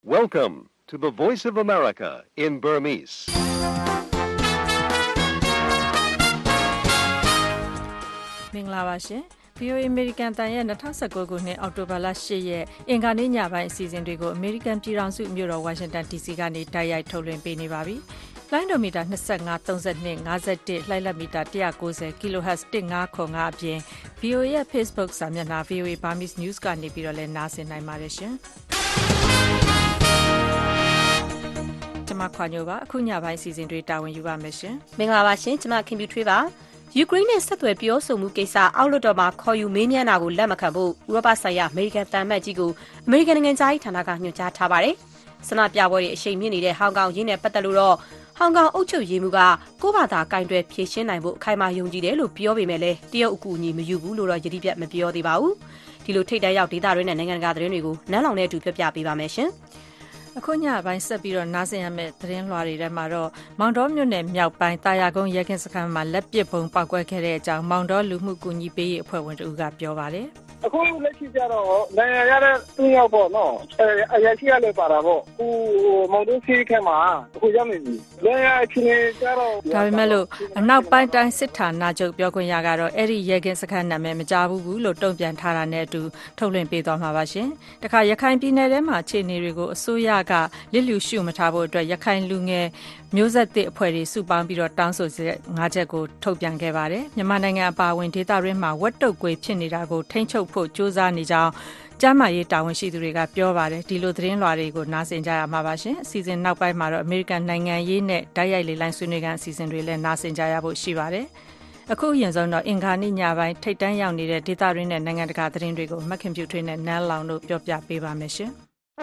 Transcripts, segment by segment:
Welcome to the Voice of America in Burmese. ။မင်္ဂလာပါရှင်။ VOA American တန်ရဲ့2019ခုနှစ်အောက်တိုဘာလ10ရက်အင်္ဂါနေ့ညပိုင်းအစီအစဉ်တွေကို American ပြည်ထောင်စုမြို့တော် Washington DC ကနေတိုက်ရိုက်ထုတ်လွှင့်ပေးနေပါပြီ။လိုင်းဒိုမီတာ25 32 51လှိုင်းလက်မီတာ190 kHz 1505အပြင် VOA ရဲ့ Facebook စာမျက်နှာ VOA Burmese News ကနေပြီးတော့လည်းနားဆင်နိုင်ပါတယ်ရှင်။ကျွန်မခွာညိုပါအခုညပိုင်းအစီအစဉ်တွေတာဝန်ယူပါမယ်ရှင်။မင်္ဂလာပါရှင်ကျွန်မခင်ပြူထွေးပါ။ယူကရိန်းနဲ့ဆက်သွယ်ပြောဆိုမှုကိစ္စအောက်လွှတ်တော်မှာခေါ်ယူမေးမြန်းတာကိုလက်မခံဖို့ဥရောပဆိုင်ရာအမေရိကန်တန်မတ်ကြီးကိုအမေရိကန်နိုင်ငံသားဌာနကညွှန်ကြားထားပါတယ်။ဆန္ဒပြပွဲတွေအရှိန်မြင့်နေတဲ့ဟောင်ကောင်ရင်းနဲ့ပတ်သက်လို့တော့ဟောင်ကောင်အုပ်ချုပ်ရေးမှူးကကိုယ့်ဘာသာကင်တွယ်ဖြေရှင်းနိုင်ဖို့အခိုင်အမာယုံကြည်တယ်လို့ပြောပေမဲ့လည်းတရုတ်အကူအညီမယူဘူးလို့တော့ယတိပြတ်မပြောသေးပါဘူး။ဒီလိုထိတ်တန့်ရောက်ဒေသတွင်းနဲ့နိုင်ငံတကာသတင်းတွေကိုနန်းလောင်နဲ့အတူပြပြပေးပါမယ်ရှင်။အခုညပိုင်းဆက်ပြီးတော့နားဆင်ရမယ့်သတင်းလွှာတွေထဲမှာတော့မောင်တော်မြို့နယ်မြောက်ပိုင်းတာယာကုန်းရဲကင်းစခန်းမှာလက်ပစ်ဗုံးပေါက်ကွဲခဲ့တဲ့အကြောင်းမောင်တော်လူမှုကူညီပေးရေးအဖွဲ့ဝင်တို့ကပြောပါတယ်အခုလက်ရှိကြတော့နိုင်ငံရတဲ့သူ့ရောက်ပေါ့နော်အရာရှိရလည်းပါတာပေါ့အခုမောင်တို့စီးခဲမှာအခုရောက်နေပြီနိုင်ငံအချင်းကြတော့ဒါပေမဲ့လို့အနောက်ပိုင်းတိုင်းစစ်ဌာနချုပ်ပြောခွင့်ရကတော့အဲ့ဒီရဲကင်းစခန်းနာမည်မကြားဘူးလို့တုံ့ပြန်ထားတာနဲ့အတူထုတ်လွှင့်ပေးသွားမှာပါရှင်တခါရခိုင်ပြည်နယ်ထဲမှာအခြေအနေတွေကိုအစိုးရကလစ်လျူရှုမထားဖို့အတွက်ရခိုင်လူငယ်မျိုးဆက်သစ်အဖွဲ့တွေစုပေါင်းပြီးတော့တောင်းဆို5ချက်ကိုထုတ်ပြန်ခဲ့ပါတယ်မြန်မာနိုင်ငံအပါအဝင်ဒေသတွင်းမှာဝက်တုတ်ကွေဖြစ်နေတာကိုထိန်းချုပ်ဖို့ကြိုးစားနေကြောင်းကျန်းမာရေးတာဝန်ရှိသူတွေကပြောပါတယ်ဒီလိုသတင်းလွှာတွေကိုနားဆင်ကြရမှာပါရှင်အစီအစဉ်နောက်ပိုင်းမှာတော့အမေရိကန်နိုင်ငံရေးနဲ့တိုက်ရိုက်လေလိုင်းဆွေးနွေးခန်းအစီအစဉ်တွေလည်းနားဆင်ကြရဖို့ရှိပါတယ်အခုအရင်ဆုံးတော့အင်္ဂါနေ့ညပိုင်းထိတ်တန်းရောက်နေတဲ့ဒေသတွင်းနဲ့နိုင်ငံတကာသတင်းတွေကိုမက်ခင်ဖြူထွေးနဲ့နန်းလောင်တို့ပြောပြပေးပါမယ်ရှင်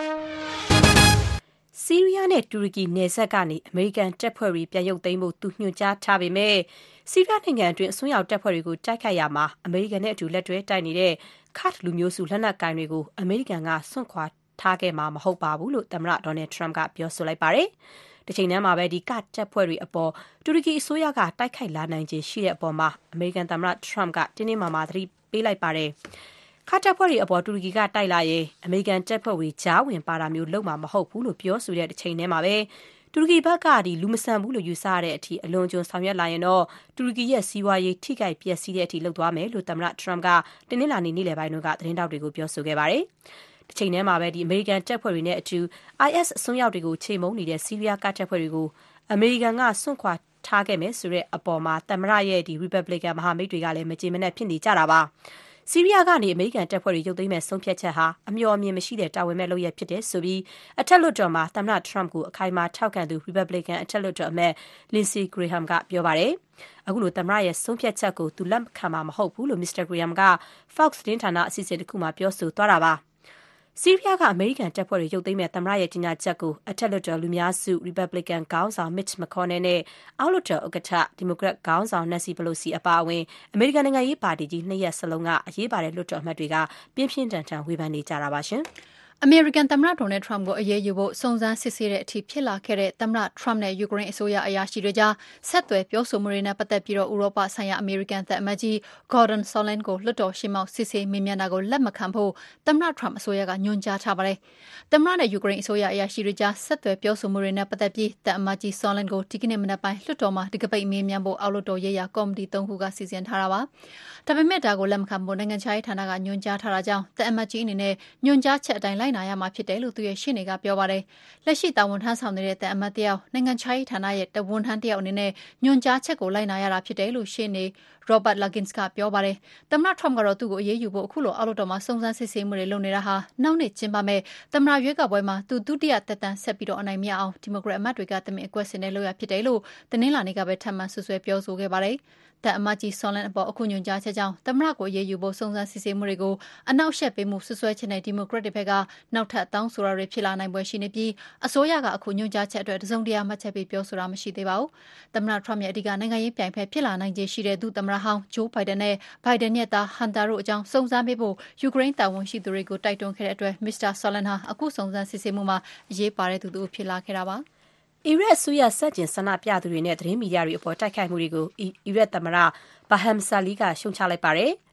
ဆီးရီးယားနဲ့တူရကီနယ်စပ်ကနေအမေရိကန်တပ်ဖွဲ့တွေပြန်ရုပ်သိမ်းဖို့သူညွှန်ကြားထားပေမဲ့ဆီးရီးယားနိုင်ငံအတွင်းအစွန်းရောက်တပ်ဖွဲ့တွေကိုတိုက်ခိုက်ရမှာအမေရိကန်နဲ့အတူလက်တွဲတိုက်နေတဲ့ခတ်လူမျိုးစုလက်နက်ကိုင်တွေကိုအမေရိကန်ကစွန့်ခွာထားခဲ့မှာမဟုတ်ပါဘူးလို့သမ္မတဒေါ်နယ်ထရမ့်ကပြောဆိုလိုက်ပါတယ်။တစ်ချိန်တည်းမှာပဲဒီကတပ်ဖွဲ့တွေအပေါ်တူရကီအစိုးရကတိုက်ခိုက်လာနိုင်ခြေရှိတဲ့အပေါ်မှာအမေရိကန်သမ္မတထရမ့်ကတင်းတင်းမာမာသတိပေးလိုက်ပါတယ်။ခါတပ်ဖွဲ့တွေအပေါ်တူရကီကတိုက်လာရင်အမေရိကန်တပ်ဖွဲ့တွေကြားဝင်ပါတာမျိုးလုပ်မှာမဟုတ်ဘူးလို့ပြောဆိုတဲ့တစ်ချိန်တည်းမှာပဲတူရကီဘက်ကလူမဆန်ဘူးလို့ယူဆရတဲ့အထိအလွန်ကျွံဆောင်ရွက်လာရင်တော့တူရကီရဲ့စီးပွားရေးထိခိုက်ပျက်စီးတဲ့အထိလုပ်သွားမယ်လို့သမ္မတထရမ့်ကတင်းနှင်းလာနေနေ့လယ်ပိုင်းကသတင်းတောက်တွေကိုပြောဆိုခဲ့ပါတယ်။တစ်ချိန်တည်းမှာပဲအမေရိကန်တပ်ဖွဲ့တွေနဲ့အတူ IS အစွန်းရောက်တွေကိုချိန်မုံနေတဲ့ဆီးရီးယားကတပ်ဖွဲ့တွေကိုအမေရိကန်ကစွန့်ခွာထားခဲ့မယ်ဆိုတဲ့အပေါ်မှာသမ္မတရဲ့Republican မဟာမိတ်တွေကလည်းမကျေမနပ်ဖြစ်နေကြတာပါ။ဆီးရီးယားကနေအမေရိကန်တပ်ဖွဲ့တွေရုပ်သိမ်းမဲ့ဆုံးဖြတ်ချက်ဟာအမျှော်အမြင်မရှိတဲ့တာဝန်မဲ့လုပ်ရဖြစ်တယ်ဆိုပြီးအထက်လွှတ်တော်မှာသမ္မတထရမ့်ကိုအခိုင်အမာထောက်ခံသူ Republican အထက်လွှတ်တော်အမတ် Lindsey Graham ကပြောပါတယ်။အခုလိုသမ္မတရဲ့ဆုံးဖြတ်ချက်ကိုသူလက်ခံမှာမဟုတ်ဘူးလို့ Mr. Graham က Fox သတင်းဌာနအစီအစဉ်တစ်ခုမှာပြောဆိုသွားတာပါ။ဆီးရီးယားကအမေရိကန်တပ်ဖွဲ့တွေရုပ်သိမ်းမဲ့သမ္မတရဲ့ကြေညာချက်ကိုအထက်လွှတ်တော်လူများစု Republican ခေါင်းဆောင် Mitch McConnell နဲ့အောက်လွှတ်တော်ဥက္ကဋ္ဌ Democrat ခေါင်းဆောင် Nancy Pelosi အပါအဝင်အမေရိကန်နိုင်ငံရေးပါတီကြီး2ရပ်စလုံးကအရေးပါတဲ့လွှတ်တော်အမတ်တွေကပြင်းပြင်းထန်ထန်ဝေဖန်နေကြတာပါရှင်။အမေရိကန်သမ္မတဒေါ်နယ်ထရမ့်ကိုအရေးယူဖို့စုံစမ်းစစ်ဆေးတဲ့အထိဖြစ်လာခဲ့တဲ့သမ္မတထရမ့်နဲ့ယူကရိန်းအစိုးရအရာရှိတွေကြားဆက်သွယ်ပြောဆိုမှုတွေနဲ့ပတ်သက်ပြီးဥရောပဆိုင်ရာအမေရိကန်သံအမတ်ကြီး Gordon Sondland ကိုလွှတ်တော်ရှေ့မှောက်စစ်ဆေးမေးမြန်းတာကိုလက်မခံဖို့သမ္မတထရမ့်အစိုးရကညွှန်ကြားထားပါတယ်။သမ္မတနဲ့ယူကရိန်းအစိုးရအရာရှိတွေကြားဆက်သွယ်ပြောဆိုမှုတွေနဲ့ပတ်သက်ပြီးသံအမတ်ကြီး Sondland ကိုဒီကနေ့မနက်ပိုင်းလွှတ်တော်မှာဒီကပိတ်မေးမြန်းဖို့အောက်လွှတ်တော်ရေးရာကော်မတီ3ခုကစီစဉ်ထားတာပါ။ဒါပေမဲ့ဒါကိုလက်မခံဖို့နိုင်ငံခြားရေးဌာနကညွှန်ကြားထားတာကြောင့်သံအမတ်ကြီးအနေနဲ့ညွှန်ကြားချက်အတိုင်းလိုက်နာရမှာဖြစ်တယ်လို့သူရဲ့ရှေ့နေကပြောပါတယ်။လက်ရှိတာဝန်ထမ်းဆောင်နေတဲ့အမတ်တယောက်နိုင်ငံခြားရေးဌာနရဲ့ဝန်ထမ်းတယောက်အနေနဲ့ညွှန်ကြားချက်ကိုလိုက်နာရတာဖြစ်တယ်လို့ရှေ့နေ Robert Luggins ကပြောပါတယ်။သမ္မတထရမ့်ကတော့သူ့ကိုအရေးယူဖို့အခုလိုအောက်လွှတ်တော်မှာစုံစမ်းစစ်ဆေးမှုတွေလုပ်နေတာဟာနောက်နှစ်ကျင်းပမဲ့သမ္မတရွေးကောက်ပွဲမှာသူဒုတိယသက်တမ်းဆက်ပြီးအနိုင်မရအောင်ဒီမိုကရက်အမတ်တွေကတမင်အကွက်ဆင်တဲ့လုပ်ရဖြစ်တယ်လို့တင်းလာနေကပဲထပ်မံဆွဆွဲပြောဆိုခဲ့ပါတယ်။တအမတ်ကြီးဆွန်လန်အပေါ်အခုညွှန်ကြားချက်ကြောင့်သမ္မတကိုအရေးယူဖို့စုံစမ်းစစ်ဆေးမှုတွေကိုအနောက်ရှက်ပေးမှုဆွဆွဲချက်နဲ့ဒီမိုကရက်တွေဘက်ကနောက်ထပ်တောင်းဆိုတာတွေဖြစ်လာနိုင်ပွဲရှိနေပြီးအစိုးရကအခုညွှန်ကြားချက်အတွက်တစုံတရာမှတ်ချက်ပေးပြောဆိုတာမရှိသေးပါဘူး။သမ္မတထရမ့်ရဲ့အဓိကနိုင်ငံရေးပြိုင်ဖက်ဖြစ်လာနိုင်ခြေရှိတဲ့ဒုသမ္မတဟောင်းဂျိုးဘိုင်ဒန်နဲ့ဘိုင်ဒန်ရဲ့သားဟန်တာတို့အကြောင်းစုံစမ်းပေးဖို့ယူကရိန်းတာဝန်ရှိသူတွေကိုတိုက်တွန်းခဲ့တဲ့အတွက်မစ္စတာဆွန်လန်ဟာအခုစုံစမ်းစစ်ဆေးမှုမှာအရေးပါတဲ့သူဖြစ်လာခဲ့တာပါ။အီရတ်အစိုးရစတင်ဆန္ဒပြသူတွေနဲ့သတင်းမီဒီယာတွေအပေါ်တိုက်ခိုက်မှုတွေကိုအီရတ်သမ္မတဘာဟမ်ဆာလီကရှုံချလိုက်ပါတယ်။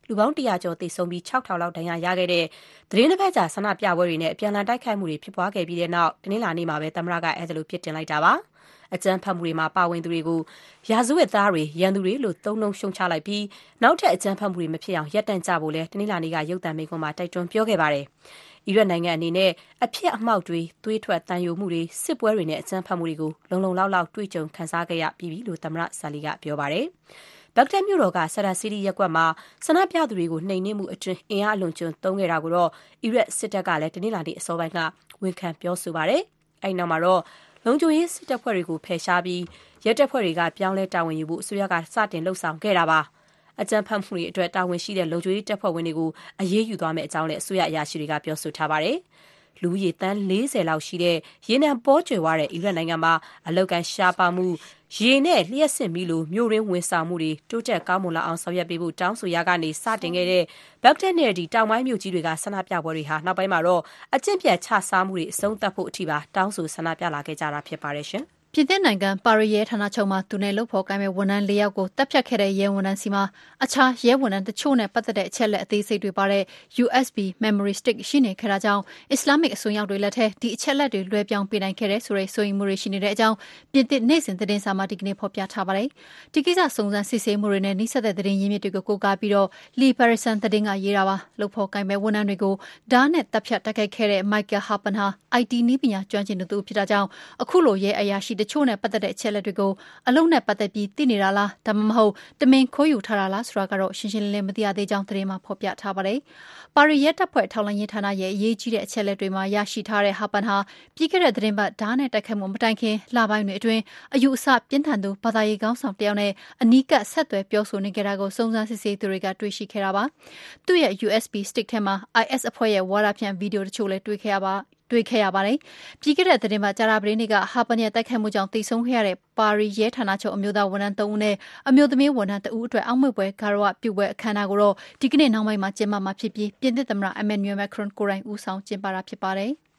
လူပေါင်း100ကျော်သေဆုံးပြီး6000လောက်ဒဏ်ရာရခဲ့တဲ့သတင်းတစ်ပတ်ကြာဆန္ဒပြပွဲတွေနဲ့အပြန်အလှန်တိုက်ခိုက်မှုတွေဖြစ်ပွားခဲ့ပြီးတဲ့နောက်တနင်္လာနေ့မှာပဲသမ္မတကအဲ့ဒါလိုပြစ်တင်လိုက်တာပါအကြမ်းဖက်မှုတွေမှာပါဝင်သူတွေကိုရာဇဝတ်သားတွေရန်သူတွေလို့သုံးနှုန်းရှုံချလိုက်ပြီးနောက်ထပ်အကြမ်းဖက်မှုတွေမဖြစ်အောင်ရပ်တန့်ကြဖို့လဲတနင်္လာနေ့ကရုပ်သံမိန့်ခွန်းမှာတိုက်တွန်းပြောခဲ့ပါတယ်အီရတ်နိုင်ငံအနေနဲ့အဖြစ်အမှောက်တွေသွေးထွက်တန်ယိုမှုတွေစစ်ပွဲတွေနဲ့အကြမ်းဖက်မှုတွေကိုလုံလုံလောက်လောက်တွေ့ကြုံခံစားခဲ့ရပြီးပြီလို့သမ္မတဆာလီကပြောပါတယ်ဘဂ္ဂဒက်မြို့တော်ကဆရာစီရီရက်ကွက်မှာဆန္ဒပြသူတွေကိုနှိမ်နင်းမှုအတွင်းအင်အားအလွန်ကျွံသုံးခဲ့တာကိုတော့အီရတ်စစ်တပ်ကလည်းတနင်္လာနေ့အစောပိုင်းကဝန်ခံပြောဆိုပါတယ်အဲဒီနောက်မှာတော့လုံခြုံရေးစစ်တပ်ဖွဲ့တွေကိုဖယ်ရှားပြီးရဲတပ်ဖွဲ့တွေကပြောင်းလဲတာဝန်ယူဖို့အစိုးရကစတင်လှုပ်ဆောင်ခဲ့တာပါအကြမ်းဖက်မှုတွေအတွက်တာဝန်ရှိတဲ့လုံခြုံရေးတပ်ဖွဲ့ဝင်တွေကိုအရေးယူသွားမယ့်အကြောင်းလည်းအစိုးရအရာရှိတွေကပြောဆိုထားပါတယ်လူဦးရေတန်း40လောက်ရှိတဲ့ရေနံပေါ်ကျွယ်ဝတဲ့အီရတ်နိုင်ငံမှာအလောက်ကန်ရှားပါမှုရေနဲ့လျှက်စစ်မီလိုမြို့ရင်းဝန်ဆောင်မှုတွေတိုးတက်ကောင်းမွန်လာအောင်ဆောင်ရွက်ပေးဖို့တောင်းဆိုရကနေစတင်ခဲ့တဲ့ဘဂ္ဂဒက်နယ်ဒီတောင်ပိုင်းမြို့ကြီးတွေကဆန္ဒပြပွဲတွေဟာနောက်ပိုင်းမှာတော့အကျင့်ပြတ်ချစားမှုတွေအဆုံးသတ်ဖို့အထိပါတောင်းဆိုဆန္ဒပြလာခဲ့ကြတာဖြစ်ပါတယ်ရှင်ပြင်သစ်နိုင်ငံပါရီရဲဌာနချုပ်မှာသူနဲ့လုပ်ဖော်ကိုင်မဲ့ဝန်ထမ်း၄ယောက်ကိုတပ်ဖြတ်ခဲ့တဲ့ရဲဝန်ထမ်းစီမှာအခြားရဲဝန်ထမ်းတချို့နဲ့ပတ်သက်တဲ့အချက်လက်အသေးစိတ်တွေပါတဲ့ USB memory stick ရှိနေခဲ့တာကြောင့်အစ္စလာမစ်အစွန်းရောက်တွေလက်ထဲဒီအချက်လက်တွေလွှဲပြောင်းပေးနိုင်ခဲ့တဲ့ဆိုတဲ့ဆိုရင်မှုတွေရှိနေတဲ့အကြောင်းပြင်သစ်နေ့စဉ်သတင်းစာမှာဒီကနေ့ဖော်ပြထားပါတယ်။ဒီကိစ္စစုံစမ်းစစ်ဆေးမှုတွေနဲ့နှိစက်တဲ့သတင်းရင်းမြစ်တွေကိုကိုးကားပြီးတော့ Le Parisien သတင်းကရေးတာပါ။လုပ်ဖော်ကိုင်မဲ့ဝန်ထမ်းတွေကိုဓာတ်နဲ့တပ်ဖြတ်တိုက်ခိုက်ခဲ့တဲ့ Michael Harpen ဟာ IT နည်းပညာကျွမ်းကျင်သူဖြစ်တာကြောင့်အခုလိုရဲအရာရှိတချို့နဲ့ပတ်သက်တဲ့အချက်လက်တွေကိုအလုံးနဲ့ပတ်သက်ပြီးသိနေတာလားဒါမှမဟုတ်တမင်ခိုးယူထားတာလားဆိုတာကတော့ရှင်းရှင်းလင်းလင်းမသိရသေးကြောင်းသတင်းမှာဖော်ပြထားပါတယ်။ပါရီရဲတပ်ဖွဲ့ထောက်လှမ်းရေးဌာနရဲ့အရေးကြီးတဲ့အချက်လက်တွေမှာရရှိထားတဲ့ဟာပန်ဟာပြီးခဲ့တဲ့သတင်းပတ်ဓာတ်နဲ့တိုက်ခိုက်မှုမတိုင်ခင်လပိုင်းတွေအတွင်းအယူအဆပြင်းထန်သူဘာသာရေးခေါင်းဆောင်တယောက်နဲ့အနီးကပ်ဆက်သွယ်ပြောဆိုနေကြတာကိုစုံစမ်းစစ်ဆေးသူတွေကတွေ့ရှိခဲ့တာပါ။သူ့ရဲ့ USB stick ထဲမှာ IS အဖွဲ့ရဲ့ဝါဒဖြန့်ဗီဒီယိုတချို့လည်းတွေ့ခဲ့ရပါတယ်။ပြီးခဲ့တဲ့သတင်းပတ်ကြာသပတေးနေ့ကဟာပန်ရဲ့တိုက်ခိုက်မှုကြောင့်တိတ်ဆုံးခဲ့ရတဲ့ပါရီရဲဌာနချုပ်အမျိုးသားဝန်ထမ်း3ဦးနဲ့အမျိုးသမီးဝန်ထမ်း2ဦးအတွက်အောက်မေ့ပွဲဂါရဝပြုပွဲအခမ်းအနားကိုတော့ဒီကနေ့နောက်ပိုင်းမှာကျင်းပမှာဖြစ်ပြီးပြင်သစ်သမ္မတ Emmanuel Macron ကိုယ်တိုင်ဦးဆောင်ကျင်းပတာဖြစ်ပါတယ်။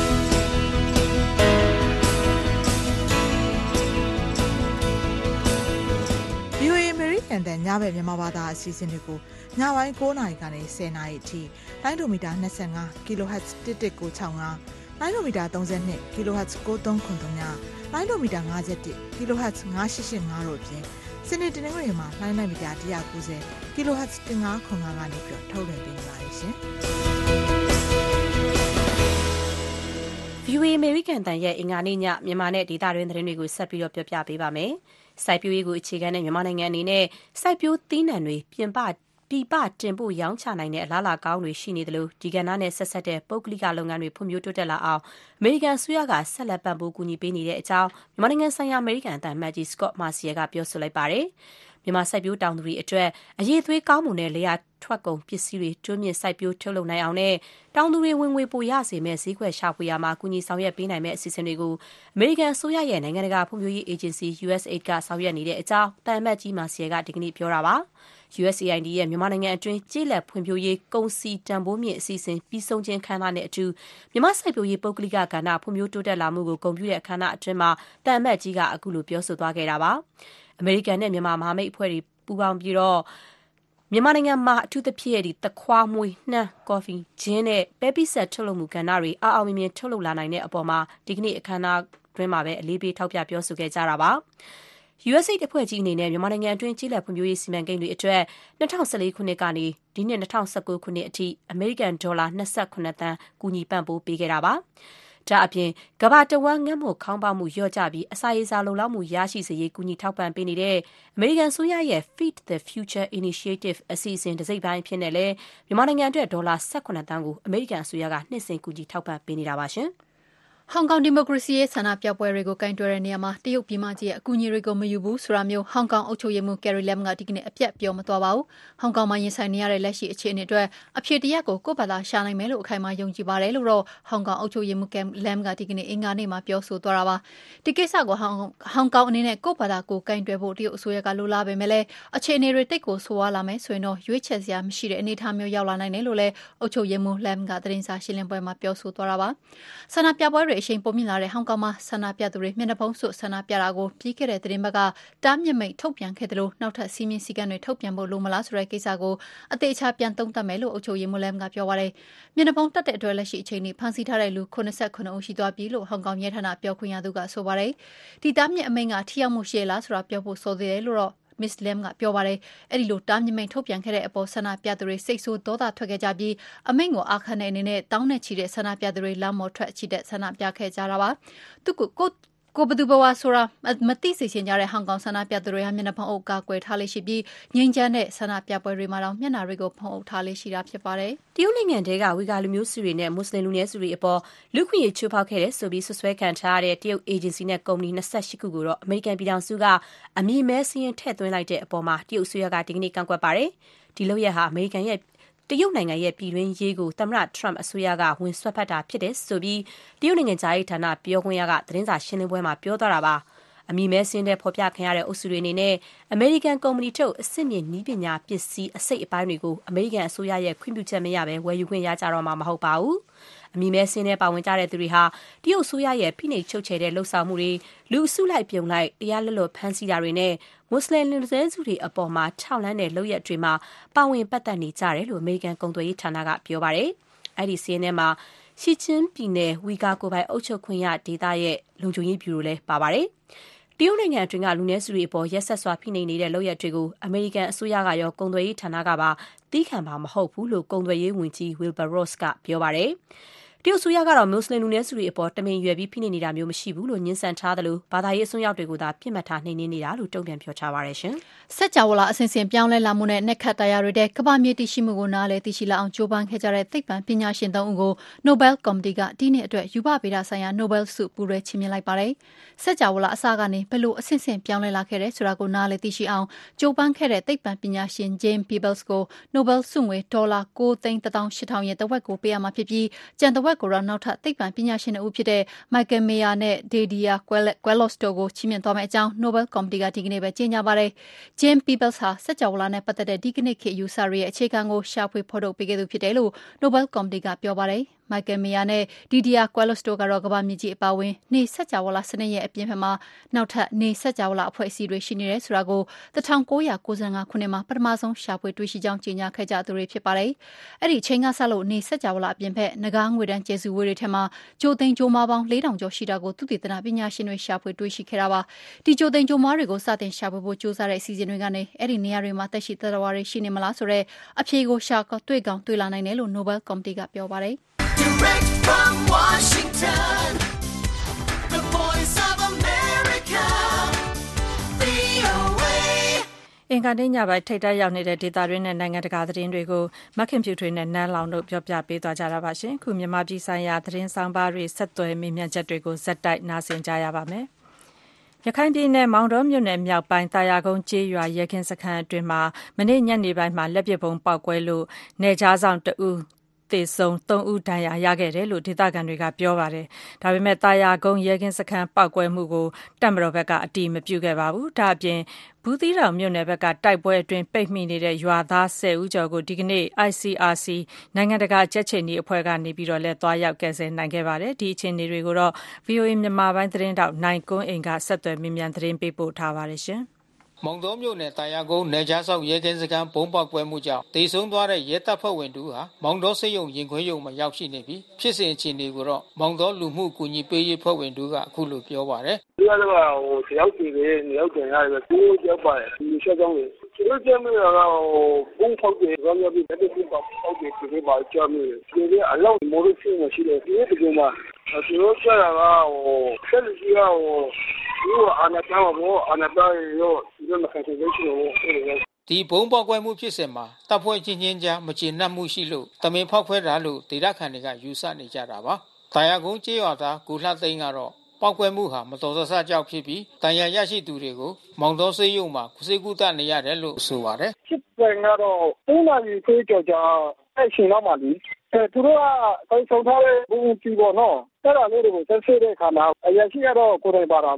VOA American တဲ့ညဘက်မြန်မာဘာသာအစီအစဉ်တွေကိုညပိုင်း9နာရီကနေ10နာရီအထိလိုင်းဒိုမီတာ25 kHz 1165လိုင်းဒိုမီတာ32 kHz 9393ညလိုင်းဒိုမီတာ51 kHz 9885တို့အပြင်စနေတနင်္ဂနွေမှာလိုင်းမီတာ190 kHz 1505ကနေပြီးထုတ်လွှင့်ပေးနေပါတယ်ရှင်။ VOA American တန်ရဲ့အင်္ဂါနေ့ညမြန်မာနဲ့ဒေသတွင်းသတင်းတွေကိုဆက်ပြီးတော့ပြောပြပေးပါမယ်။စိုက်ပျိုးရေးကိုအခြေခံတဲ့မြန်မာနိုင်ငံအနေနဲ့စိုက်ပျိုးသီးနှံတွေပြပတင်ပို့ရောင်းချနိုင်တဲ့အလားအလာကောင်းတွေရှိနေသလိုဒီကဏ္ဍနဲ့ဆက်ဆက်တဲ့ပုဂ္ဂလိကလုပ်ငန်းတွေဖွံ့ဖြိုးတိုးတက်လာအောင်အမေရိကန်အစိုးရကဆက်လက်ပံ့ပိုးကူညီပေးနေတဲ့အကြောင်းမြန်မာနိုင်ငံဆိုင်ရာအမေရိကန်အသံအမတ်ကြီး Scott Marciel ကပြောဆိုလိုက်ပါတယ်။မြန်မာစိုက်ပျိုးတောင်သူတွေအတွက်အရေးသွေးကောင်းမွန်တဲ့လေယာထွက်ကုန်ပစ္စည်းတွေတွင်းမြင့်စိုက်ပျိုးထုတ်လုပ်နိုင်အောင်နဲ့တောင်သူတွေဝင်ငွေပိုရစေမဲ့ဈေးကွက်ရှာဖွေရမှာကူညီဆောင်ရွက်ပေးနိုင်မဲ့အစီအစဉ်တွေကိုအမေရိကန်အစိုးရရဲ့နိုင်ငံတကာဖွံ့ဖြိုးရေးအေဂျင်စီ USAID ကဆောင်ရွက်နေတဲ့အကြောင်းအသံအမတ်ကြီး Marciel ကဒီကနေ့ပြောတာပါ။ USAID ရဲ့မြန်မာနိုင်ငံအတွင်းကျေးလက်ဖွံ့ဖြိုးရေးကုန်စည်တန်ဖိုးမြင့်အစီအစဉ်ပြီးဆုံးခြင်းခမ်းနားနဲ့အတူမြန်မာစိုက်ပျိုးရေးပုဂ္ဂလိကကဏ္ဍဖွံ့ဖြိုးတိုးတက်လာမှုကိုဂုဏ်ပြုတဲ့အခမ်းအနားအတွင်းမှာတန်အမတ်ကြီးကအခုလိုပြောဆိုသွားခဲ့တာပါ။အမေရိကန်နဲ့မြန်မာမဟာမိတ်အဖွဲ့တွေပူးပေါင်းပြီးတော့မြန်မာနိုင်ငံမှာအထူးသဖြင့်သခွားမွေးနှမ်းကော်ဖီဂျင်းနဲ့ပဲပိစက်ထုတ်လုပ်မှုကဏ္ဍတွေအောင်မြင်ထုတ်လုပ်လာနိုင်တဲ့အပေါ်မှာဒီကနေ့အခမ်းအနားတွင်မှာပဲအလေးပေးထောက်ပြပြောဆိုခဲ့ကြတာပါ။ USAID အဖွဲ့ကြီးအနေနဲ့မြန်မာနိုင်ငံအတွင်းကျေးလက်ဖွံ့ဖြိုးရေးစီမံကိန်းတွေအတွက်2014ခုနှစ်ကနေဒီနှစ်2019ခုနှစ်အထိအမေရိကန်ဒေါ်လာ28သန်းကူညီပံ့ပိုးပေးခဲ့တာပါ။ဒါအပြင်ကမ္ဘာတဝန်းငတ်မွတ်ခေါင်းပါမှုလျော့ကျပြီးအစာရေစာလုံလောက်မှုရရှိစေရေးကူညီထောက်ပံ့ပေးနေတဲ့အမေရိကန်ဆိုရရဲ့ Feed the Future Initiative အစီအစဉ်တစ်စိတ်ပိုင်းဖြစ်နေလဲမြန်မာနိုင်ငံအတွက်ဒေါ်လာ18သန်းကိုအမေရိကန်ဆိုရကနှစ်စဉ်ကူညီထောက်ပံ့ပေးနေတာပါရှင်။ဟောင်ကောင်ဒီမိုကရေစီရေးဆန္ဒပြပွဲတွေကိုကင်တွယ်တဲ့နေရာမှာတရုတ်ပြည်မကြီးရဲ့အကူအညီတွေကိုမယူဘူးဆိုတာမျိုးဟောင်ကောင်အုပ်ချုပ်ရေးမှူးကယ်ရီလမ်ကဒီကနေ့အပြတ်ပြောမသွားပါဘူး။ဟောင်ကောင်မှာရင်ဆိုင်နေရတဲ့လက်ရှိအခြေအနေအတွက်အဖြေတရက်ကိုကိုယ့်ဘာသာရှာနိုင်မယ်လို့အခိုင်အမာယုံကြည်ပါတယ်လို့တော့ဟောင်ကောင်အုပ်ချုပ်ရေးမှူးကယ်ရီလမ်ကဒီကနေ့အင်္ဂါနေ့မှာပြောဆိုသွားတာပါ။ဒီကိစ္စကိုဟောင်ကောင်အနေနဲ့ကိုယ့်ဘာသာကိုကင်တွယ်ဖို့တရုတ်အစိုးရကလိုလားပေမဲ့လည်းအခြေအနေတွေတိတ်ကိုဆိုးဝါးလာမယ်ဆိုရင်တော့ရွေးချယ်စရာမရှိတဲ့အနေအထားမျိုးရောက်လာနိုင်တယ်လို့လည်းအုပ်ချုပ်ရေးမှူးလမ်ကသတင်းစာရှင်းလင်းပွဲမှာပြောဆိုသွားတာပါ။ဆန္ဒပြပွဲတွေတွေအရှိန်ပုံမြင့်လာတဲ့ဟောင်ကောင်မှာဆန္ဒပြသူတွေမျက်နှာဖုံးစွပ်ဆန္ဒပြတာကိုပြီးခဲ့တဲ့သတင်းပတ်ကတားမြစ်မိန့်ထုတ်ပြန်ခဲ့တယ်လို့နောက်ထပ်စီမင်းစည်းကမ်းတွေထုတ်ပြန်ဖို့လိုမလားဆိုတဲ့ကိစ္စကိုအသေးအချာပြန်သုံးသပ်မယ်လို့အုပ်ချုပ်ရေးမှူးလမ်ကပြောပါတယ်မျက်နှာဖုံးတက်တဲ့အတွက်လက်ရှိအချိန်ထိဖမ်းဆီးထားတဲ့လူ89ဦးရှိသွားပြီလို့ဟောင်ကောင်ရဲဌာနပြောခွင့်ရသူကဆိုပါတယ်ဒီတားမြစ်အမိန့်ကထိရောက်မှုရှိလားဆိုတာပြောဖို့ဆိုသေးတယ်လို့Miss Lam ကပြောပါတယ်အဲ့ဒီလိုတားမြစ်မိန့်ထုတ်ပြန်ခဲ့တဲ့အပေါ်ဆန္ဒပြသူတွေစိတ်ဆိုးဒေါသထွက်ခဲ့ကြပြီးအမိန့်ကိုအာခံတဲ့အနေနဲ့တောင်းနဲ့ချီတဲ့ဆန္ဒပြသူတွေလမ်းပေါ်ထွက်ချီတဲ့ဆန္ဒပြခဲ့ကြတာပါသူကိုဘသူဘဝဆိုတာမသိစေချင်ကြတဲ့ဟောင်ကောင်ဆန္ဒပြသူတွေဟာမျက်နှာဖုံးအုပ်ကာကွယ်ထားလေးရှိပြီးငြိမ်းချမ်းတဲ့ဆန္ဒပြပွဲတွေမှာတော့မျက်နှာတွေကိုဖုံးအုပ်ထားလေးရှိတာဖြစ်ပါတယ်တရုတ်နိုင်ငံတဲကဝီဂါလူမျိုးစုတွေနဲ့မွတ်စလင်လူနည်းစုတွေအပေါ်လူခွင့်ရေးချိုးဖောက်ခဲ့တဲ့ဆိုပြီးဆွဆွဲခံထားရတဲ့တရုတ်အေဂျင်စီနဲ့ကုမ္ပဏီ28ခုကိုတော့အမေရိကန်ပြည်ထောင်စုကအမည်မဲစင်းထည့်သွင်းလိုက်တဲ့အပေါ်မှာတရုတ်အစိုးရကဒီကနေ့ကန့်ကွက်ပါတယ်ဒီလုပ်ရက်ဟာအမေရိကန်ရဲ့တရုတ်နိုင်ငံရဲ့ပြည်တွင်းရေးကိုသမ္မတထရမ့်အစိုးရကဝင်ဆွတ်ဖက်တာဖြစ်တယ်ဆိုပြီးတရုတ်နိုင်ငံသားရေးဌာနပြောခွင့်ရကသတင်းစာရှင်းလင်းပွဲမှာပြောသွားတာပါအမည်မဲစင်းတဲ့ဖော်ပြခံရတဲ့အုပ်စုတွေအနေနဲ့အမေရိကန်ကုမ္ပဏီထုတ်အဆင့်မြင့်နည်းပညာပစ္စည်းအစိတ်အပိုင်းတွေကိုအမေရိကန်အစိုးရရဲ့ခွင့်ပြုချက်မရဘဲဝယ်ယူခွင့်ရကြတော့မှာမဟုတ်ပါဘူးအမည်မဲစင်းတဲ့ပါဝင်ကြတဲ့သူတွေဟာတရုတ်အစိုးရရဲ့ဖိနှိပ်ချုပ်ချယ်တဲ့လှုပ်ဆောင်မှုတွေလူအစုလိုက်ပြုံလိုက်တရားလွတ်လပ်ဖမ်းဆီးတာတွေနဲ့မွတ်စလင်လူနည်းစုတွေအပေါ်မှာထောက်လန်းတဲ့လုပ်ရက်တွေမှာပါဝင်ပတ်သက်နေကြတယ်လို့အမေရိကန်ကုန်သွယ်ရေးဌာနကပြောပါတယ်အဲ့ဒီစင်းထဲမှာရှီချင်းပြည်နယ်ဝီဂါကိုပိုင်အုပ်ချုပ်ခွင့်ရဒေသရဲ့လုံခြုံရေးဗျူရိုလည်းပါပါတယ်တရုတ်နိုင်ငံအတွင်းကလူနည်းစုတွေအပေါ်ရက်ဆက်စွာဖိနှိပ်နေတဲ့လုပ်ရက်တွေကိုအမေရိကန်အစိုးရကရောကုန်သွယ်ရေးဌာနကပါသိခံမှာမဟုတ်ဘူးလို့ကုန်သွယ်ရေးဝန်ကြီး Wilbur Ross ကပြောပါတယ်တရုတ်အစိုးရကတော့မွတ်စလင်လူနည်းစုတွေအပေါ်တမင်ရွယ်ပြီးဖိနှိပ်နေတာမျိုးမရှိဘူးလို့ညှဉ်းဆန်ထားတယ်လို့ဘာသာရေးအစွန်းရောက်တွေကိုသာပြစ်မှတ်ထားနှိမ်နင်းနေတာလို့တုံ့ပြန်ပြောထားပါတယ်ရှင်။စက်ကြဝဠာအစဉ်စဉ်ပြောင်းလဲလာမှုနဲ့နက်ခတ်တရားတွေတဲ့ကမ္ဘာမြေတည်ရှိမှုကိုနားလည်သိရှိလာအောင်ကြိုးပမ်းခဲ့ကြတဲ့သိပ္ပံပညာရှင်3ဦးကို Nobel ကော်မတီကဒီနှစ်အတွက်ရူပဗေဒဆိုင်ရာ Nobel ဆုပူးရဲချီးမြှင့်လိုက်ပါတယ်။စက်ကြဝဠာအစကနေဘယ်လိုအစဉ်စဉ်ပြောင်းလဲလာခဲ့တဲ့ဆိုတာကိုနားလည်သိရှိအောင်ကြိုးပမ်းခဲ့တဲ့သိပ္ပံပညာရှင် James Peebles ကို Nobel ဆုငွေ$9,18,000ရဲ့တဝက်ကိုပေးရမှာဖြစ်ပြီးကျန်တဝက်ကိုတော့နောက်ထပ်သိပ္ပံပညာရှင်2ဦးဖြစ်တဲ့ Michael Mayer နဲ့ Didier Queloz တို့ကိုချီးမြှင့်သွားမယ့်အကြောင်း Nobel ကော်မတီကဒီကနေ့ပဲကြေညာပါတယ်။ James Peebles ဟာစက်ကြဝဠာနဲ့ပတ်သက်တဲ့ဒီကနေ့ခေတ်အယူဆတွေရဲ့အခြေခံကိုရှာဖွေဖော်ထုတ်ပေးခဲ့သူဖြစ်တယ်လို့ Nobel ကော်မတီကပြောပါတယ်။ Michael Mayer နဲ့ Didier Queloz တို့ကတော့ကမ္ဘာမြေကြီးအပါအဝင်နေစက်ကြဝဠာစနစ်ရဲ့အပြင်ဘက်မှာနောက်ထပ်နေစက်ကြဝဠာအဖွဲ့အစည်းတွေရှိနေတယ်ဆိုတာကို1995ခုနှစ်မှာပထမဆုံးရှာဖွေတွေ့ရှိကြောင်းကြေညာခဲ့ကြသူတွေဖြစ်ပါတယ်။အဲ့ဒီအချိန်ကစလို့နေစက်ကြဝဠာအပြင်ဘက်ငကားငွေတန်းကျေစုဝေးတွေထဲမှာဂျိုသိန်းဂျိုမာပေါင်း4000ကျော်ရှိတာကိုသုတေသနပညာရှင်တွေရှာဖွေတွေ့ရှိခဲ့တာပါ။ဒီဂျိုသိန်းဂျိုမာတွေကိုစတင်ရှာဖွေဖို့ကြိုးစားတဲ့အစီအစဉ်တွေကနေအဲ့ဒီနေရာတွေမှာတက်ရှိသတ္တဝါတွေရှိနေမလားဆိုတဲ့အဖြေကိုရှာတွေ့ကောင်းတွေ့လာနိုင်တယ်လို့ Nobel ကော်မတီကပြောပါတယ် Direct from Washington, the voice of America, VOA. အင်္ဂါနေ့ညပိုင်းထိပ်တိုက်ရောက်နေတဲ့ဒေသတွင်းနဲ့နိုင်ငံတကာသတင်းတွေကိုမခင်ဖြူထွေးနဲ့နန်းလောင်တို့ပြောပြပေးသွားကြတာပါရှင်။ခုမြန်မာပြည်ဆိုင်ရာသတင်းဆောင်ပါတွေဆက်သွယ်မေးမြန်းချက်တွေကိုဇက်တိုက်နားဆင်ကြရပါမယ်။ရခိုင်ပြည်နယ်မောင်တောမြို့နယ်မြောက်ပိုင်းတာယာကုန်းကျေးရွာရဲကင်းစခန်းအတွင်းမှာမနေ့ညနေပိုင်းမှာလက်ပစ်ဗုံးပေါက်ကွဲလို့နယ်ခြားဆောင်တဦးသေဆုံး3ဦးဒဏ်ရာရခဲ့တယ်လို့ဒေသခံတွေကပြောပါတယ်။ဒါပေမဲ့တာယာကုန်းရဲကင်းစခန်းပောက်ကွဲမှုကိုတပ်မတော်ဘက်ကအတည်မပြုခဲ့ပါဘူး။ဒါအပြင်ဘူးသီးတောင်မြို့နယ်ဘက်ကတိုက်ပွဲအတွင်းပိတ်မိနေတဲ့ရွာသား10ဦးကျော်ကိုဒီကနေ့ ICRC နိုင်ငံတကာကြက်ချေနီအဖွဲ့ကနေပြီးတော့လည်းသွားရောက်ကယ်ဆယ်နိုင်ခဲ့ပါတယ်။ဒီအခြေအနေတွေကိုတော့ VOA မြန်မာပိုင်းသတင်းတောက်နိုင်ကွန်းအိမ်ကဆက်သွယ်မြင်သတင်းပေးပို့ထားပါတယ်ရှင်။မောင်တော်မြို့နယ်တာယာကုန်းနယ်ခြားစောင့်ရဲကင်းစခန်းဘုံပေါက်ကွဲမှုကြောင့်တေဆုံးသွားတဲ့ရဲတပ်ဖွဲ့ဝင်တူဟာမောင်တော်စစ်ရုံရင်ခွဲရုံမှာရောက်ရှိနေပြီးဖြစ်စဉ်အခြေအနေကိုတော့မောင်တော်လူမှုကူညီပေးရေးဖွဲ့ဝင်တူကအခုလိုပြောပါတယ်။ဒီကတော့တယောက်စီပဲတယောက်ကျန်ရတယ်ကိုကြောက်ပါတယ်ဒီချက်ကြောင်းလေကျွန်တော်ကြမ်းနေတာကဘုံဖောက်တယ်ရောရပြီးတက်ပြီးပေါက်တယ်ဒီမှာကြောက်နေတယ်ဒီအလောက်မိုးလို့ရှိနေရှိတယ်ဒီတကယ်မှာကျွန်တော်ကြားတာကဆက်ကြီးကဒီအာနာတာဘောအာနာတာရောဒီမှာခံစားရှိလို့ဒီဘုံပေါက်ကွဲမှုဖြစ်စဉ်မှာတပ်ဖွဲ့ချင်းချင်းကြားမကျေနပ်မှုရှိလို့တမင်ဖောက်ခွဲတာလို့ဒေသခံတွေကယူဆနေကြတာပါ။တာယာကုန်းကျေးရွာသားကိုလှသိန်းကတော့ပောက်ကွဲမှုဟာမတော်တဆကြောင့်ဖြစ်ပြီးတန်ရာရရှိသူတွေကိုမောင်တော်စေးရုံမှာကုကုသနေရတယ်လို့ဆိုပါတယ်။ဖြစ်စဉ်ကတော့3နာရီခွဲကျော်ကြာအဲ့ရှင်တော့မှလीသူတို့ကတိုင်ဆောင်ထားတဲ့ဘုံကြီးပေါ့နော်အဲ့ဒါလေးတွေကိုဆက်စစ်တဲ့အခါမှာအရာရှိကတော့ကိုယ်တိုင်ပါတာပေါ့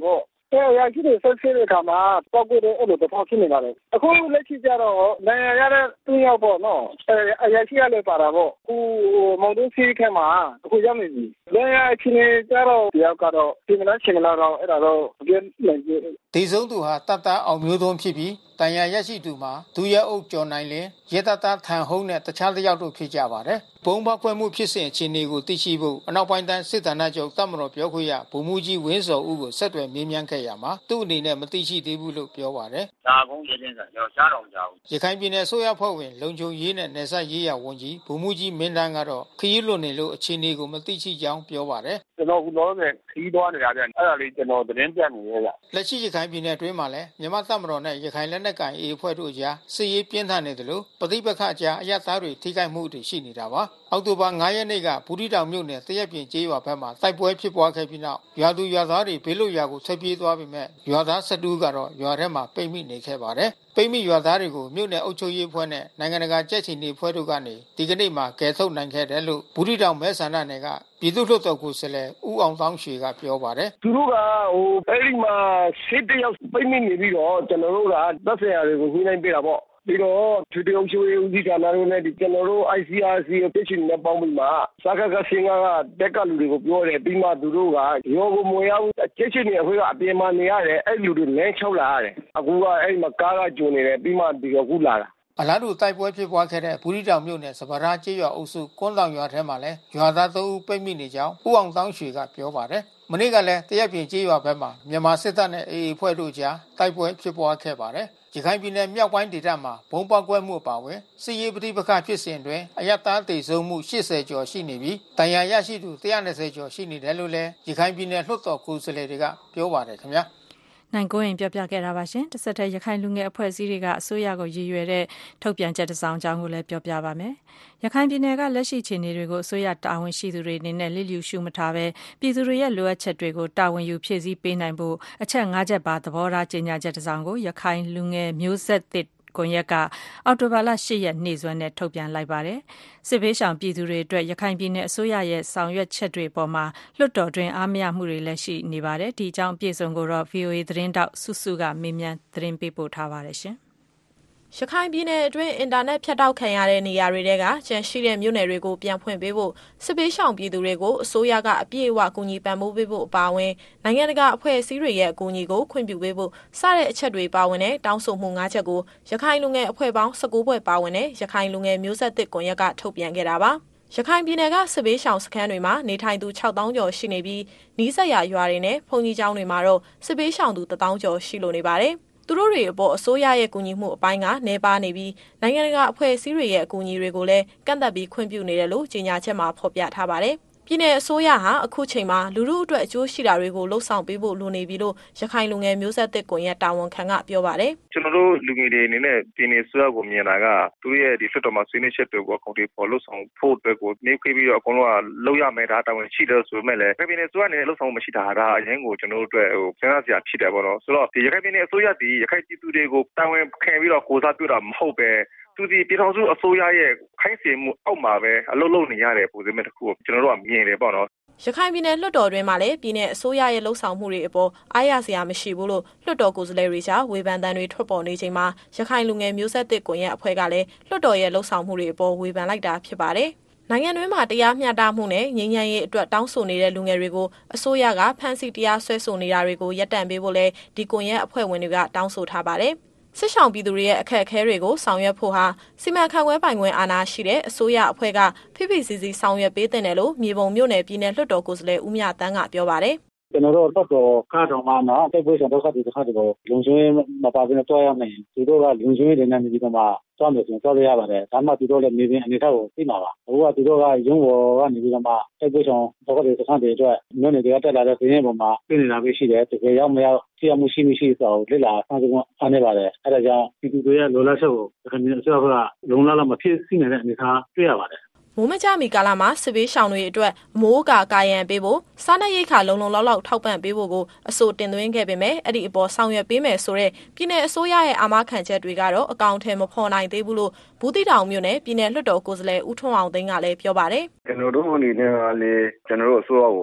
ရရှိတဲ့ဆက်ဆဲတဲ့အခါမှာပောက်ကွဲတဲ့အဲ့လိုတစ်ထောက်ဖြစ်နေပါတယ်အခုလက်ရှိကြတော့နိုင်ငံရတဲ့သူရောက်ပေါ့နော်အရာရှိရလည်းပါတာပေါ့အခုမောင်တုံးစီးခန့်မှာအခုရောက်နေပြီနိုင်ငံချင်းကြတော့တယောက်ကတော့ဒီမလားချင်းမလားတော့အဲ့ဒါတော့ပြင်းနိုင်ပြီဒေဆုံးသူဟာတတ်တာအောင်မျိုးသွန်းဖြစ်ပြီးတန်ရာရရှိသူမှာဒူရဲအုပ်ကျော်နိုင်လင်းရဲတပ်သားထန်ဟုံးနဲ့တခြားတယောက်တို့ဖြစ်ကြပါတယ်ဘုံပေါက်ကွဲမှုဖြစ်စဉ်အခြေအနေကိုသိရှိဖို့အနောက်ပိုင်းတိုင်းစစ်ဌာနချုပ်တပ်မတော်ပြောခွင့်ရဗိုလ်မှူးကြီးဝင်းစောဦးကိုဆက်သွယ်မေးမြန်းခဲ့ရမှာသူ့အနေနဲ့မသိရှိသေးဘူးလို့ပြောပါတယ်။ဒါကုန်းရဲချင်းဆိုကျွန်တော်ရှားတော့မကြောက်ဘူး။ရခိုင်ပြည်နယ်ဆိုရဖွဲ့ဝင်လုံခြုံရေးနဲ့နယ်စပ်ရေးရာဝန်ကြီးဗိုလ်မှူးကြီးမင်းတန်းကတော့ခရီးလွန်နေလို့အခြေအနေကိုမသိရှိကြောင်းပြောပါတယ်ကျွန်တော်ကတော့ခရီးသွားနေတာဗျအဲ့ဒါလေးကျွန်တော်သတင်းပြနေရဗျလက်ရှိရခိုင်ပြည်နယ်အတွင်းမှာလည်းမြန်မာတပ်မတော်နဲ့ရခိုင်လက်နက်ကိုင်အေအဖွဲ့တို့ကြားစစ်ရေးပြင်းထန်နေတယ်လို့ပဋိပက္ခကြားအရသားတွေထိခိုက်မှုတွေရှိနေတာပါအောက်တိုဘာ9ရက်နေ့ကဘူးတီတောင်မြို့နယ်တရက်ပြင်ကျေးရွာဘက်မှာတိုက်ပွဲဖြစ်ပွားခဲ့ပြီးနောက်ရွာသူရွာသားတွေဘေးလွတ်ရာကိုထွက်ပြေးသွားပေမဲ့ရွာသား12ကတော့ရွာထဲမှာပိတ်မိနေခဲ့ပါတယ်ပိတ်မိရွာသားတွေကိုမြို့နယ်အုပ်ချုပ်ရေးအဖွဲ့နဲ့နိုင်ငံတကာကြက်ချီနေအဖွဲ့တို့ကနေဒီကနေ့မှာကယ်ထုတ်နိုင်ခဲ့တယ်လို့ဘူးတီတောင်မဲဆန္ဒနယ်ကပြည်သူ့လွှတ်တော်ကိုယ်စားလှယ်ဦးအောင်သောင်းရွှေကပြောပါတယ်သူတို့ကအဲ့ဒီမှာစစ်တယောက်ပိတ်မိနေပြီးတော့ကျွန်တော်တို့ကသက်ဆိုင်ရာတွေကိုညှိနှိုင်းပေးတာပေါ့ပြီးတော့သူတယောက်ချိုးရေးဦးစီးဌာနတို့နဲ့ကျွန်တော်တို့ ICRC ကိုပြည်ရှင်နဲ့ပေါင်းပြီးမှစကားကစင်ကတက်ကလူတွေကိုပြောတယ်ပြီးမှသူတို့ကရောကိုမွေရောက်ကျစ်ချင်နေအခွေကအပြင်မှာနေရတယ်အဲ့လူတွေလမ်းချောက်လာရတယ်အခုကအဲ့ဒီမှာကားကဂျုံနေတယ်ပြီးမှဒီကခုလာတာအလားတူတိုက်ပွဲဖြစ်ပွားခဲ့တဲ့ဘူးတီတောင်မြို့နယ်စပရာကျေးရွာအုပ်စုကွန်းတောင်ရွာထဲမှာလည်းရွာသား3ဦးပိတ်မိနေကြောင်းဦးအောင်သောင်းရွှေကပြောပါတယ်မနေ့ကလည်းတရက်ပြင်ကျေးရွာဘက်မှာမြန်မာစစ်တပ်နဲ့ AA ဖွဲ့တို့ကြားတိုက်ပွဲဖြစ်ပွားခဲ့ပါတယ်ရခိုင်ပြည်နယ်မြောက်ပိုင်းဒေသမှာဘုံပေါက်ကွဲမှုပါဝင်စစ်ရေးပဋိပက္ခဖြစ်စဉ်တွင်အယက်သားတေဆုံးမှု80ကျော်ရှိနေပြီးတန်ရာရရှိသူ120ကျော်ရှိနေတယ်လို့လည်းရခိုင်ပြည်နယ်လွှတ်တော်ကိုယ်စားလှယ်တွေကပြောပါတယ်ခင်ဗျာနိုင်ကိုရင်ပြောပြခဲ့တာပါရှင်တစ်ဆက်တည်းရခိုင်လူငယ်အဖွဲ့အစည်းတွေကအစိုးရကိုရည်ရွယ်တဲ့ထုတ်ပြန်ချက်တစ်စောင်အကြောင်းကိုလည်းပြောပြပါမယ်ရခိုင်ပြည်နယ်ကလက်ရှိအခြေအနေတွေကိုအစိုးရတာဝန်ရှိသူတွေအနေနဲ့လစ်လျူရှုမထားဘဲပြည်သူတွေရဲ့လိုအပ်ချက်တွေကိုတာဝန်ယူဖြည့်ဆည်းပေးနိုင်ဖို့အချက်5ချက်ပါသဘောထားကြေညာချက်တစ်စောင်ကိုရခိုင်လူငယ်မျိုးဆက်သစ်ကွန်ရက်ကအောက်တိုဘာလ8ရက်နေ့စွဲနဲ့ထုတ်ပြန်လိုက်ပါတယ်။စစ်ဘေးရှောင်ပြည်သူတွေအတွက်ရခိုင်ပြည်နယ်အစိုးရရဲ့ဆောင်ရွက်ချက်တွေပေါ်မှာလွှတ်တော်တွင်အားမရမှုတွေလည်းရှိနေပါတယ်။ဒီအကြောင်းအပြည့်အစုံကိုတော့ VOA သတင်းတောက်စုစုကမေးမြန်းသတင်းပေးပို့ထားပါတယ်ရှင်။ရခိုင်ပြည်နယ်အတွင်းအင်တာနက်ဖြတ်တောက်ခံရတဲ့နေရာတွေထဲကကျန်ရှိတဲ့မြို့နယ်တွေကိုပြန်ဖွင့်ပေးဖို့စစ်ပေးရှောင်ပြည်သူတွေကိုအစိုးရကအပြည့်အဝကူညီပံ့ပိုးပေးဖို့အပါအဝင်နိုင်ငံတကာအဖွဲ့အစည်းတွေရဲ့အကူအညီကိုခွင့်ပြုပေးဖို့စတဲ့အချက်တွေပါဝင်တဲ့တောင်းဆိုမှု5ချက်ကိုရခိုင်လူငယ်အဖွဲ့ပေါင်း19ဖွဲ့ပါဝင်တဲ့ရခိုင်လူငယ်မျိုးဆက်သစ်ကွန်ရက်ကထုတ်ပြန်ခဲ့တာပါ။ရခိုင်ပြည်နယ်ကစစ်ပေးရှောင်စခန်းတွေမှာနေထိုင်သူ6000ကျော်ရှိနေပြီးနီးစပ်ရာရွာတွေနဲ့ဘုံကြီးကျောင်းတွေမှာတော့စစ်ပေးရှောင်သူ1000ကျော်ရှိလို့နေပါတယ်။သူတို့တွေအပေါ်အစိုးရရဲ့ကူညီမှုအပိုင်းကနေပါနေပြီးနိုင်ငံတကာအဖွဲ့အစည်းတွေရဲ့အကူအညီတွေကိုလည်းကန့်သတ်ပြီးခွင့်ပြုနေတယ်လို့ကြေညာချက်မှာဖော်ပြထားပါတယ်။ပြည်내အစိုးရဟာအခုချိန်မှာလူထုအတွက်အကျိုးရှိတာတွေကိုလှုပ်ဆောင်ပေးဖို့လိုနေပြီလို့ရခိုင်လူငယ်မျိုးဆက်သစ်ကွန်ရက်တာဝန်ခံကပြောပါတယ်ကျွန်တော်တို့လူငယ်တွေအနေနဲ့ပြည်내အစိုးရကိုမြင်တာကသူတို့ရဲ့ဒီလွှတ်တော်မှာဆွေးနွေးချက်တွေကိုအကောင့်တွေပေါ်လှုပ်ဆောင်ဖို့အတွက်ကိုနှိပ်ခွေးပြီးတော့အကုန်လုံးကလှုပ်ရမယ်ဒါတာဝန်ရှိတယ်ဆိုမဲ့လည်းပြည်내အစိုးရအနေနဲ့လှုပ်ဆောင်မရှိတာဒါအရင်ကိုကျွန်တော်တို့အတွက်စဉ်းစားစရာဖြစ်တယ်ပေါ့နော်ဆိုတော့ဒီရခိုင်ပြည်내အစိုးရဒီရခိုင်ပြည်သူတွေကိုတာဝန်ခံပြီးတော့ကိုစားပြုတာမဟုတ်ပဲသူဒီပြည်ထောင်စုအစိုးရရဲ့ခိုင်းစေမှုအောက်မှာပဲအလုပ်လုပ်နေရတဲ့ပုံစံမျိုးတစ်ခုကိုကျွန်တော်တို့ကမြင်တယ်ပေါ့နော်ရခိုင်ပြည်နယ်လွှတ်တော်တွင်မှလည်းပြည်내အစိုးရရဲ့လှုပ်ဆောင်မှုတွေအပေါ်အားရစရာမရှိဘူးလို့လွှတ်တော်ကိုယ်စားလှယ်တွေကြားဝေဖန်သံတွေထွက်ပေါ်နေချိန်မှာရခိုင်လူငယ်မျိုးဆက်သစ်ကွန်ရက်အဖွဲ့ကလည်းလွှတ်တော်ရဲ့လှုပ်ဆောင်မှုတွေအပေါ်ဝေဖန်လိုက်တာဖြစ်ပါတယ်။နိုင်ငံတွင်းမှာတရားမျှတမှုနဲ့ငြိမ်းချမ်းရေးအတွက်တောင်းဆိုနေတဲ့လူငယ်တွေကိုအစိုးရကဖမ်းဆီးတရားစွဲဆိုနေတာတွေကိုရပ်တန့်ပေးဖို့လည်းဒီကွန်ရက်အဖွဲ့ဝင်တွေကတောင်းဆိုထားပါတယ်။စစ်ဆောင်ပြည်သူတွေရဲ့အခက်အခဲတွေကိုဆောင်ရွက်ဖို့ဟာစီမံခန့်ခွဲပိုင်ခွင့်အာဏာရှိတဲ့အစိုးရအဖွဲ့ကဖိဖိစီစီဆောင်ရွက်ပေးတဲ့တယ်လို့မြေပုံမြို့နယ်ပြည်내လွှတ်တော်ကိုယ်စားလှယ်ဦးမြတန်းကပြောပါတယ်ကျွန်တော်တို့တော့ကားတော်မှာနော်တိုက်ပွဲဆောင်ဒုက္ခတွေတစ်ခါတည်းကိုလုံခြုံရေးမပါဘဲနဲ့တွားရမယ်သူတို့ကလုံခြုံရေးတွေနဲ့နေပြီးတော့မှတွားမယ်ဆိုရင်တွားလို့ရပါတယ်ဒါမှသူတို့လည်းနေပင်အနေထားကိုသိမှာပါအခုကသူတို့ကရုံးပေါ်ကနေပြီးတော့မှတိုက်ပွဲဆောင်ဒုက္ခတွေတစ်ခါတည်းအတွက်မြို့နယ်တွေကတက်လာတဲ့ပြည်내ပေါ်မှာပြင်နေတာပဲရှိတယ်တကယ်ရောက်မရောက်သိရမှုရှိမရှိဆိုတော့လက်လာဆန်းစုံအားနေပါတယ်အဲ့ဒါကြောင့်ပြည်သူတွေရဲ့လိုလားချက်ကိုဒီကနေ့အစိုးရကလုံလောက်မဖြစ်စီနေတဲ့အနေအထားတွေ့ရပါတယ်မိုးမကြမီကာလမှာစစ်ဘေးရှောင်တွေအတွက်မိုးကာရန်ပေးဖို့စားနပ်ရိက္ခာလုံလောက်ထောက်ပံ့ပေးဖို့ကိုအဆိုတင်သွင်းခဲ့ပေမဲ့အဲ့ဒီအပေါ်ဆောင်ရွက်ပေးမယ်ဆိုတဲ့ပြည်내အစိုးရရဲ့အာမခံချက်တွေကတော့အကောင့်ထဲမဖော်နိုင်သေးဘူးလို့ဘူးတီတောင်မြို့နယ်ပြည်내လွှတ်တော်ကိုယ်စားလှယ်ဦးထွန်းအောင်သိန်းကလည်းပြောပါတယ်ကျွန်တော်တို့အနေနဲ့ကလည်းကျွန်တော်တို့အစိုးရကို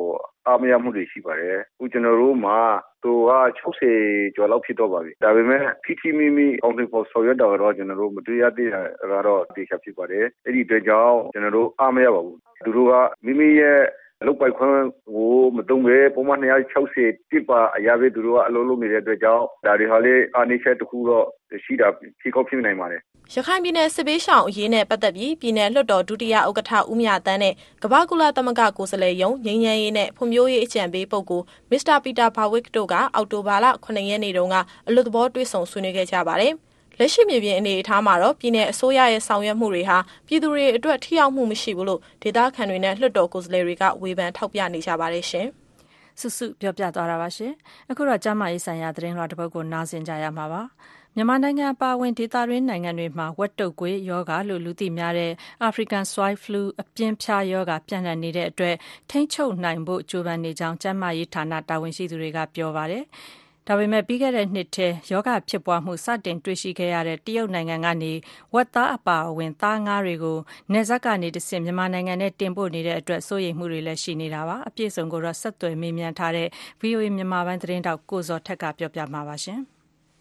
အားမရမှုတွေရှိပါတယ်အခုကျွန်တော်တို့မှာသူက60ကျော်လောက်ဖြစ်တော့ပါပြီဒါပေမဲ့ဖိဖိမိမိအောင်တွေပေါ်ဆောင်ရတော့ကျွန်တော်တို့မတွေ့ရသေးတာကတော့တေချာဖြစ်ပါတယ်အဲ့ဒီအတွက်ကြောင့်ကျွန်တော်တို့အားမရပါဘူးသူတို့ကမိမိရဲ့လောက်ပိုက်ခွင့်ကိုမတုံးပဲပုံမှန်260ပြပါအရာပဲသူတို့ကအလုံးလုံးနေတဲ့အတွက်ကြောင့်ဒါတွေဟာလေအာနိချက်တစ်ခုတော့ရှိတာဖြစ်ကောက်ဖြစ်နိုင်ပါတယ်ရခိုင်ပြည်နယ်စစ်ပေးရှောင်အရေးနဲ့ပတ်သက်ပြီးပြည်နယ်လွှတ်တော်ဒုတိယဥက္ကဋ္ဌဦးမြတန်းနဲ့ကမ္ဘာကုလသမဂ္ဂကိုယ်စားလှယ်ယုံငြိမ်းချမ်းရေးနဲ့ဖွံ့ဖြိုးရေးအကြံပေးပုဂ္ဂိုလ်မစ္စတာပီတာဘာဝစ်တို့ကအောက်တိုဘာလ9ရက်နေ့တုန်းကအလွတ်သဘောတွေ့ဆုံဆွေးနွေးခဲ့ကြပါတယ်။လက်ရှိမြေပြင်အနေအထားမှာတော့ပြည်내အစိုးရရဲ့ဆောင်ရွက်မှုတွေဟာပြည်သူတွေအတွက်ထိရောက်မှုမရှိဘူးလို့ဒေသခံတွေနဲ့လွှတ်တော်ကိုယ်စားလှယ်တွေကဝေဖန်ထောက်ပြနေကြပါတယ်ရှင်။စုစုပြောပြသွားတာပါရှင်။အခုတော့ကျမရေးဆိုင်ရာသတင်းလွှာတစ်ပုဒ်ကိုနားဆင်ကြရမှာပါ။မြန်မာနိုင်ငံပါဝင်ဒေသတွင်းနိုင်ငံတွေမှာဝက်တုပ်ကွေးယောဂလို့လူသိများတဲ့ African Swine Flu အပြင်းဖြားယောဂပြန့်နှံ့နေတဲ့အတွက်ထိန်းချုပ်နိုင်ဖို့ကြိုးပမ်းနေကြောင်းကျန်းမာရေးဌာနတာဝန်ရှိသူတွေကပြောပါတယ်။ဒါပေမဲ့ပြီးခဲ့တဲ့နှစ်ထဲယောဂဖြစ်ပွားမှုစတင်တွေ့ရှိခဲ့ရတဲ့တရုတ်နိုင်ငံကနေဝက်သားအပါအဝင်သားငါးတွေကိုနယ်စပ်ကနေတဆင့်မြန်မာနိုင်ငံနဲ့တင်ပို့နေတဲ့အတွက်စိုးရိမ်မှုတွေလည်းရှိနေတာပါ။အပြည့်စုံကိုတော့ဆက်သွယ်မေးမြန်းထားတဲ့ VOA မြန်မာပိုင်းသတင်းတောက်ကိုဇော်ထက်ကပြောပြမှာပါရှင်။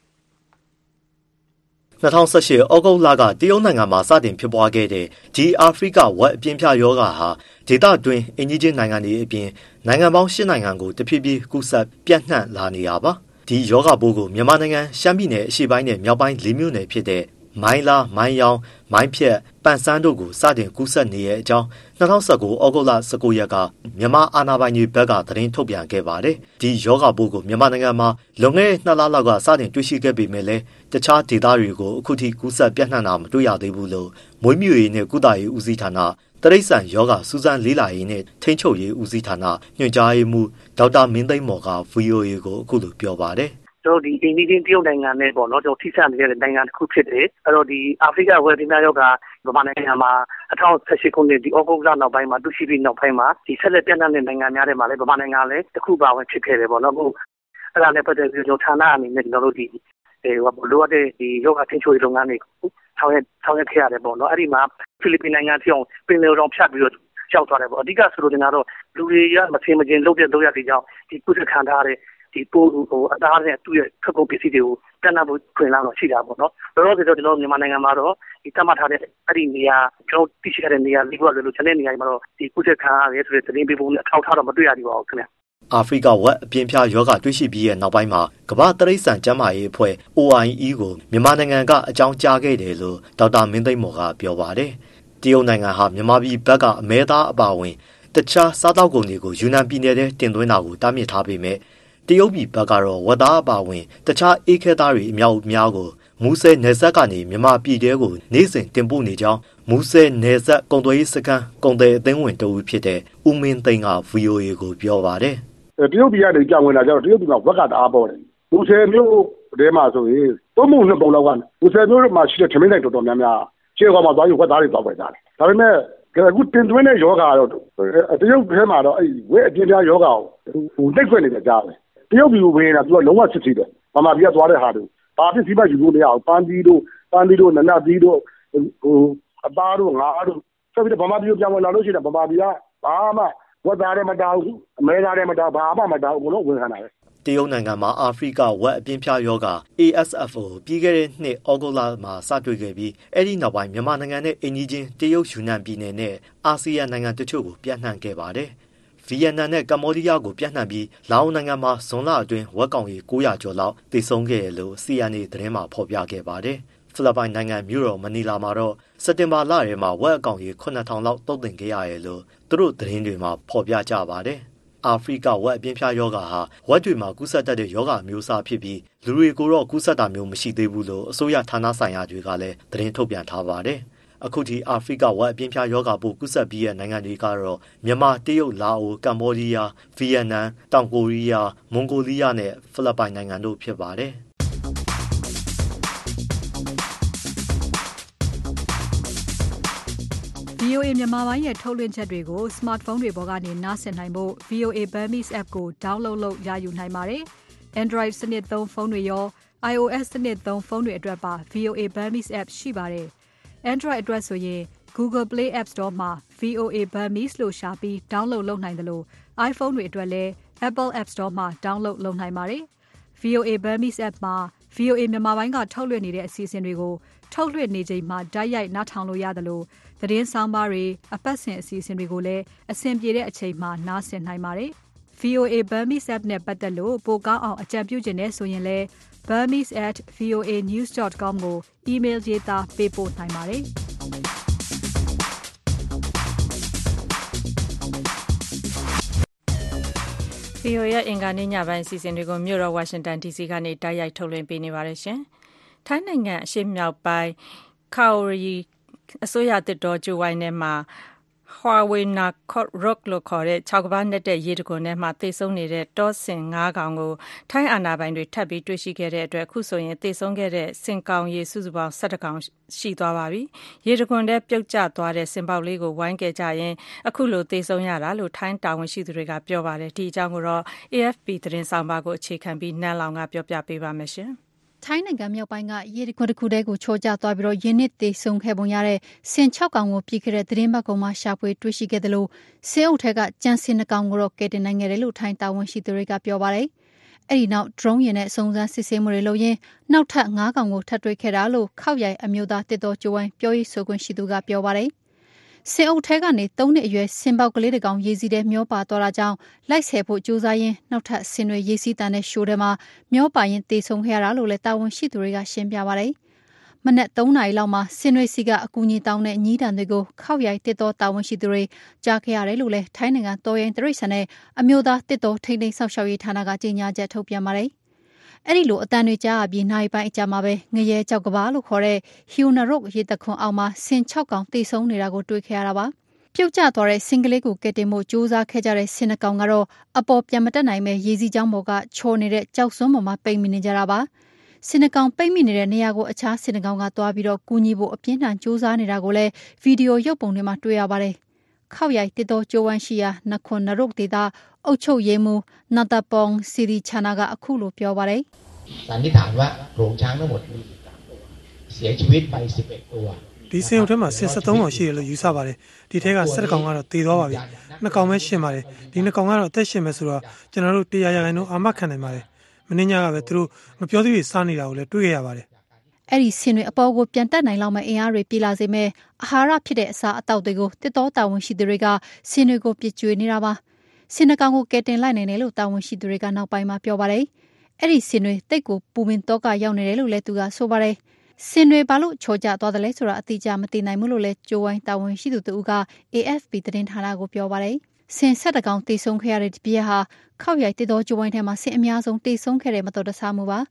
2018ဩဂုတ်လကတရုတ်နိုင်ငံမှာစတင်ဖြစ်ပွားခဲ့တဲ့ဒီအာဖရိကဝက်အပြင်းပြယောဂါဟာဒေသတွင်းအင်ဂျီချင်းနိုင်ငံတွေအပြင်နိုင်ငံပေါင်း10နိုင်ငံကိုတဖြည်းဖြည်းကူးစက်ပြန့်နှံ့လာနေတာပါဒီယောဂပိုးကိုမြန်မာနိုင်ငံရှမ်းပြည်နယ်အရှေ့ပိုင်းနဲ့မြောက်ပိုင်း၄မြို့နယ်ဖြစ်တဲ့မိုင်းလားမိုင်းယောင်းမိုင်းဖြတ်ပန်ဆန်းတို့ကိုစတင်ကူးစက်နေတဲ့အကြောင်း2019ဩဂုတ်လ19ရက်ကမြန်မာအာဏာပိုင်တွေဘက်ကသတင်းထုတ်ပြန်ခဲ့ပါတယ်ဒီယောဂပိုးကိုမြန်မာနိုင်ငံမှာလွန်ခဲ့တဲ့2လလောက်ကစတင်တွေ့ရှိခဲ့ပေမဲ့လည်းတခြားဒေသတွေကိုအခုထိကူးစက်ပြန့်နှံ့တာမတွေ့ရသေးဘူးလို့မွေးမြူရေးနဲ့ကုသရေးဦးစီးဌာနတရိတ်ဆန်ယောဂစူးစမ်းလေးလာရေးနဲ့ထိန်းချုပ်ရေးဦးစီးဌာနညွှန်ကြားရေးမှူးဒေါက်တာမင်းသိန်းမော်က VOA ကိုအခုလိုပြောပါတယ်ကျွန်တော်ဒီအင်ဒီချင်းတရုတ်နိုင်ငံနဲ့ပေါ့နော်ကျွန်တော်ထိစပ်နေတဲ့နိုင်ငံတစ်ခုဖြစ်တယ်အဲ့တော့ဒီအာဖရိကဝက်ဒီနာယောဂဗမာနိုင်ငံမှာ2018ခုနှစ်ဒီဩဂုတ်လနောက်ပိုင်းမှာတူရှိပြီးနောက်ပိုင်းမှာဒီဆက်လက်ပြန့်နှံ့တဲ့နိုင်ငံများထဲမှာလည်းဗမာနိုင်ငံလည်းတစ်ခုပါဝင်ဖြစ်ခဲ့တယ်ပေါ့နော်အခုအဲ့ဒါနဲ့ပတ်သက်ပြီးကျွန်တော်ဌာနအနေနဲ့ကျွန်တော်တို့ဒီလိုအပ်တဲ့ဒီယောဂထိန်းချုပ်ရေးလုပ်ငန်းတွေကိုဆောင်ရွက်ခဲ့ရတယ်ပေါ့နော်အဲ့ဒီမှာဖိလစ်ပိုင်နိုင်ငံပြောင်းပင်လယ်တော်ဖြတ်ပြီးတော့ရောက်သွားတယ်ပေါ့အဓိကဆိုလို့ကျွန်တော်တို့လူတွေကမထင်မကျင်လုပ်တဲ့လုပ်ရတဲ့ကြောင့်ဒီကုသခံထားတဲ့ဒီပိုးအသားနဲ့သူ့ရဲ့ခက်ကုန်ပစ္စည်းတွေကိုတန်းဖို့ခွင့်လာတော့ရှိတာပေါ့နော်။လောလောဆယ်တော့ကျွန်တော်မြန်မာနိုင်ငံမှာတော့ဒီတတ်မှတ်ထားတဲ့အဲ့ဒီနေရာကျွန်တော်သိရှိရတဲ့နေရာလေးခုလို့ကျွန်တဲ့နေရာမှာတော့ဒီကုသခံရတယ်ဆိုတဲ့သတင်းပေးပုံနဲ့အထောက်ထားတော့မတွေ့ရသေးပါဘူးခင်ဗျ။အာဖရိကဝက်အပြင်းပြယောဂတွေ့ရှိပြီးရဲ့နောက်ပိုင်းမှာကမ္ဘာတရိတ်ဆန်ကျန်းမာရေးအဖွဲ့ OIE ကိုမြန်မာနိုင်ငံကအကြောင်းကြားခဲ့တယ်လို့ဒေါက်တာမင်းသိန်းမော်ကပြောပါတယ်။တရုတ်နိုင်ငံဟာမြန်မာပြည်ဘက်ကအမဲသားအပါအဝင်တခြားစားတောက်ကုန်တွေကိုယူနန်ပြည်နယ်ထဲတင်သွင်းတာကိုတားမြစ်ထားပေမဲ့တရုတ်ပြည်ဘက်ကတော့ဝက်သားအပါဝင်တခြားအေးခဲသားတွေအများကိုမူဆယ်နယ်စပ်ကနေမြန်မာပြည်တဲကိုနေ့စဉ်တင်ပို့နေကြောင်းမူဆယ်နယ်စပ်ကုန်သွယ်ရေးစခန်းကုန်သည်အသင်းဝင်တဦးဖြစ်တဲ့ဦးမင်းသိန်းက VOA ကိုပြောပါတယ်။တရုတ်ပြည်ကနေကြောင်ဝင်လာကြတော့တရုတ်ပြည်ကဝက်ကတအားပေါ်တယ်။မူဆယ်မျိုးတဲမှာဆိုရင်သုံးမှုနှစ်ပုံလောက်ကမူဆယ်မျိုးမှာရှိတဲ့ထမင်းဆိုင်တော်တော်များများခြေကောင်မှာသွားယူဝက်သားတွေသွားဝယ်ကြတယ်။ဒါပေမဲ့အခုတင်သွင်းတဲ့ယောဂါကတော့တရုတ်ထဲမှာတော့အဲ့ဝက်အပြင်းပြားယောဂါကိုနှိပ်ခွင့်နေကြကြားတယ်။တရုတ်ပြည်ကိုဝင်လာသူကလုံးဝစစ်စစ်တယ်။ဗမာပြည်ကသွားတဲ့ဟာတွေဘာပစ္စည်းမှယူလို့မရအောင်ပန်းသီးတို့နနသီးတို့အသားတို့ငါးတို့ဆက်ပြီးတော့ဗမာပြည်ကိုပြန်ဝင်လာလို့ရှိရင်ဗမာပြည်ကဘာမှဝက်သားတွေမတောင်းဘူးအမဲသားတွေမတောင်းဘာမှမတောင်းဘူးလို့ဝန်ခံတာပဲတရုတ်နိုင်ငံမှာအာဖရိကဝက်အပြင်းပြားယောဂ ASFO ပြီးခဲ့တဲ့နှစ်ဩဂုတ်လမှာစတွေ့ခဲ့ပြီးအဲ့ဒီနောက်ပိုင်းမြန်မာနိုင်ငံနဲ့အင်ဂျီချင်းတရုတ်ယူနန်ပြည်နယ်နဲ့အာဆီယံနိုင်ငံတချို့ကိုပြန့်နှံ့ခဲ့ပါတယ်ဗီယက်နမ်နဲ့ကမ္ဘောဒီးယားကိုပြန့်နှံ့ပြီးလာအိုနိုင်ငံမှာဇွန်လအတွင်းဝက်ကောင်ရေ900ကျော်လောက်သေဆုံးခဲ့တယ်လို့ CNA သတင်းမှာဖော်ပြခဲ့ပါတယ်ဖိလစ်ပိုင်နိုင်ငံမြို့တော်မနီလာမှာတော့စက်တင်ဘာလထဲမှာဝက်အကောင်ရေ9000လောက်တုတ်တင်ခဲ့ရတယ်လို့သူတို့သတင်းတွေမှာဖော်ပြကြပါတယ်အာဖရိကဝက်အပြင်းပြားယောဂါဟာဝက်တွေမှာကူးစက်တတ်တဲ့ယောဂါမျိုးစားဖြစ်ပြီးလူတွေကိုတော့ကူးစက်တာမျိုးမရှိသေးဘူးလို့အစိုးရဌာနဆိုင်ရာတွေကလည်းသတင်းထုတ်ပြန်ထားပါတယ်အခုထိအာဖရိကဝက်အပြင်းပြားယောဂါပိုးကူးစက်ပြီးတဲ့နိုင်ငံတွေကတော့မြန်မာတရုတ်လာအိုကမ္ဘောဒီးယားဗီယက်နမ်တောင်ကိုရီးယားမွန်ဂိုလီးယားနဲ့ဖိလစ်ပိုင်နိုင်ငံတို့ဖြစ်ပါတယ် VOA မြန်မာပိုင်းရဲ့ထုတ်လွှင့်ချက်တွေကို smartphone တွေပေါ်ကနေနားဆင်နိုင်ဖို့ VOA Burmese app ကို download လုပ်ရယူနိုင်ပါတယ်။ Android စနစ်သုံးဖုန်းတွေရော iOS စနစ်သုံးဖုန်းတွေအတွက်ပါ VOA Burmese app ရှိပါတယ်။ Android အတွက်ဆိုရင် Google Play App Store မှာ VOA Burmese လို့ရှာပြီး download လုပ်နိုင်တယ်လို့ iPhone တွေအတွက်လည်း Apple App Store မှာ download လုပ်နိုင်ပါတယ်။ VOA Burmese App မှာ VOA မြန်မာပိုင်းကထုတ်လွှင့်နေတဲ့အစီအစဉ်တွေကိုထုတ်လွှင့်နေချိန်မှာတိုက်ရိုက်နားထောင်လို့ရတယ်လို့သတင်းဆောင်ပါတွေအပတ်စဉ်အစီအစဉ်တွေကိုလည်းအဆင်ပြေတဲ့အချိန်မှာနားဆင်နိုင်ပါတယ်။ VOA Burmese App နဲ့ပတ်သက်လို့ပိုကောင်းအောင်အကြံပြုချင်တဲ့ဆိုရင်လည်း burmese@voanews.com ကို email ရေးသားပေးပို့နိုင်ပါတယ်။ VOA ရဲ့အင်္ဂါနေ့ညပိုင်းအစီအစဉ်တွေကိုမြို့တော် Washington DC ကနေတိုက်ရိုက်ထုတ်လွှင့်ပေးနေပါတယ်ရှင်။ထိုင်းနိုင်ငံအရှေ့မြောက်ပိုင်း Khao Yai အစိုးရတစ်တော်ကျိုးဝိုင်းထဲမှာ Huawei Nakot Rock လို့ခေါ်တဲ့6ကမ္ဘာနဲ့တဲ့ရေတံခွန်ထဲမှာသေဆုံးနေတဲ့တောဆင်9ကောင်ကိုထိုင်းအာဏာပိုင်တွေထပ်ပြီးတွေ့ရှိခဲ့တဲ့အတွက်အခုဆိုရင်သေဆုံးခဲ့တဲ့ဆင်ကောင်ရေစုစုပေါင်း17ကောင်ရှိသွားပါပြီ။ရေတံခွန်ထဲပြုတ်ကျသွားတဲ့ဆင်ပေါက်လေးကိုဝိုင်းခဲ့ကြရင်အခုလိုသေဆုံးရတာလို့ထိုင်းတာဝန်ရှိသူတွေကပြောပါတယ်။ဒီအကြောင်းကိုတော့ AFP သတင်းဆောင်ပါကိုအခြေခံပြီးနန်းလောင်ကပြောပြပေးပါမယ်ရှင်။ထိုင်းနိုင်ငံမြောက်ပိုင်းကရေတံခွန်တစ်ခုတည်းကိုချိုးကျသွားပြီးရင်းနစ်သေဆုံးခဲ့ပုံရတဲ့ဆင်6ကောင်ကိုပြီးခဲ့တဲ့သတင်းပတ်ကုန်မှာရှာဖွေတွေ့ရှိခဲ့တယ်လို့ဆင်အုပ်ထဲကကြမ်းဆင်2ကောင်ကိုတော့ကယ်တင်နိုင်ခဲ့တယ်လို့ထိုင်းတာဝန်ရှိသူတွေကပြောပါတယ်။အဲဒီနောက် drone ယာဉ်နဲ့စုံစမ်းစစ်ဆေးမှုတွေလုပ်ရင်းနောက်ထပ်9ကောင်ကိုထပ်တွေ့ခဲ့တာလို့ခောက်ရိုင်အမျိုးသားတစ်တော်ကျိုးဝိုင်းပြောရေးဆိုခွင့်ရှိသူကပြောပါတယ်။ဆင်အုပ်ထဲကနေ3နှစ်အရွယ်ဆင်ပေါက်ကလေးတစ်ကောင်ရေစီးထဲမျောပါသွားတာကြောင့်လိုက်ဆယ်ဖို့ကြိုးစားရင်းနောက်ထပ်ဆင်တွေရေစီးတန်တဲ့ရှိုးထဲမှာမျောပါရင်သေဆုံးခဲ့ရတာလို့လည်းတာဝန်ရှိသူတွေကရှင်းပြပါတယ်။မနက်3နာရီလောက်မှာဆင်တွေစီကအကူအညီတောင်းတဲ့ညီးတန်တွေကိုခောက်ရိုင်တစ်တော်တာဝန်ရှိသူတွေကြားခဲ့ရတယ်လို့လည်းထိုင်းနိုင်ငံတော်ရင်တရိတ်ဆန်နဲ့အမျိုးသားတစ်တော်ထိန်းသိမ်းဆောက်ရှောက်ရေးဌာနကကြေညာချက်ထုတ်ပြန်ပါတယ်။အဲ့ဒီလိုအတန်တွေကြားအပြီးနိုင်ပိုင်းအကြာမှာပဲငရဲကြောက်ကဘာလို့ခေါ်တဲ့ Hunarok ရေတခွန်အောက်မှာဆင်6ကောင်သေဆုံးနေတာကိုတွေ့ခဲ့ရတာပါ။ပြုတ်ကျသွားတဲ့ဆင်ကလေးကိုကယ်တင်ဖို့ကြိုးစားခဲ့ကြတဲ့ဆင်နှကောင်ကတော့အပေါ်ပြန်မတက်နိုင်ပဲရေစီးကြောင်းပေါ်ကချော်နေတဲ့ကြောက်စွန်းပေါ်မှာပိတ်မိနေကြတာပါ။ဆင်နှကောင်ပိတ်မိနေတဲ့နေရာကိုအခြားဆင်နှကောင်ကသွားပြီးကူညီဖို့အပြင်းထန်ကြိုးစားနေတာကိုလည်းဗီဒီယိုရုပ်ပုံတွေမှာတွေ့ရပါတယ်။ခောက်ရိုင်တစ်တော်ကျိုးဝမ်းရှိရာနခွန်နရုတ်ဒေသအုပ်ချုပ်ရေးမှူးနာတာပောင်စီရီချာနာကအခုလိုပြောပါတယ်။สันนิษฐานว่าโรงช้างทั้งหมดเสียชีวิตไป11ตัวဒီဆင်အုပ်ထဲမှာဆင်73ကောင်ရှိတယ်လို့ယူဆပါတယ်ဒီထဲက17ကောင်ကတော့သေသွားပါပြီ2ကောင်ပဲရှင်ပါတယ်ဒီ2ကောင်ကတော့အသက်ရှင်မယ်ဆိုတော့ကျွန်တော်တို့100%အာမခံနိုင်ပါတယ်မင်းညကပဲသူတို့မပြောသေးတွေစားနေတာကိုလည်းတွေ့ရပါတယ်အဲ့ဒီဆင်တွေအပေါ်ကိုပြန်တက်နိုင်လောက်မဲ့အင်အားတွေပြေလာစေမဲ့အာဟာရဖြစ်တဲ့အစာအသောက်တွေကိုတစ်တော်တာဝန်ရှိသူတွေကဆင်တွေကိုပြစ်ကျွေးနေတာပါဆင်နှကောင်ကိုကယ်တင်လိုက်နိုင်တယ်လို့တာဝန်ရှိသူတွေကနောက်ပိုင်းမှာပြောပါတယ်အဲ့ဒီဆင်တွေတိတ်ကိုပူပင်တော့ကရောက်နေတယ်လို့လည်းသူကဆိုပါတယ်ဆင်တွေဘာလို့ချော်ကျသွားတယ်လဲဆိုတာအတိအကျမသိနိုင်ဘူးလို့လည်းကျိုးဝိုင်းတာဝန်ရှိသူတူက AFP သတင်းဌာနကိုပြောပါတယ်ဆင်7ကောင်တေဆုံးခဲ့ရတဲ့ဒီပြည့်ဟာခောက်ရိုက်တစ်တော်ကျိုးဝိုင်းထဲမှာဆင်အများဆုံးတေဆုံးခဲ့တဲ့မတော်တဆမှုပါ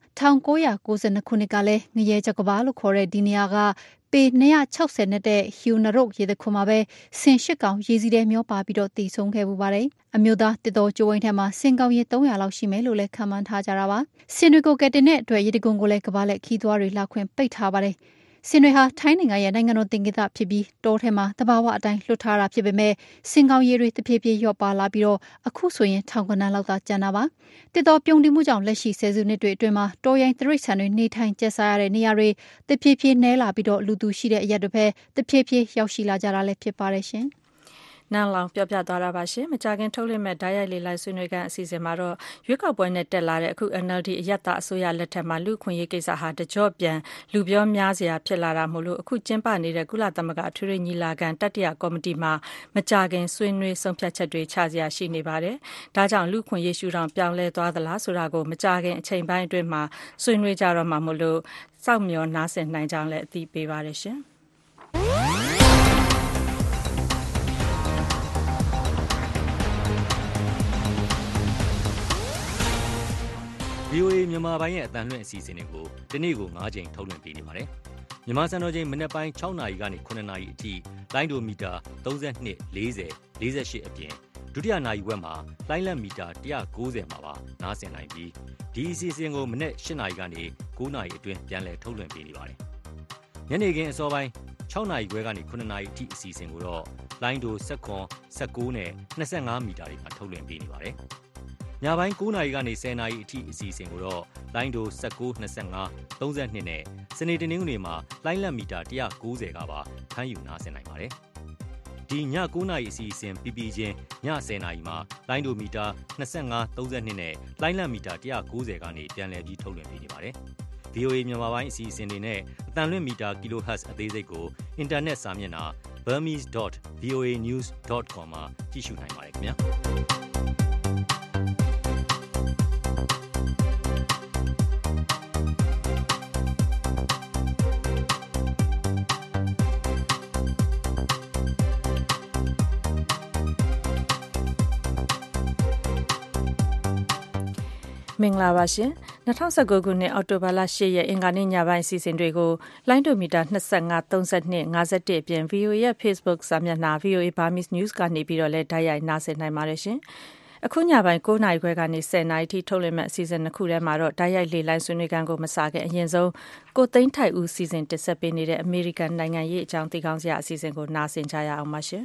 1992ခုနှစ်ကလည်းငရဲကြောက်ကဘာလို့ခေါ်တဲ့ဒီနေရာကပေ260နဲ့တဲ့ Hunarok ရေတခွန်မှာပဲဆင်8ကောင်ရေစီးထဲမျောပါပြီးတေဆုံးခဲ့ပူပါတယ်အမျိုးသားတစ်တော်ကျိုးဝိုင်းထဲမှာဆင်ကောင်ရေ300လောက်ရှိမယ်လို့လည်းခန့်မှန်းထားကြတာပါဆင်တွေကိုကယ်တင်တဲ့အတွက်ရေတခွန်ကိုလည်းကဘာလက်ခီးသွားတွေလှခွင့်ပိတ်ထားပါတယ်ဆင်တွေဟာထိုင်းနိုင်ငံရဲ့နိုင်ငံတော်တင်ကိစ္စဖြစ်ပြီးတောထဲမှာတဘာဝအတိုင်းလွတ်ထားတာဖြစ်ပေမဲ့ဆင်ကောင်ရေတွေတဖြည်းဖြည်းလျော့ပါလာပြီးအခုဆိုရင်ထောင်ကနန်းလောက်သာကျန်တာပါတစ်တော်ပြုံးတိမှုကြောင့်လက်ရှိဆယ်စုနှစ်တွေအတွင်းမှာတောရိုင်းတရိတ်ဆန်တွေနေထိုင်ကျက်စားရတဲ့နေရာတွေတဖြည်းဖြည်းနဲလာပြီးလူသူရှိတဲ့အရက်တွေပဲတဖြည်းဖြည်းရောက်ရှိလာကြတာလည်းဖြစ်ပါတယ်ရှင်နန်းလောင်ပြောပြသွားတာပါရှင်မကြခင်ထုတ်လွှင့်မဲ့ဓာတ်ရိုက်လေးလိုက်ဆွေးနွေးကန်အစီအစဉ်မှာတော့ရွေးကောက်ပွဲနဲ့တက်လာတဲ့အခု NLD အယက်သားအစိုးရလက်ထက်မှာလူခွင့်ရေးကိစ္စဟာတကြော့ပြန်လူပြောများစရာဖြစ်လာတာမို့လို့အခုကျင်းပနေတဲ့ကုလသမဂ္ဂအထွေထွေညီလာခံတတိယကော်မတီမှာမကြခင်ဆွေးနွေးဆုံးဖြတ်ချက်တွေချစရာရှိနေပါတယ်ဒါကြောင့်လူခွင့်ရေးရှုထောင့်ပြောင်းလဲသွားသလားဆိုတာကိုမကြခင်အချိန်ပိုင်းအတွင်းမှာဆွေးနွေးကြတော့မှာမို့လို့စောင့်မျှော်နားဆင်နိုင်ကြောင်းလည်းအသိပေးပါတယ်ရှင် VOA မြန်မာပိုင်းရဲ့အတန်လွှင့်အစီအစဉ်တွေကိုဒီနေ့ကို9ချိန်ထုတ်လွှင့်ပေးနေပါတယ်။မြန်မာစံတော်ချိန်မနက်ပိုင်း6နာရီကနေ9နာရီအထိလိုင်းဒိုမီတာ32 40 48အပြင်ဒုတိယနာရီဝက်မှာလိုင်းလက်မီတာ190မှာပါနားဆင်နိုင်ပြီးဒီအစီအစဉ်ကိုမနက်8နာရီကနေ9နာရီအတွင်းပြန်လည်ထုတ်လွှင့်ပေးနေပါတယ်။ညနေခင်းအစောပိုင်း6နာရီခွဲကနေ9နာရီအထိအစီအစဉ်ကိုတော့လိုင်းဒို19နဲ့25မီတာတွေမှာထုတ်လွှင့်ပေးနေပါတယ်။ညပိုင်း9နာရီကနေ10နာရီအထိအစီအစဉ်ကိုတော့လိုင်းဒို19 25 32နဲ့စနေတနင်္ဂနွေမှာလိုင်းလက်မီတာ190ကပါဖမ်းယူနားဆင်နိုင်ပါတယ်။ဒီည9နာရီအစီအစဉ်ပြီးပြီးချင်းည10နာရီမှာလိုင်းဒိုမီတာ25 32နဲ့လိုင်းလံမီတာ190ကနေပြန်လည်ပြီးထုတ်လွှင့်ပေးနေပါတယ်။ VOA မြန်မာပိုင်းအစီအစဉ်တွေနဲ့အတန်လွင့်မီတာ kHz အသေးစိတ်ကိုအင်တာနက်စာမျက်နှာ burmese.voanews.com မှာကြည့်ရှုနိုင်ပါတယ်ခင်ဗျာ။မင်္ဂလာပါရှင်2019ခုနှစ်အောက်တိုဘာလ10ရက်အင်္ဂါနေ့ညပိုင်းအစီအစဉ်တွေကိုလိုင်းဒိုမီတာ25 32 51အပြင် VOA ရဲ့ Facebook စာမျက်နှာ VOA Burmese News ကနေပြီးတော့လည်းဓာတ်ရိုက်နားဆင်နိုင်ပါတယ်ရှင်အခုညပိုင်း9နာရီခွဲကနေ10နာရီထိထုတ်လွှင့်မဲ့အစီအစဉ်တစ်ခုထဲမှာတော့ဓာတ်ရိုက်လေလိုင်းဆွေးနွေးခန်းကိုမစခင်အရင်ဆုံးကိုသိန်းထိုက်ဦးစီစဉ်တင်ဆက်ပေးနေတဲ့အမေရိကန်နိုင်ငံရေးအကြောင်းသိကောင်းစရာအစီအစဉ်ကိုနားဆင်ကြရအောင်ပါရှင်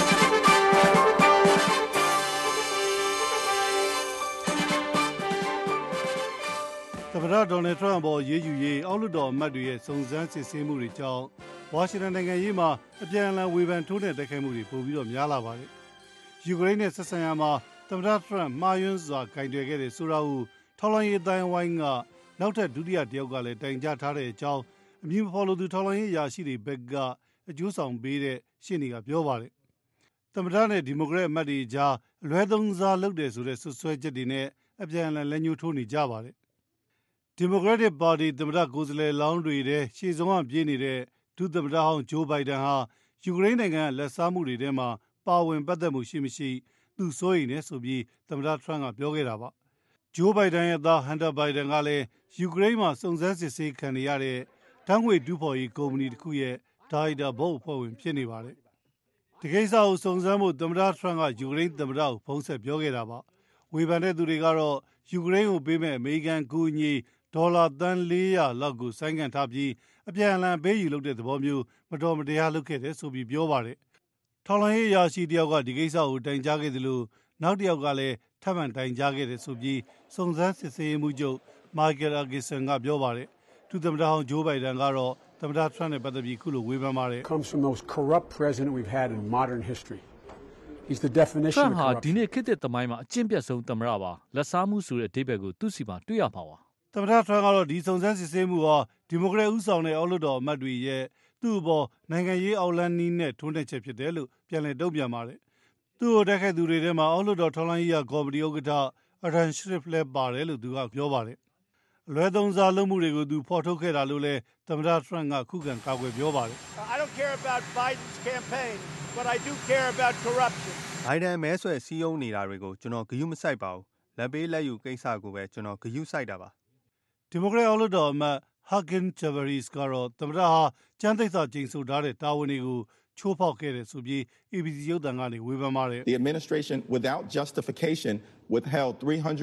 သမ္မတဒေါ်နယ်ထရန့်အပေါ်ရေးယူရေးအောက်လွှတ်တော်အမတ်တွေရဲ့စုံစမ်းစစ်ဆေးမှုတွေကြောင့်ဝါရှင်တန်နိုင်ငံရေးမှာအပြန်အလှန်ဝေဖန်ထိုးနှက်တိုက်ခိုက်မှုတွေပိုပြီးတော့များလာပါတယ်။ယူကရိန်းနဲ့ဆက်ဆံရာမှာသမ္မတထရန့်မှားယွင်းစွာဂိုင်တွယ်ခဲ့တဲ့ဆိုတာကိုထောက်လှမ်းရေးအတိုင်းဝိုင်းကနောက်ထပ်ဒုတိယတယောက်ကလည်းတိုင်ကြားထားတဲ့အကြောင်းအမည်မဖော်လိုသူထောက်လှမ်းရေးအရာရှိတွေဘက်ကအကျိုးဆောင်ပေးတဲ့ရှင်းတွေကပြောပါတယ်။သမ္မတနဲ့ဒီမိုကရက်အမတ်တွေကြားအလွဲသုံးစားလုပ်တယ်ဆိုတဲ့ဆွဆွဲချက်တွေနဲ့အပြန်အလှန်လက်ညှိုးထိုးနေကြပါတယ်ဒီမိုကရက်တစ်ပါတီသမ္မတကိုယ်စားလှယ်လောင်းတွေထဲရှေ့ဆုံးကပြေးနေတဲ့ဒုသမ္မတဟောင်းဂျိုးဘိုင်ဒန်ဟာယူကရိန်းနိုင်ငံလက်စားမှုတွေထဲမှာပါဝင်ပတ်သက်မှုရှိမရှိသူစိုးရိမ်နေဆိုပြီးသမ္မတထရန့်ကပြောခဲ့တာပါဂျိုးဘိုင်ဒန်ရဲ့သားဟန်တာဘိုင်ဒန်ကလည်းယူကရိန်းမှာစုံစမ်းစစ်ဆေးခံနေရတဲ့ဓာတ်ငွေတူးဖော်ရေးကုမ္ပဏီတစ်ခုရဲ့ဒါရိုက်တာဘုတ်အဖွဲ့ဝင်ဖြစ်နေပါတယ်ဒီကိစ္စကိုစုံစမ်းဖို့သမ္မတထရန့်ကယူကရိန်းသမ္မတကိုဖုန်းဆက်ပြောခဲ့တာပါဝေဖန်တဲ့သူတွေကတော့ယူကရိန်းကိုပေးမဲ့အမေရိကန်ကူညီဒေါ်လာသန်း400လောက်ကိုဆိုင်းငံ့ထားပြီးအပြန်အလှန်ပေးယူလုပ်တဲ့သဘောမျိုးမတော်မတရားလုပ်ခဲ့တယ်ဆိုပြီးပြောပါတယ်။ထောက်လှမ်းရေးအရာရှိတယောက်ကဒီကိစ္စကိုတိုင်ကြားခဲ့တယ်လို့နောက်တစ်ယောက်ကလည်းထပ်မံတိုင်ကြားခဲ့တယ်ဆိုပြီးစုံစမ်းစစ်ဆေးရေးမှူးချုပ်မိုက်ကယ်အာဂီဆန်ကပြောပါတယ်။ဒုသမ္မတဟောင်းဂျိုးဘိုင်ဒန်ကတော့သမ္မတထရန့်နဲ့ပတ်သက်ပြီးခုလိုဝေဖန်ပါတယ်။ comes from the most corrupt president we've had in modern history. He's the definition of corruption. ဒီနေ့ခေတ်သစ်သမိုင်းမှာအကျင့်ပြတ်ဆုံးသမ္မတပါလက်စားမှုဆိုတဲ့အဓိပ္ပာယ်ကိုသူ့စီမှာတွေ့ရမှာပါသမ္မတထရန့်ကတော့ဒီစုံစမ်းစစ်ဆေးမှုဟာဒီမိုကရက်ဦးဆောင်တဲ့အောက်လွှတ်တော်အမတ်တွေရဲ့သူ့အပေါ်နိုင်ငံရေးအောက်လန်းနီးနဲ့ထွန်းတက်ချက်ဖြစ်တယ်လို့ပြန်လည်တုံ့ပြန်ပါတယ်။သူ့ကိုတိုက်ခိုက်သူတွေထဲမှာအောက်လွှတ်တော်ထောက်လှမ်းရေးကော်မတီဥက္ကဋ္ဌအဒန်ရှရစ်လည်းပါတယ်လို့သူကပြောပါတယ်။အလွဲသုံးစားလုပ်မှုတွေကိုသူဖော်ထုတ်ခဲ့တာလို့လည်းသမ္မတထရန့်ကခုခံကာကွယ်ပြောပါတယ် I don't care about Biden's campaign, but I do care about corruption. ဘိုင်ဒန်မဲဆွယ်စည်းရုံးနေတာတွေကိုကျွန်တော်ဂရုမစိုက်ပါဘူး။လက်ပေးလက်ယူကိစ္စကိုပဲကျွန်တော်ဂရုစိုက်တာပါဒီမိုကရက်အောက်လွှတ်တော်အမတ်ဟာကင်ချာဗရီစ်ကတော့သမ္မတဟာကျန်းသိက္ခာကျိန်ဆိုထားတဲ့တာဝန်တွေကိုချိုးဖောက်ခဲ့တယ်ဆိုပြီး ABC ရုပ်သံကနေဝေဖန်ပါတယ် The administration without justification withheld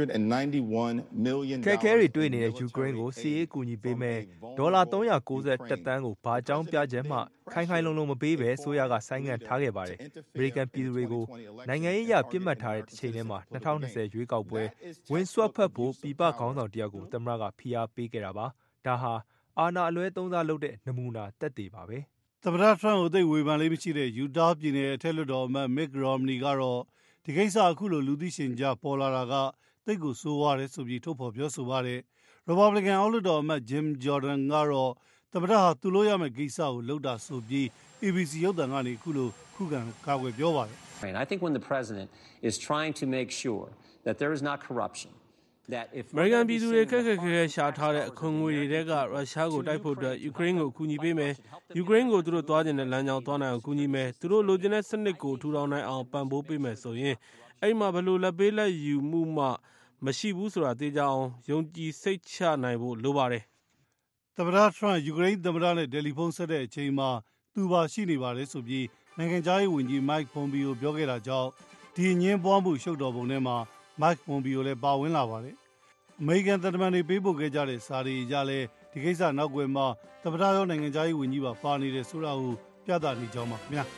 $391 million ခဲခဲတွေတွေ့နေတဲ့ယူကရိန်းကိုစီးရေးကူညီပေးမဲ့ဒေါ်လာ391တန်းကိုဘာကြောင်းပြချက်မှခိုင်ခိုင်လုံလုံမပေးပဲဆိုရကဆိုင်းငံ့ထားခဲ့ပါတယ်အမေရိကန်ပြည်သူတွေကိုနိုင်ငံရေးအရပြစ်မှတ်ထားတဲ့တစ်ချိန်ထဲမှာ2020ရွေးကောက်ပွဲဝင်ဆွတ်ဖက်ဖို့ပြည်ပခေါင်းဆောင်တယောက်ကိုသမ္မတကဖိအားပေးခဲ့တာပါဒါဟာအာဏာအလွဲသုံးစားလုပ်တဲ့နမူနာတက်တည်ပါပဲသမ္မတထရန့်ကိုသိဝေဖန်လေးမရှိတဲ့ယူတားပြည်နယ်အထက်လွှတ်တော်အမတ်မစ်ရော်မနီကတော့ဒီကိစ္စအခုလိုလူသိရှင်ကြားပေါ်လာတာကတိတ်ကိုဆိုးရတယ်ဆိုပြီးထုတ်ဖော်ပြောဆိုပါတယ်။ Republican အောက်လွှတ်တော်အမတ် Jim Jordan ကတော့သမ္မတဟာသူလို့ရမယ့်ကိစ္စကိုလုပ်တာဆိုပြီး ABC ရုပ်သံကနေအခုလိုခုခံကာကွယ်ပြောပါတယ် I think when the president is trying to make sure that there is not corruption American ပြည်သူတွေခက်ခက်ခဲခဲရှာထားတဲ့အခွန်ငွေတွေကရုရှားကိုတိုက်ဖို့အတွက်ယူကရိန်းကိုကူညီပေးမယ်ယူကရိန်းကိုသူတို့သွားကျင်တဲ့လမ်းကြောင်းသွားနိုင်အောင်ကူညီမယ်သူတို့လိုချင်တဲ့စနစ်ကိုထူထောင်နိုင်အောင်ပံ့ပိုးပေးမယ်ဆိုရင်အဲ့မှာဘယ်လိုလက်ပေးလက်ယူမှုမှမရှိဘူးဆိုတာသိကြအောင်ယုံကြည်စိတ်ချနိုင်ဖို့လိုပါတယ်သမ္မတထရန့်ယူကရိန်းသမ္မတနဲ့တယ်လီဖုန်းဆက်တဲ့အချိန်မှာသူပါရှိနေပါတယ်ဆိုပြီးနိုင်ငံခြားရေးဝန်ကြီး Mike Pompeo ပြောခဲ့တာကြောင့်ဒီညင်းပွားမှုရှုပ်တော်ပုံထဲမှာMike Pompeo လည်းပါဝင်လာပါတယ်။အမေရိကန်တပ်မန်တွေပေးပို့ခဲ့ကြတဲ့စာတွေကြလဲဒီကိစ္စနောက်ွယ်မှာသမ္မတရောနိုင်ငံခြားရေးဝန်ကြီးပါနေတယ်ဆိုတာကိုပြသနေကြောင်းပါခင်ဗျာ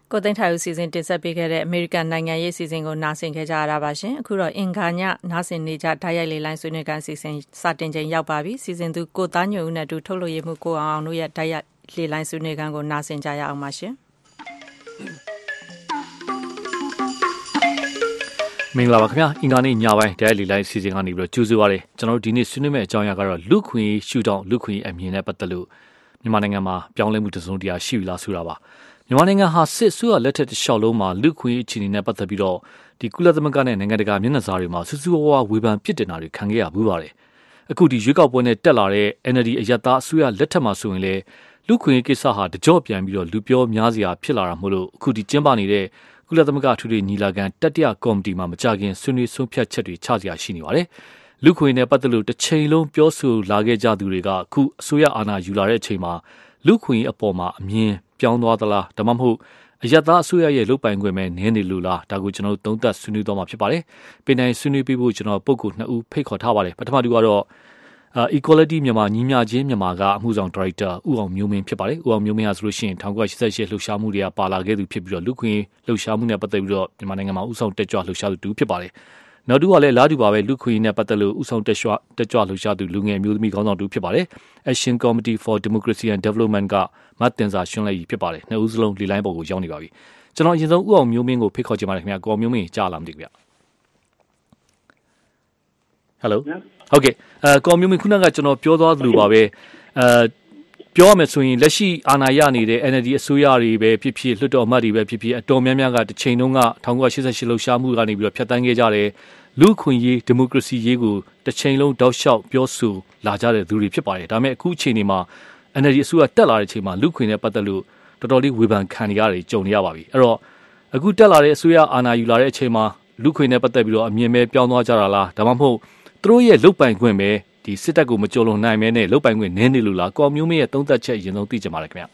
ကိုသိန်းထိုင်ဦးစီစဉ်တင်ဆက်ပေးခဲ့တဲ့အမေရိကန်နိုင်ငံရေးစီစဉ်ကိုနားဆင်ခဲ့ကြရတာပါရှင်အခုတော့အင်္ဂါညနားဆင်နေကြဓာတ်ရိုက်လေလိုင်းဆွေးနွေးခန်းစီစဉ်စတင်ချိန်ရောက်ပါပြီစီစဉ်သူကိုသားညွန့်ဦးနဲ့အတူထုတ်လွှင့်ရမှုကိုအောင်တို့ရဲ့ဓာတ်ရိုက်လေလိုင်းဆွေးနွေးခန်းကိုနားဆင်ကြရအောင်ပါရှင်မင်္ဂလာပါခင်ဗျာအင်္ဂါနေ့ညပိုင်းဓာတ်ရိုက်လေလိုင်းစီစဉ်ကနေပြီးတော့ကြိုးစားပါရစေကျွန်တော်တို့ဒီနေ့ဆွေးနွေးမယ့်အကြောင်းအရာကတော့လူခွင့်ရှုထောင့်လူခွင့်အမြင်နဲ့ပတ်သက်လို့မြန်မာနိုင်ငံမှာပြောင်းလဲမှုတစုံတရာရှိပြီလားဆိုတာပါမြန်မာနိုင်ငံဟာစစ်ဆိုးရလက်ထက်တစ်လျှောက်လုံးမှာလူခွင့်အခြေအနေနဲ့ပတ်သက်ပြီးတော့ဒီကုလသမဂ္ဂနဲ့နိုင်ငံတကာမျက်နှာစာတွေမှာစူးစူးဝါးဝါဝေဖန်ပြစ်တင်တာတွေခံခဲ့ရဘူးပါတယ်အခုဒီရွေးကောက်ပွဲနဲ့တက်လာတဲ့ NLD အယက်သားအစိုးရလက်ထက်မှာဆိုရင်လေလူခွင့်ကိစ္စဟာတကြော့ပြန်ပြီးတော့လူပြောများစရာဖြစ်လာတာမို့လို့အခုဒီကျင်းပနေတဲ့ကုလသမဂ္ဂထူးထူးညီလာခံတတိယကော်မတီမှာမကြခင်ဆွေးနွေးဆုံးဖြတ်ချက်တွေချစရာရှိနေပါတယ်လူခွင့်နဲ့ပတ်သက်လို့တစ်ချိန်လုံးပြောဆိုလာခဲ့ကြသူတွေကအခုအစိုးရအာဏာယူလာတဲ့အချိန်မှာလူခွင့်အပေါ်မှာအမြင်ပြောင်းသွားသလားဒါမှမဟုတ်အယက်သားအစိုးရရဲ့လုပ်ပိုင်ခွင့်ပဲနည်းနေလို့လားဒါကိုကျွန်တော်တို့သုံးသပ်ဆွေးနွေးသွားမှာဖြစ်ပါတယ်။ပြည်နိုင်ဆွေးနွေးပေးဖို့ကျွန်တော်ပုဂ္ဂိုလ်2ဦးဖိတ်ခေါ်ထားပါတယ်။ပထမတူကတော့Equality မြန်မာညီမျှခြင်းမြန်မာကအမှုဆောင်ဒါရိုက်တာဦးအောင်မျိုးမင်းဖြစ်ပါတယ်။ဦးအောင်မျိုးမင်းဟာဆိုလို့ရှိရင်1988လှုပ်ရှားမှုတွေကပါလာခဲ့သူဖြစ်ပြီးတော့လူခွင့်လှုပ်ရှားမှုနဲ့ပတ်သက်ပြီးတော့မြန်မာနိုင်ငံမှာဥဆောင်တက်ကြွလှုပ်ရှားသူတူဖြစ်ပါတယ်။နောက်တူကလည်းလားတူပါပဲလူခွင့်နဲ့ပတ်သက်လို့ဥဆောင်တက်ကြွလှုပ်ရှားသူလူငယ်မျိုးသမီးခေါင်းဆောင်တူဖြစ်ပါတယ်။ Action Committee for Democracy and Development ကမတ်တင်စာရှင်လိုက်ဖြစ်ပါတယ်။နှစ်ဦးစလုံးလေလိုင်းပေါ်ကိုရောက်နေပါပြီ။ကျွန်တော်အရင်ဆုံးဦးအောင်မျိုးမင်းကိုဖိတ်ခေါ်ချင်ပါတယ်ခင်ဗျာ။ကိုအောင်မျိုးမင်းကြားလာမသိဘူးဗျ။ Hello ဟုတ်ကဲ့ကော်မျိုးမင်းခုနကကျွန်တော်ပြောသွားသလိုပါပဲပြောရမယ်ဆိုရင်လက်ရှိအာဏာရနေတဲ့ NLD အစိုးရတွေပဲဖြစ်ဖြစ်လွှတ်တော်အမတ်တွေပဲဖြစ်ဖြစ်အတော်များများကတစ်ချိန်လုံးက1988လှုပ်ရှားမှုကနေပြီးတော့ဖျက်ဆီးခဲ့ကြတယ်လူခွင့်ရေးဒီမိုကရေစီရေးကိုတစ်ချိန်လုံးတောက်လျှောက်ပြောဆိုလာကြတဲ့သူတွေဖြစ်ပါတယ်ဒါပေမဲ့အခုအချိန်ဒီမှာ NLD အစိုးရတက်လာတဲ့အချိန်မှာလူခွင့်နဲ့ပတ်သက်လို့တော်တော်လေးဝေဖန်ခံရတယ်ကြုံနေရပါပြီအဲ့တော့အခုတက်လာတဲ့အစိုးရအာဏာယူလာတဲ့အချိန်မှာလူခွင့်နဲ့ပတ်သက်ပြီးတော့အမြင်ပဲပြောင်းသွားကြတာလားဒါမှမဟုတ်သူတို့ရဲ့လုတ်ပိုင်ခွင့်ပဲဒီစစ်တပ်ကိုမကြော်လွန်နိုင်မဲနဲ့လုတ်ပိုင်ခွင့်နည်းနေလို့လားကော်မျိုးမင်းရဲ့သုံးသပ်ချက်အရင်ဆုံးသိကြပါလားခင်ဗျ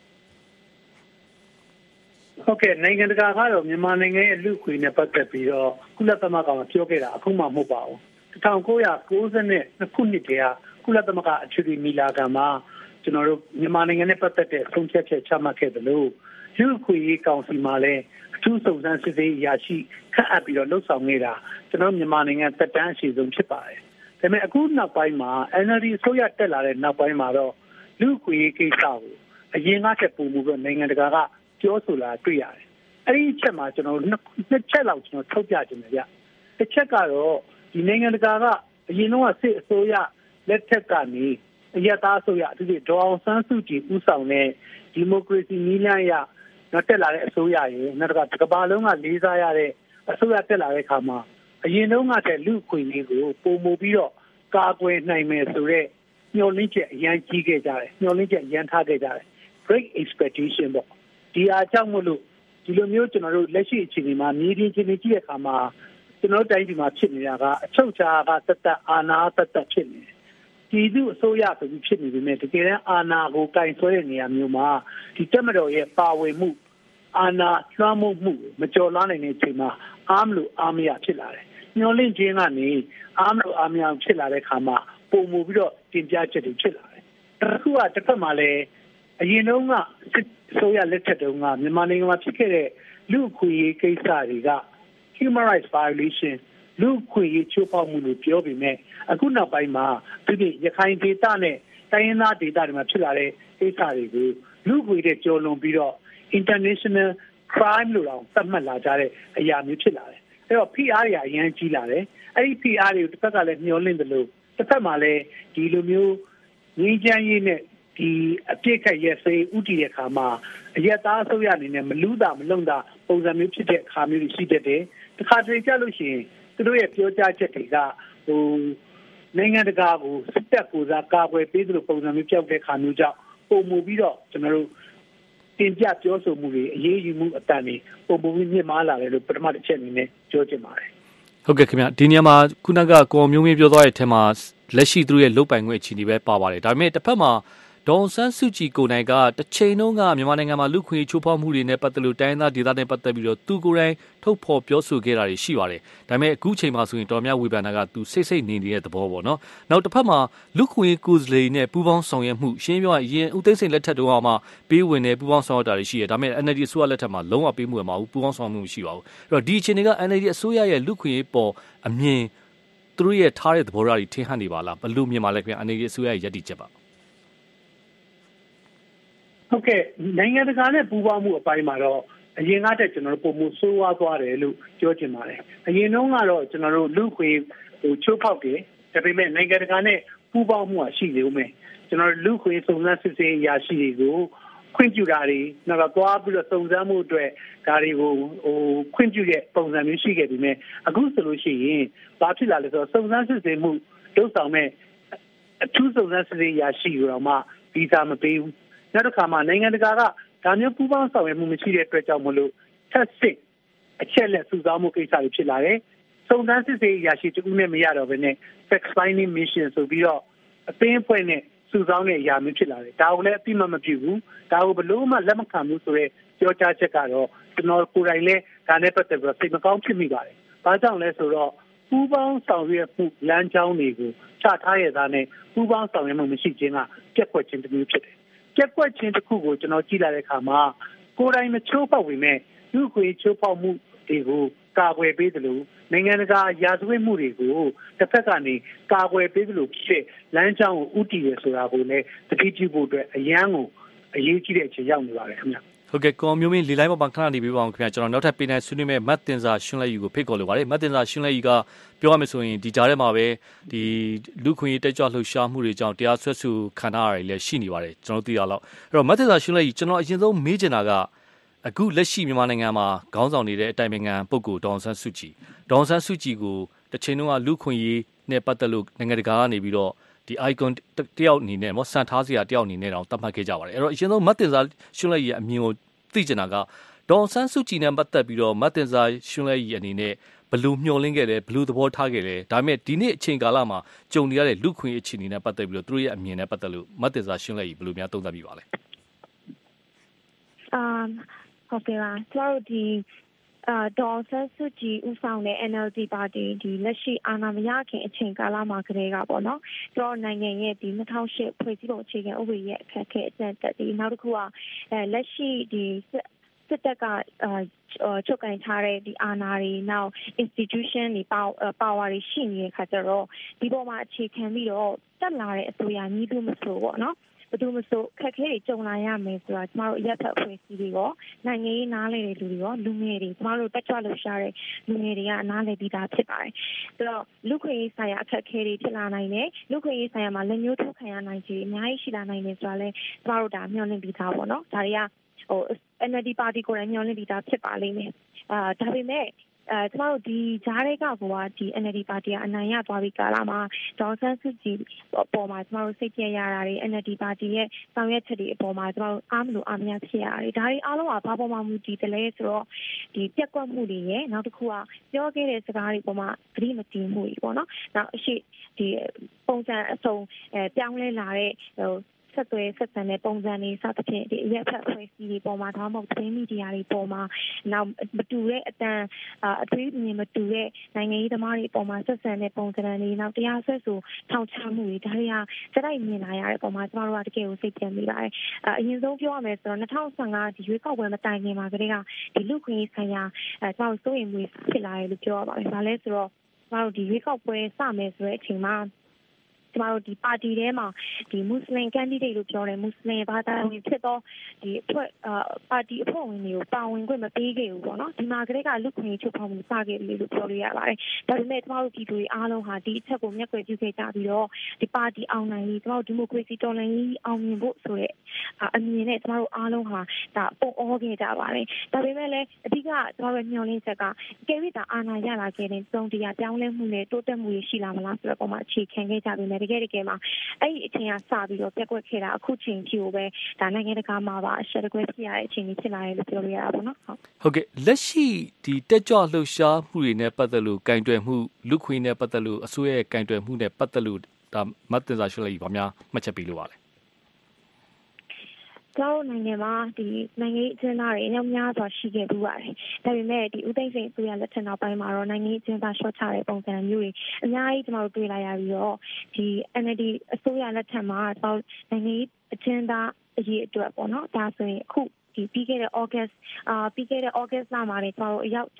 ဟုတ်ကဲ့နိုင်ငံတကာကတော့မြန်မာနိုင်ငံရဲ့လူ့ခွင့်နဲ့ပတ်သက်ပြီးတော့ကုလသမဂ္ဂကပြောခဲ့တာအခုမှမဟုတ်ပါဘူး1992ခုနှစ်တည်းကကုလသမဂ္ဂအထွေထွေညီလာခံမှာကျွန်တော်တို့မြန်မာနိုင်ငံနဲ့ပတ်သက်တဲ့ဆုံးဖြတ်ချက်ချမှတ်ခဲ့တယ်လို့လူ့ခွင့်ရေးကောင်စီမှာလည်းအထူးစုံစမ်းစစ်ဆေးရရှိခန့်အပ်ပြီးတော့လှုပ်ဆောင်နေတာကျွန်တော်မြန်မာနိုင်ငံသက်တမ်းအရှိဆုံးဖြစ်ပါတယ်။ဒါပေမဲ့အခုနောက်ပိုင်းမှာ NLD အစိုးရတက်လာတဲ့နောက်ပိုင်းမှာတော့လူ့ခွင့်ရေးကိစ္စကိုအရင်ကချက်ပုံမှုပြီးနိုင်ငံတကာကပြောဆိုလာတွေ့ရတယ်။အဲဒီအချက်မှာကျွန်တော်နှစ်ချက်လောက်ကျွန်တော်ထုတ်ပြခြင်းပဲဗျ။တစ်ချက်ကတော့ဒီနိုင်ငံတကာကအရင်ကစစ်အစိုးရလက်ထက်ကနေအယက်သားအစိုးရအထူးသဖြင့်ဒေါ်အောင်ဆန်းစုကြည်ဦးဆောင်တဲ့ဒီမိုကရေစီနည်းလမ်းအရနောက်တက်လာတဲ့အစိုးရရဲ့နောက်ကကမ္ဘာလုံးကလေးစားရတဲ့အစိုးရတက်လာတဲ့အခါမှာအရင်တုန်းကတည်းကလူ့ခွင့်ရေးကိုပုံမူပြီးတော့ကာကွယ်နိုင်မယ်ဆိုတော့ညှော်လင့်ချက်အရန်ကြီးခဲ့ကြတယ်ညှော်လင့်ချက်အရန်ထားခဲ့ကြတယ် great expectation ပေါ့ဒီအားကြောင့်မလို့ဒီလိုမျိုးကျွန်တော်တို့လက်ရှိအခြေအနေမှာမြေပြင်အခြေအနေကြည့်တဲ့အခါမှာကျွန်တော်တိုင်းပြည်မှာဖြစ်နေတာကအချုပ်အခြာကသက်အာဏာသက်ဖြစ်နေတယ်ဒီသူအစိုးရဆိုပြီးဖြစ်နေပေမဲ့တကယ်တမ်းအာဏာကိုကင်ဆွဲတဲ့နေရာမျိုးမှာဒီတက်မတော်ရဲ့ပါဝင်မှုအာဏာလွှမ်းမိုးမှုမကျော်လွှားနိုင်တဲ့အချိန်မှာအားမလို့အားမရဖြစ်လာတယ်။ညှော်လင့်ခြင်းကနေအားမလို့အားမရဖြစ်လာတဲ့အခါမှာပုံမူပြီးတော့တင်ပြချက်တွေဖြစ်လာတယ်။အခုကတစ်ဖက်မှာလည်းအရင်တုန်းကဆိုရလက်ထက်တုန်းကမြန်မာနိုင်ငံမှာဖြစ်ခဲ့တဲ့လူ့ခွင့်ရေးကိစ္စတွေက human rights violation လူ့ခွင့်ရေးချိုးဖောက်မှုလို့ပြောပေမဲ့အခုနောက်ပိုင်းမှာဒီရခိုင်ဒေသနဲ့တိုင်းရင်းသားဒေသတွေမှာဖြစ်လာတဲ့ကိစ္စတွေကိုလူ့ခွင့်ရေးကျော်လွန်ပြီးတော့ international crime လို့တောင်သတ်မှတ်လာကြတဲ့အရာမျိုးဖြစ်လာတယ်။အဲ့တော့ PR တွေအရင်ကြီးလာတယ်။အဲ့ဒီ PR တွေကိုတစ်ဖက်ကလည်းမျှော်လင့်တယ်လို့တစ်ဖက်မှာလည်းဒီလိုမျိုးငြိမ်းချမ်းရေးနဲ့ဒီအပြစ်ခတ်ရဲစေးဥတီတဲ့အခါမှာအယက်သားအစိုးရအနေနဲ့မလူးတာမလုံတာပုံစံမျိုးဖြစ်တဲ့အခါမျိုးတွေရှိတတ်တယ်။တစ်ခါတလေကြလို့ရှိရင်သူတို့ရဲ့ပြောကြားချက်တွေကနိုင်ငံတကာကိုစစ်တပ်ကိုစားကာကွယ်ပေးသလိုပုံစံမျိုးပြောက်တဲ့အခါမျိုးကြောင့်ပုံမူပြီးတော့ကျွန်တော်တို့တင်ပြပြောဆိုမှုတွေအရေးယူမှုအတန်တွေပုံမူပြီးမြင့်မားလာတယ်လို့ပထမတစ်ချက်အနေနဲ့ပြောချင်ပါတယ်ဟုတ်ကဲ့ခင်ဗျဒီနေရာမှာခုနကကိုမျိုးမင်းပြောသွားတဲ့အထက်မှာလက်ရှိသူတို့ရဲ့လုတ်ပိုင်ခွင့်အခြေအနေပဲပါပါတယ်ဒါပေမဲ့တစ်ဖက်မှာဒေါ်ဆန်းစုကြည်ကိုယ်တိုင်ကတစ်ချိန်လုံးကမြန်မာနိုင်ငံမှာလူခွင့်ချိုးဖောက်မှုတွေနဲ့ပတ်သက်လို့တိုင်းသားဒေသနဲ့ပတ်သက်ပြီးတော့သူကိုယ်တိုင်ထုတ်ဖော်ပြောဆိုခဲ့တာတွေရှိပါတယ်။ဒါပေမဲ့အခုချိန်မှာဆိုရင်တော်များဝေဖန်တာကသူစိတ်နေတဲ့သဘောပေါ့နော်။နောက်တစ်ဖက်မှာလူခွင့်ကိုယ်စားလှယ်နဲ့ပူးပေါင်းဆောင်ရွက်မှုရှင်းပြောရရင်ဦးသိန်းစိန်လက်ထက်တုန်းကမှပေးဝင်တဲ့ပူးပေါင်းဆောင်ရွက်တာတွေရှိတယ်။ဒါပေမဲ့ NLD အစိုးရလက်ထက်မှာလုံးဝပေးမှုမှာဘူးပူးပေါင်းဆောင်မှုမရှိပါဘူး။အဲ့တော့ဒီအချိန်တွေက NLD အစိုးရရဲ့လူခွင့်ပေါ်အမြင်သူတို့ရဲ့ထားတဲ့သဘောထားတွေထင်ဟပ်နေပါလား။ဘယ်လိုမြင်ပါလဲခင်ဗျ။ NLD အစိုးရရဲ့ယက်တီချက်ပါဟုတ်ကဲ့နိုင်ငံတကာနဲ့ပူးပေါင်းမှုအပိုင်းမှာတော့အရင်ကတည်းကကျွန်တော်တို့ပုံမှုဆိုးဝါးသွားတယ်လို့ပြောချင်ပါတယ်အရင်တုန်းကတော့ကျွန်တော်တို့လူခွေချိုးဖောက်တယ်ဒါပေမဲ့နိုင်ငံတကာနဲ့ပူးပေါင်းမှုရှိနေဦးမယ်ကျွန်တော်တို့လူခွေစုံစမ်းစစ်ဆေးရရှိတွေကိုခွင့်ပြုတာတွေနောက်တော့သွားပြီးတော့စုံစမ်းမှုအတွက်ဒါတွေကိုခွင့်ပြုတဲ့ပုံစံမျိုးရှိခဲ့ပြီမဲ့အခုဆိုလို့ရှိရင်ဘာဖြစ်လာလဲဆိုတော့စုံစမ်းစစ်ဆေးမှုလုပ်ဆောင်မဲ့အထူးစုံစမ်းစစ်ဆေးရရှိတော့မှဗီဇာမပေးဘူးနောက်တစ်ခါမှနိုင်ငံတကာကဒါမျိုးပူးပေါင်းဆောင်ရွက်မှုမရှိတဲ့အတွက်ကြောင့်မလို့ထပ်စစ်အချက်လက်စုဆောင်းမှုကိစ္စတွေဖြစ်လာတယ်။စုံစမ်းစစ်ဆေးရရှိတူနဲ့မရတော့ဘဲနဲ့ fact finding mission ဆိုပြီးတော့အသိအဖွဲ့နဲ့စုဆောင်းတဲ့အရာမျိုးဖြစ်လာတယ်။ဒါကိုလည်းအပြစ်မပြုဘူး။ဒါကိုဘလို့မှလက်မခံဘူးဆိုရဲပြောကြားချက်ကတော့ကျွန်တော်ကိုယ်တိုင်လည်းဒါနဲ့ပတ်သက်ပြီးစိတ်မကောင်းဖြစ်မိပါတယ်။ဘာကြောင့်လဲဆိုတော့ပူးပေါင်းဆောင်ရွက်မှုလမ်းကြောင်းတွေကိုချထားရတာနဲ့ပူးပေါင်းဆောင်ရွက်မှုမရှိခြင်းကပြက်ကွက်ခြင်းတစ်မျိုးဖြစ်တယ်။ကျက်ကွက်ချင်းတစ်ခုကိုကျွန်တော်ကြည့်လာတဲ့အခါမှာကိုယ်တိုင်မချိုးဖောက်ဝင်မဲ့လူ့ခွေချိုးဖောက်မှုတွေကိုကာကွယ်ပေးသလိုနိုင်ငံတကာရာဇဝတ်မှုတွေကိုတစ်ဖက်ကနေကာကွယ်ပေးသလိုဖြစ်လမ်းကြောင်းကိုဥတည်ရဆိုတာကိုလည်းတတိပြုဖို့အတွက်အရန်ကိုအရေးကြီးတဲ့အချိန်ရောက်နေပါတယ်ခင်ဗျဟုတ်ကဲ့ကောမျိုးမင်းလေလိုင်းမှာခဏနေပြီးပါအောင်ခင်ဗျကျွန်တော်နောက်ထပ်ပေးနိုင်ဆွေးနွေးမဲ့မတ်တင်စာရှင်းလက်ယူကိုဖိတ်ခေါ်လိုပါတယ်မတ်တင်စာရှင်းလက်ယူကပြောရမယ်ဆိုရင်ဒီကြားထဲမှာပဲဒီလူခွင့်ရေးတက်ကြွလှုပ်ရှားမှုတွေကြောင့်တရားစွဲဆိုခံရတာတွေလည်းရှိနေပါတယ်ကျွန်တော်သိရတော့အဲ့တော့မတ်တင်စာရှင်းလက်ယူကျွန်တော်အရင်ဆုံးမေးချင်တာကအခုလက်ရှိမြန်မာနိုင်ငံမှာခေါင်းဆောင်နေတဲ့အတိုင်ပင်ခံပုဂ္ဂိုလ်ဒေါအောင်ဆန်းစုကြည်ကိုတစ်ချိန်လုံးကလူခွင့်ရေးနဲ့ပတ်သက်လို့နိုင်ငံတကာကနေပြီးတော့ဒီ icon တယောက်အနေနဲ့စံထားစရာတယောက်အနေနဲ့တောင်သတ်မှတ်ခဲ့ကြပါတယ်အဲ့တော့အရင်ဆုံးမတ်တင်စာရှင်းလက်ယူရဲ့အမြင်ကိုသိချင်တာကဒေါအောင်ဆန်းစုကြည်နဲ့ပတ်သက်ပြီးတော့မတ်တင်စာရှင်းလက်ယူအနေနဲ့ဘယ်လိုမျှော်လင့်ခဲ့လဲဘယ်လိုသဘောထားခဲ့လဲဒါပေမဲ့ဒီနေ့အချိန်ကာလမှာကြုံနေရတဲ့လူခွင့်အခြေအနေနဲ့ပတ်သက်ပြီးတော့သူတို့ရဲ့အမြင်နဲ့ပတ်သက်လို့မတ်တင်စာရှင်းလက်ယူဘယ်လိုများသုံးသပ်ပြီးပါလဲဟုတ်ကဲ့ပါကျွန်တော်ဒီဒေါ်ဆန်းစုကြည်ဦးဆောင်တဲ့ NLD ပါတီဒီလက်ရှိအာဏာမရခင်အချိန်ကာလမှာကတည်းကပေါ့နော်ကျွန်တော်နိုင်ငံရဲ့ဒီ2008ဖွဲ့စည်းပုံအခြေခံဥပဒေရဲ့အခက်အခဲအကျဉ်းသက်ဒီနောက်တစ်ခုကလက်ရှိဒီစစ်တပ်ကချုပ်ကိုင်ထားတဲ့ဒီအာဏာတွေနောက် institution တွေ power တွေရှိနေတဲ့ခါကျတော့ဒီပေါ်မှာအခြေခံပြီးတော့တက်လာတဲ့အစိုးရညီတူမဆိုပေါ့နော်ဘယ်သူမဆိုခက်ခဲတွေကြုံလာရမယ်ဆိုတာကျမတို့ရက်ဖက်အဖွဲ့အစည်းတွေရောနိုင်ငံရေးနားလည်တဲ့လူတွေရောလူငယ်တွေကျမတို့တက်ကြွလှုပ်ရှားတဲ့လူငယ်တွေကနားလည်ပြီးသားဖြစ်ပါတယ်။ဆိုတော့လူခွင့်ရေးဆိုင်ရာအခက်အခဲတွေဖြစ်လာနိုင်တယ်လူခွင့်ရေးဆိုင်ရာမှာလက်ညှိုးထိုးခံရနိုင်ခြေအများကြီးရှိလာနိုင်တယ်ဆိုတာလဲကျမတို့ဒါမျှော်လင့်ပြီးသားပေါ့နော်။ဒါတွေကNLD ပါတီကိုယ်တိုင်မျှော်လင့်ပြီးသားဖြစ်ပါလိမ့်မယ်။ဒါပေမဲ့ကျမတို့ဒီဂျားတွေကဒီ NLD ပါတီကအနိုင်ရသွားပြီးကာလမှာဒေါ်ဆန်းစုကြည်အပေါ်မှာကျမတို့စိတ်ကြရတာတွေ NLD ပါတီရဲ့ဆောင်ရွက်ချက်တွေအပေါ်မှာကျမတို့အားမလို့အားမရဖြစ်ရတယ်ဒါတွေအားလုံးကဘာပေါ်မှာမူတည်တယ်လဲဆိုတော့ဒီပြက်ကွက်မှုတွေရဲ့နောက်တစ်ခုကပြောခဲ့တဲ့စကားတွေပေါ်မှာသတိမတည်မှုတွေပေါ့နော်နောက်အရှိဒီပုံစံအစုံပြောင်းလဲလာတဲ့ဆက်သွယ်ဆက်ဆံတဲ့ပုံစံတွေစသဖြင့်ဒီအရက်ဖက်ဖွဲ့စည်းတွေပေါ်မှာဒါမှမဟုတ်သတင်းမီဒီယာတွေပေါ်မှာနောက်မတူတဲ့အတန်အသွေးမြင်မတူတဲ့နိုင်ငံရေးသမားတွေပေါ်မှာဆက်ဆံတဲ့ပုံစံတွေနောက်တရားစွဲဆိုထောက်ချမှုတွေဒါတွေကစတိုက်မြင်လာရတဲ့ပုံမှာကျမတို့ကတကယ်ကိုစိတ်ပြန်မိပါတယ်အရင်ဆုံးပြောရမယ်ဆိုတော့2015ဒီရွေးကောက်ပွဲမတိုင်ခင်မှာကတည်းကဒီလူခွင့်ရေးဆိုင်ရာကျမတို့စိုးရိမ်မှုဖြစ်လာတယ်လို့ပြောရပါတယ်ဒါလဲဆိုတော့ကျမတို့ဒီရွေးကောက်ပွဲစမယ်ဆိုတဲ့အချိန်မှာကျမတို့ဒီပါတီထဲမှာဒီမွတ်စလင် candidate လို့ပြောတယ်မွတ်စလင်ဘာသာဝင်ဖြစ်တော့ဒီအဖွဲ့ပါတီအဖွဲ့ဝင်တွေကိုပါဝင်ခွင့်မပေးခဲ့ဘူးပေါ့နော်ဒီမှာကလေးကလူခွင့်ရေးချုပ်ဖောက်မှုစခဲ့တယ်လို့ပြောလို့ရပါတယ်ဒါပေမဲ့ကျမတို့ပြည်သူတွေအားလုံးဟာဒီအချက်ကိုမျက်ကွယ်ပြုခဲ့ကြပြီးတော့ဒီပါတီအောင်နိုင်ရေးကျမတို့ဒီမိုကရေစီတော်လှန်ရေးအောင်မြင်ဖို့ဆိုတဲ့အမြင်နဲ့ကျမတို့အားလုံးဟာဒါပုံအောခဲ့ကြပါတယ်ဒါပေမဲ့လည်းအဓိကကျမတို့မျှော်လင့်ချက်ကကဲပြီးဒါအာဏာရလာခဲ့တဲ့သုံးတရားပြောင်းလဲမှုနဲ့တိုးတက်မှုရှိလာမလားဆိုတော့ပုံမှန်အခြေခံခဲ့ကြပြီတကယ်မှာအဲ့ဒီအချိန်ကစပြီးတော့ပြက်ကွက်ခဲ့တာအခုချိန်ထိကိုပဲဒါနိုင်ငံတကာမှာပါအရှက်တကွဲဖြစ်ရတဲ့အချိန်ကြီးဖြစ်လာတယ်လို့ပြောလို့ရတာပေါ့နော်ဟုတ်ကဲ့လက်ရှိဒီတက်ကြွလှုပ်ရှားမှုတွေနဲ့ပတ်သက်လို့ကင်တွယ်မှုလူခွေနဲ့ပတ်သက်လို့အစိုးရရဲ့ကင်တွယ်မှုနဲ့ပတ်သက်လို့ဒါမတ်တင်စာရှင်းလိုက်ပါများမှတ်ချက်ပေးလို့ပါလေကျောင်းနိုင်ငံမှာဒီနိုင်ငံရေးအကျဉ်းသားတွေအများများစွာရှိခဲ့ပြီးပါတယ်။ဒါပေမဲ့ဒီဦးသိန်းစိန်အစိုးရလက်ထက်နောက်ပိုင်းမှာတော့နိုင်ငံရေးအကျဉ်းသားလျှော့ချတဲ့ပုံစံမျိုးတွေအများကြီးကျွန်တော်တို့တွေ့လာရပြီးတော့ဒီ NLD အစိုးရလက်ထက်မှာကျွန်တော်နိုင်ငံရေးအကျဉ်းသားအရေးအတွက်ပေါ့နော်ဒါဆိုရင်အခုဒီပြီးခဲ့တဲ့ August လမှာလည်းကျွန်တော်တို့အယောက်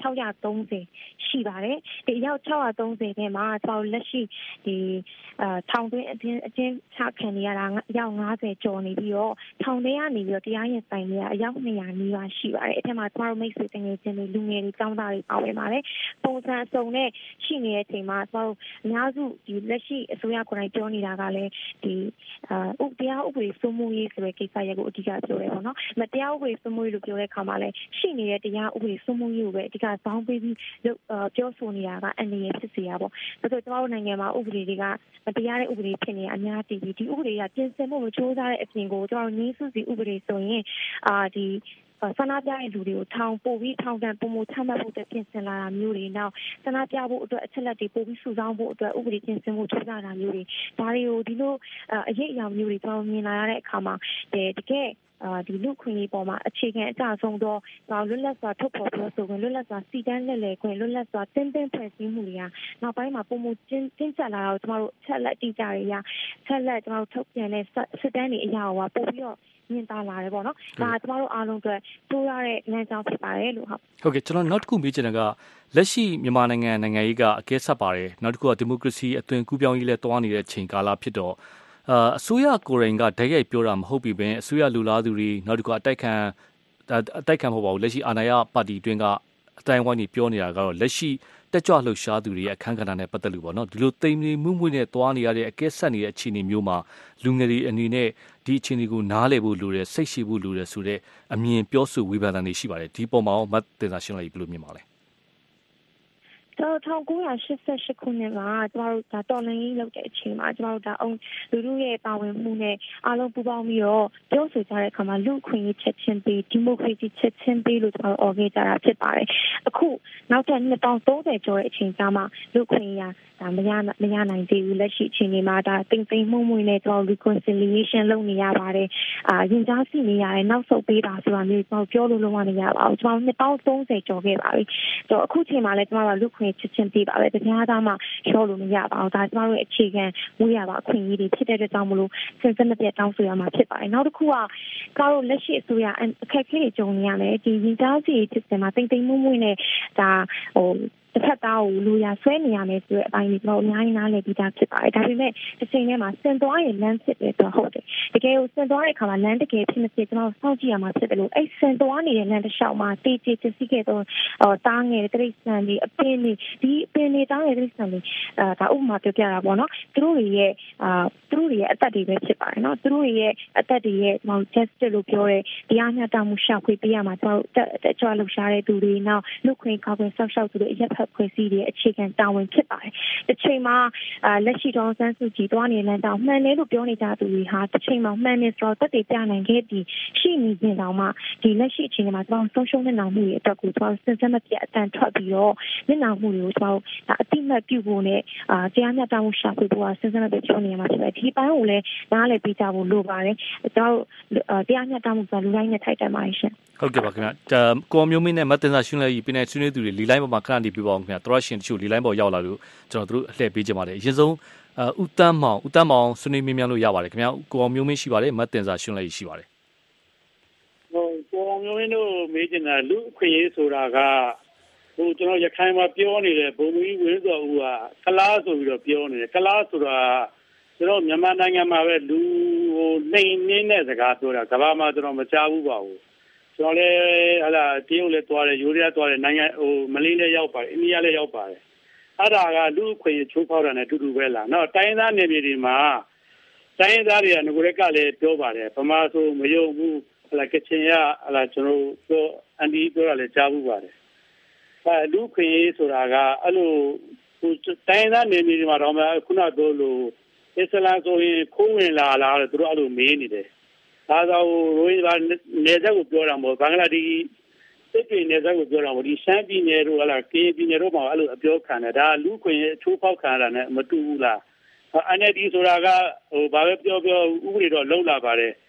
630ရှိပါတယ်ဒီအယောက်630ထဲမှာကျွန်တော်လက်ရှိဒီထောင်တွင်းအကျဉ်းချခံနေရတာအယောက်90ကျော်နေပြီးတော့ထောင်ထဲကနေပြီးတော့တရားရင်ဆိုင်နေရအယောက်200နီးပါးရှိပါတယ်အဲ့ထက်မှာကျွန်တော်တို့မိတ်ဆွေတငယ်ချင်းတွေလူငယ်တွေကျောင်းသားတွေပါဝင်ပါတယ်ပုံစံအစုံနဲ့ရှိနေတဲ့အချိန်မှာကျွန်တော်တို့အများစုဒီလက်ရှိအစိုးရကိုယ်တိုင်ပြောနေတာကလည်းဒီတရားဥပဒေစိုးမိုးရေးဆိုတဲ့ကိစ္စရပ်ကိုအဓိကပြောရဲပေါ့နော်မတရားဥပဒေစိုးမိုးရေးလို့ပြောတဲ့အခါမှာလည်းရှိနေတဲ့တရားဥပဒေစိုးမိုးရေးကိုပဲအဓိကဇောင်းပေးပြီးပြောဆိုနေတာကအန္တရာယ်ဖြစ်စေရပေါ့ဒါဆိုကျွန်တော်တို့နိုင်ငံမှာဥပဒေတွေကမတရားတဲ့ဥပဒေဖြစ်နေအများတည်ပြီးဒီဥပဒေကပြင်ဆင်မှုမချိုးစားတဲ့အပြင်ကိုကျွန်တော်တို့ငြင်းစုစီဥပဒေဆိုရင်ဒီဆန္ဒပြတဲ့လူတွေကိုထောင်ပို့ပြီးထောင်ဒဏ်ပုံမှုချမှတ်ဖို့အတွက်ပြင်ဆင်လာတာမျိုးတွေနောက်ဆန္ဒပြဖို့အတွက်အချက်လက်တွေပို့ပြီးစုဆောင်းဖို့အတွက်ဥပဒေပြင်ဆင်မှုချိုးစားတာမျိုးတွေဒါတွေကိုဒီလိုအရေးအယောင်မျိုးတွေကျွန်တော်မြင်လာရတဲ့အခါမှာတကယ်ဒီလူခွင့်ရေးပေါ်မှာအခြေခံအကျဆုံးတော့လွတ်လပ်စွာထုတ်ဖော်ပြောဆိုခွင့်လွတ်လပ်စွာစီတန်းလက်လည်ခွင့်လွတ်လပ်စွာတင်းတင်းဖွဲ့စည်းမှုတွေကနောက်ပိုင်းမှာပုံမှုတင်းကျပ်လာတော့ကျွန်တော်တို့ချက်လက်တိကျတွေရချက်လက်ကျွန်တော်တို့ထုတ်ပြန်တဲ့စစ်တမ်းတွေအရာဟောပို့ပြီးတော့မြင်သာလာတယ်ပေါ့နော်ဒါကျွန်တော်တို့အားလုံးအတွက်တိုးရတဲ့လမ်းကြောင်းဖြစ်ပါတယ်လို့ဟုတ်ကဲ့ကျွန်တော်နောက်တစ်ခုမေးချင်တာကလက်ရှိမြန်မာနိုင်ငံရေးကအကဲဆက်ပါတယ်နောက်တစ်ခုကဒီမိုကရေစီအသွင်ကူးပြောင်းရေးလဲတွားနေတဲ့ချိန်ကာလဖြစ်တော့အစိုးရကိုယ်တိုင်ကဓာတ်ရိုက်ပြောတာမဟုတ်ပြီပဲအစိုးရလူလားသူတွေနောက်တစ်ခုအတိုက်ခံမဟုတ်ပါဘူးလက်ရှိအာဏာရပါတီတွင်းကအတိုင်းဝိုင်းကြီးပြောနေတာကတော့လက်ရှိတက်ကြွလှုပ်ရှားသူတွေရဲ့အခန်းကဏ္ဍနဲ့ပတ်သက်လို့ပေါ့နော်ဒီလိုတိမ်နေမှုနဲ့တွားနေရတဲ့အကဲဆက်နေတဲ့အခြေအနေမျိုးမှာလူငယ်တွေအနေနဲ့ဒီအခြေအနေကိုနားလည်ဖို့လိုတယ်စိတ်ရှိဖို့လိုတယ်ဆိုတဲ့အမြင်ပြောဆိုဝေဖန်တာတွေရှိပါတယ်ဒီပုံမှာမတ်တင်စာရှင်းလိုက်ဘယ်လိုမြင်ပါလဲ 1988ခုနှစ်မှာကျမတို့ဒါတော်လှန်ရေးလုပ်တဲ့အချိန်မှာကျမတို့ဒါလူထုရဲ့ပါဝင်မှုနဲ့အားလုံးပူးပေါင်းပြီးတော့ပြောဆိုကြတဲ့အခါမှာလူ့အခွင့်အရေးချက်ချင်းပေးဒီမိုကရေစီချက်ချင်းပေးလို့ကျမတို့အော်ခဲ့ကြတာဖြစ်ပါတယ်အခုနောက်ထပ်နှစ်ပေါင်း30ကျော်တဲ့အချိန်ကြာမှလူ့အခွင့်အရေးဒါမရနိုင်သေးဘူးလက်ရှိအချိန်ဒီမှာဒါတိမ်တိမ်မှုမှုနဲ့ကျမတို့ reconciliation လုပ်နေရပါတယ်ရင်ကြားစီနေရတယ်နောက်ဆုတ်ပေးတာဆိုတာမျိုးကျမတို့ပြောလို့လုံးဝမရပါဘူးကျမတို့နှစ်ပေါင်း30ကျော်ခဲ့ပါပြီဆိုတော့အခုချိန်မှာလည်းကျမတို့လူ့အခွင့်ချက်ချင်းပေးပါပဲတရားသားမှရှော့လို့မရပါဘူးဒါကျမတို့ရဲ့အခြေခံဝေးရပါအခွင့်အရေးတွေဖြစ်တဲ့အတွက်ကြောင့်မလို့စဉ်ဆက်မပြတ်တောင်းဆိုရမှာဖြစ်ပါတယ်နောက်တစ်ခုကကားတို့လက်ရှိအစိုးရအခက်အခဲတွေကြုံနေရမယ်ဒီရင်ကြားစီဖြစ်စင်မှာတိမ်တိမ်မှုမှုနဲ့ဒါတစ်ဖက်သားကိုလူရဆွဲနေရမယ်ဆိုတဲ့အပိုင်းတွေတော့အများကြီးနားလည်ပြီးသားဖြစ်ပါတယ်ဒါပေမဲ့တစ်ချိန်တည်းမှာစင်သွားရင်လမ်းဖြစ်တယ်ဆိုတော့ဟုတ်တယ်တကယ်ကိုစင်သွားတဲ့အခါမှာလမ်းတကယ်ဖြစ်မဖြစ်ကျွန်တော်စောင့်ကြည့်ရမှာဖြစ်တယ်လို့အဲ့စင်သွားနေတဲ့လမ်းတစ်လျှောက်မှာတေးချစ်စီခဲ့တော့တားငယ်တဲ့တိရစ္ဆာန်တွေအပင်တွေဒီအပင်တွေတားငယ်တဲ့တိရစ္ဆာန်တွေဒါဥပမာပြောပြတာပေါ့နော်သူတို့တွေရဲ့အသက်တွေပဲဖြစ်ပါတယ်နော်သူတို့ရဲ့အသက်တွေရဲ့ကျွန်တော် justice လို့ပြောတဲ့တရားမျှတမှုရှာဖွေပေးရမှာကျွန်တော်တက်ကြွလှုပ်ရှားတဲ့သူတွေနောက်လူခွင့်ကောက်ွယ်ဆောက်ရှောက်သူတွေအရက်ဖက်ဖွဲ့စည်းတဲ့အခြေခံတာဝန်ဖြစ်ပါတယ်တစ်ချိန်မှာလက်ရှိတော်ဆန်းစုကြည်တွားနေလမ်းကြောင်းမှန်တယ်လို့ပြောနေကြသူတွေဟာတစ်ချိန်မှာမှန်တယ်ဆိုတော့တက်တည်ပြနိုင်ခဲ့ပြီးရှိနေခြင်းတောင်မှဒီလက်ရှိအချိန်မှာကျွန်တော်ဆုံးရှုံးနေမှုတွေအတွက်ကိုကျွန်တော်စဉ်ဆက်မပြတ်အတန်ထွက်ပြီးတော့မျက်နှာမှုတွေကိုကျွန်တော်အတိမတ်ပြုဖို့နဲ့တရားမျှတမှုရှာဖွေဖို့စဉ်ဆက်မပြတ်ပြောနေရမှာဖြစ်တယ်ဒီပိုင်းကိုလည်းနားလည်ပြီးကြဖို့လိုပါတယ်ကျွန်တော်တရားမျှတမှုဆိုလူတိုင်းနဲ့ထိုက်တန်ပါရှင်ဟုတ်ကဲ့ပါခင်ဗျာကိုမျိုးမင်းနဲ့မတ်တင်စာရှင်းလင်းရေးပြည်နယ်ဆွေးနွေးသူတွေလီလိုင်းပေါ်မှာခဏနေပြပါအောင်ခင်ဗျာတော်ရှင်တချို့လီလိုင်းပေါ်ရောက်လာလို့ကျွန်တော်တို့အလှည့်ပေးကြပါတယ်အရင်ဆုံးဦးတန်းမောင်ဆွေးနွေးမြန်းလို့ရပါတယ်ခင်ဗျာကိုအောင်မျိုးမင်းရှိပါတယ်မတ်တင်စာရှင်းလင်းရေးရှိပါတယ်ကိုအောင်မျိုးမင်းတို့မေးချင်တာလူအခွင့်အရေးဆိုတာကကျွန်တော်ရခိုင်မှာပြောနေတဲ့ဘုံကြီးဝင်းစောဦးကကလားဆိုပြီးတော့ပြောနေတယ်ကလားဆိုတာကျွန်တော်မြန်မာနိုင်ငံမှာပဲလူနှိမ်နှင်းတဲ့စကားပြောတာကမ္ဘာမှာကျွန်တော်မကြားဘူးပါဘူးကျွန်တော်လည်းတရုတ်လည်းသွားတယ်ယူရီးယားသွားတယ်နိုင်ငံမလေးလည်းရောက်ပါတယ်အိန္ဒိယလည်းရောက်ပါတယ်အဲ့ဒါကလူအခွင့်အရေးချိုးဖောက်တာနဲ့အတူတူပဲလားနော်တိုင်းသားနယ်မြေတွေမှာတိုင်းသားတွေကငကိုရက်ကလည်းပြောပါတယ်ဗမာဆိုမယုံဘူးကချင်ရကျွန်တော်ပြောအန်ဒီပြောတာလည်းကြားဘူးပါတယ်လူခွင့်ရေးဆိုတာကအဲ့လိုတိုင်းသားနယ်မြေတွေမှာတော့ခုနပြောလို့အစ္စလာမ်ဆိုရင်ခိုးဝင်လာလားသူတို့အဲ့လိုမေးနေတယ်ဒါဆိုရိုဟင်ဂျာနယ်စပ်ကိုပြောတာမဟုတ်ဘင်္ဂလားဒေ့ရှ်စစ်တွေနယ်စပ်ကိုပြောတာမဟုတ်ဒီရှမ်းပြည်နယ်တို့ကကရင်ပြည်နယ်တို့မှာအဲ့လိုအပြောခံတယ်ဒါလူခွင့်ရေးအချိုးဖောက်ခံရတာနဲ့မတူဘူးလားNLDဆိုတာကဘာပဲပြောဥပဒေတော့လုံလာပါတယ်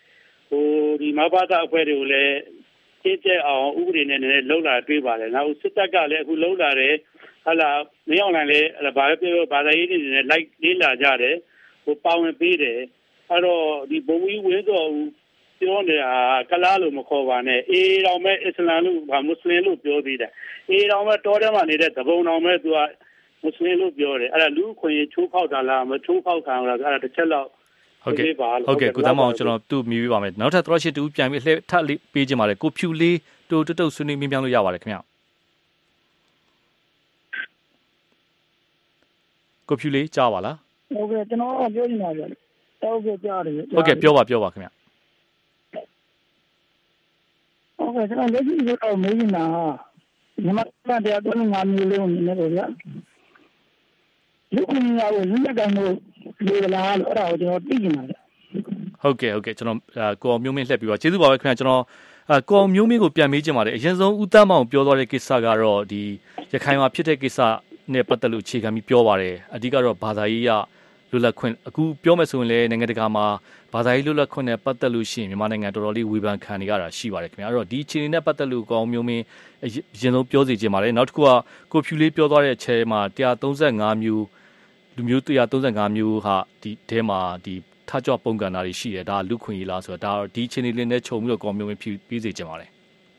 ဒီမဘာသာအဖွဲ့တွေကိုလည်းကျင့်ကြံအောင်ဥပဒေနဲ့လည်းလှုပ်လာတွေ့ပါတယ်နောက်စစ်တပ်ကလည်းအခုလှုပ်လာတယ်ဟလာမင်းအောင်လည်းဘာပဲပြောဘာသာရေးတွေနဲ့လိုက်လေးလာကြတယ်ပါဝင်ပေးတယ်အဲ့တော့ဒီဘုံကြီးဝင်းတော်ပြောနေတာကလားလို့မခေါ်ပါနဲ့အေးတော်မဲ့အစ္စလာမ်လို့မွတ်စလင်လို့ပြောသေးတယ်အေးတော်မဲ့တော်ထဲမှာနေတဲ့သဘုံတော်မဲ့သူကမွတ်စလင်လို့ပြောတယ်အဲ့ဒါလူခွင့်ချိုးဖောက်တာလားမချိုးဖောက်တာလားအဲ့ဒါတစ်ချက်လောက်ဟုတ်ကဲ့ကိုသားမောင်ကျွန်တော်သူ့မြည်ပေးပါမယ်နောက်ထပ်သရရှိတူပြန်ပြီးလှည့်ထပ်လေးပေးခြင်းပါတယ်ကိုဖြူလေးတူတုတ်ဆွေးနွေးမြင်းပြောင်းလို့ရပါတယ်ခင်ဗျကိုဖြူလေးကြားပါလားဟုတ်ကဲ့ကျွန်တော်ပြောနေတာဗျဟုတ်ကဲ့ကြားတယ်ဟုတ်ကဲ့ပြောပါခင်ဗျဟုတ်ကဲ့ကျွန်တော်လက်ရှိတော့မေးနေတာမြန်မာတရားတော်ငါမျိုးလေးကိုနည်းနည်းပေါ့ဗျလူ့အခွင့်အရေးကိုလူ့ကောင်ကိုလေလာလို့အဲ့ဒါကိုကျွန်တော်သိနေတာဗျဟုတ်ကဲ့ကျွန်တော်ကိုအောင်မျိုးမင်းလှည့်ပြီးပါကျေးဇူးပါပဲခင်ဗျကျွန်တော်ကိုအောင်မျိုးမင်းကိုပြန်မေးချင်ပါတယ်အရင်ဆုံးဦးသားမောင်ပြောသွားတဲ့ကိစ္စကတော့ဒီရခိုင်မှာဖြစ်တဲ့ကိစ္စနဲ့ပတ်သက်လို့အခြေခံပြီးပြောပါတယ်အဓိကတော့ဘာသာရေးရလွတ်လပ်ခွင့်အခုပြောမယ်ဆိုရင်လည်းနိုင်ငံတကာမှာဘာသာရေးလွတ်လပ်ခွင့်နဲ့ပတ်သက်လို့ရှိရင်မြန်မာနိုင်ငံတော်တော်လေးဝေဖန်ခံနေရတာရှိပါတယ်ခင်ဗျအဲ့တော့ဒီအခြေအနေနဲ့ပတ်သက်လို့ကိုအောင်မျိုးမင်းအရင်ဆုံးပြောစီခြင်းပါတယ်နောက်တစ်ခုကကိုဖြူလေးပြောသွားတဲ့အချက်မှာ135မျိုးလူမျိုး135မျိုးဟာဒီထဲမှာဒီထကြွပုံကန်တာတွေရှိတယ်ဒါလူခွင့်ရေးလားဆိုတော့ဒါဒီအခြေအနေလေးနဲ့ခြုံပြီးတော့ကိုအောင်မျိုးမင်းပြီးစေခြင်းပါတယ်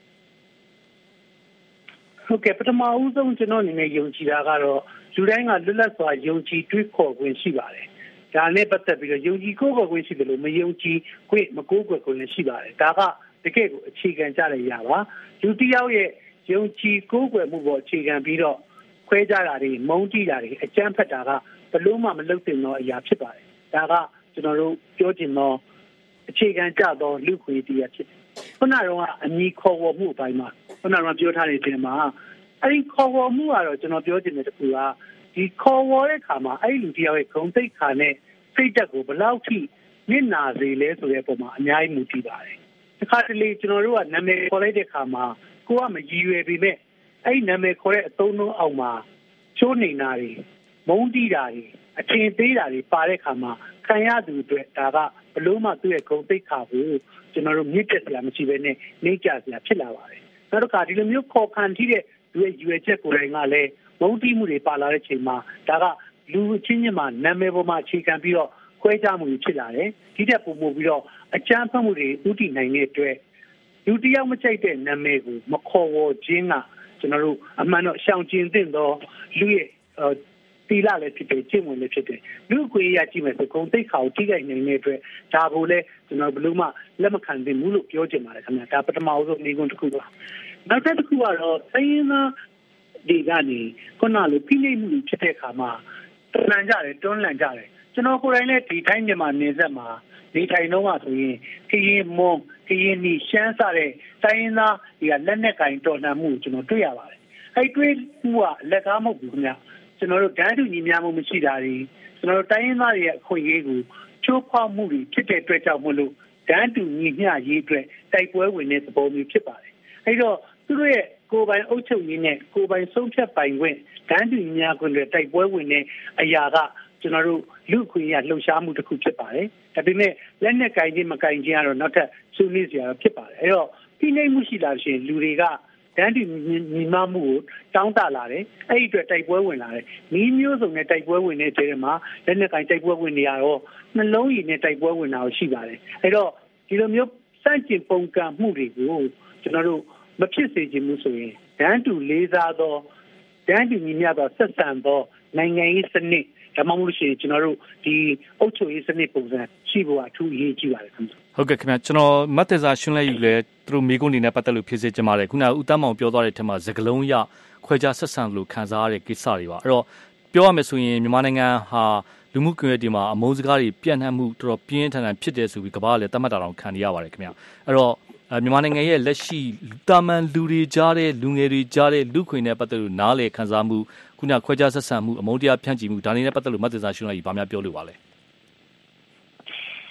ဟုတ်ကဲ့ပထမဦးဆုံးကျွန်တော်အနေနဲ့ယုံကြည်တာကတော့လူတိုင်းကလွတ်လပ်စွာယုံကြည်တွေးခေါ်ခွင့်ရှိပါတယ်။ဒါနဲ့ပတ်သက်ပြီးတော့ယုံကြည်ကိုးကွယ်ခွင့်ရှိတယ်လို့မယုံကြည်ခွင့်မကိုးကွယ်ခွင့်လည်းရှိပါတယ်။ဒါကတကယ့်ကိုအခြေခံကြတဲ့အရာပါ။လူတစ်ယောက်ရဲ့ယုံကြည်ကိုးကွယ်မှုပေါ်အခြေခံပြီးတော့ခွဲခြားတာတွေမုန်းတီးတာတွေအကြမ်းဖက်တာကဘလို့မှမလုပ်သင့်သောအရာဖြစ်ပါတယ်။ဒါကကျွန်တော်တို့ပြောချင်သောအခြေခံကြသောလူ့ခွင့်တရားဖြစ်တယ်။ခုနကအမည်ခေါ်ဝေါ်မှုအပိုင်းမှာခုနကပြောထားတဲ့တင်မှာအဲ့ဒီခေါ်ဝေါ်မှုကတော့ကျွန်တော်ပြောချင်တဲ့တစ်ခုကဒီခေါ်ဝေါ်တဲ့အခါမှာအဲ့ဒီလူတယောက်ရဲ့ဂုဏ်သိက္ခာနဲ့စိတ်ဓာတ်ကိုဘယ်လောက်ထိနစ်နာစေလဲဆိုတဲ့ပုံမှာအများကြီးမူတည်ပါတယ်။တစ်ခါတလေကျွန်တော်တို့ကနာမည်ခေါ်လိုက်တဲ့အခါမှာကိုကမရည်ရွယ်ပေမဲ့အဲ့ဒီနာမည်ခေါ်တဲ့အသုံးအနှုန်းအောက်မှာချိုးနေတာတွေမုန်းတီးတာတွေအထင်သေးတာတွေပါတဲ့အခါမှာခံရသူအတွက်ဒါကဘလို့မှသူ့ရဲ့ဂုဏ်သိက္ခာကိုကျွန်တော်တို့မြင့်တက်စရာမရှိဘဲနဲ့နှိမ့်ကျစရာဖြစ်လာပါတယ်။နောက်တစ်ခါဒီလိုမျိုးခေါ်ခံထိတဲ့သူရဲ့ရွယ်ချက်ကိုယ်တိုင်ကလည်းမုန်းတီးမှုတွေပါလာတဲ့ချိန်မှာဒါကလူချင်းချင်းမှာနာမည်ပေါ်မှာအခြေခံပြီးတော့ခွဲခြားမှုတွေဖြစ်လာတယ်ဒီတက်ပုံမှုပြီးတော့အကြမ်းဖက်မှုတွေဥတီနိုင်တဲ့အတွက်လူတယောက်မကြိုက်တဲ့နာမည်ကိုမခေါ်ဝေါ်ခြင်းကကျွန်တော်တို့အမှန်တော့ရှောင်ကျဉ်သင့်သောလူရဲ့တီလာလည်းဖြစ်တယ်ကျင့်ဝင်လည်းဖြစ်တယ်လူ့ကိုယ်ရကြည့်မယ်ဆိုဂုဏ်သိက္ခာကိုထိခိုက်နေတဲ့အတွက်ဒါကိုလည်းကျွန်တော်ဘယ်လို့မှလက်မခံသင့်ဘူးလို့ပြောချင်ပါတယ်ခင်ဗျာဒါပထမဆုံးအနေနဲ့တစ်ခုပါနောက်တစ်ခုကတော့တိုင်းရင်းသားဒီကနေခုနလိုဖိနှိပ်မှုဖြစ်တဲ့အခါမှာတွန်းလှန်ကြတယ်ကျွန်တော်ကိုယ်တိုင်လည်းဒီတိုင်းမြန်မာနေဆက်မှာဒီထိုင်တော့မှဆိုရင်ခရင်မွန်ခရင်နီရှမ်းစတဲ့တိုင်းရင်းသားဒီကလက်နက်ကင်တော်လှန်မှုကျွန်တော်တွေ့ရပါတယ်အဲ့တွေ့မှုကလက်ကားမဟုတ်ဘူးခင်ဗျကျွန်တော်တို့ဓာတ်တူညီများမှုမရှိတာတွေကျွန်တော်တို့တိုင်းရင်းသားတွေရဲ့အခွင့်အရေးကိုချိုးဖောက်မှုတွေဖြစ်တဲ့အတွက်ကြောင့်မလို့ဓာတ်တူညီမျှရေးအတွက်တိုက်ပွဲဝင်တဲ့သဘောမျိုးဖြစ်ပါတယ်အဲ့တော့သူတို့ရဲ့ကိုယ်ပိုင်အုပ်ချုပ်ရေးနဲ့ကိုယ်ပိုင်ဆုံးဖြတ်ပိုင်ခွင့်ဓာတ်တူညီများခွင့်တွေတိုက်ပွဲဝင်တဲ့အရာကကျွန်တော်တို့လူ့အခွင့်အရေးလှုပ်ရှားမှုတစ်ခုဖြစ်ပါတယ်ဒါပေမဲ့လက်နက်ကင်ခြင်းမကင်ခြင်းကတော့နောက်ထပ်ဆွေးနွေးစရာဖြစ်ပါတယ်အဲ့တော့ဖိနှိပ်မှုရှိလာရှင်လူတွေကတန်းတူညီမမှုကိုတောင်းတလာတယ်အဲ့ဒီအတွက်တိုက်ပွဲဝင်လာတယ်နီးမျိုးစုံနဲ့တိုက်ပွဲဝင်တဲ့တဲမှာလက်နက်ကင်တိုက်ပွဲဝင်နေရတော့နှလုံးရည်နဲ့တိုက်ပွဲဝင်တာရှိပါတယ်အဲ့တော့ဒီလိုမျိုးစန့်ကျင်ပုံကံမှုတွေကိုကျွန်တော်တို့မဖြစ်စေချင်ဘူးဆိုရင်တန်းတူလေးစားသောတန်းတူညီမျှသောဆက်ဆံသောနိုင်ငံရေးစနစ်ဒါမှမဟုတ်ရှင်ကျွန်တော်တို့ဒီအုပ်ချုပ်ရေးစနစ်ပုံစံရှိဖို့အထူးအရေးကြီးပါတယ်ခင်ဗျဟုတ်ကဲ့ခင်ဗျကျွန်တော်မတ်တေစာရှင်းလိုက်ယူလဲသူတို့မိကုန်းနေနဲ့ပတ်သက်လို့ဖြစ်စေချင်ပါတယ်ခုနကဦးတန်းမောင်ပြောသွားတဲ့အထက်မှာစကလုံးရခွဲခြားဆက်ဆံလို့ခံစားရတဲ့ကိစ္စတွေပါအဲ့တော့ပြောရမယ်ဆိုရင်မြန်မာနိုင်ငံဟာလူမှုကွန်ရက်တွေမှာအမုန်းစကားတွေပြန့်နှံ့မှုတော်တော်ပြင်းထန်ထန်ဖြစ်တယ်ဆိုပြီးကမ္ဘာကလည်းသတ်မှတ်တာတောင်ခံနေရပါတယ်ခင်ဗျအဲ့တော့မြန်မာနိုင်ငံရဲ့လက်ရှိတာမန်လူတွေကြားတဲ့လူငယ်တွေကြားတဲ့လူခွေနဲ့ပတ်သက်လို့နားလေခံစားမှုခုနခွဲခြားဆက်ဆံမှုအမုန်းတရားဖြန့်ချီမှုဒါတွေနဲ့ပတ်သက်လို့မတ်တေစာရှင်းလိုက်ယူဘာများပြောလို့ပါလဲ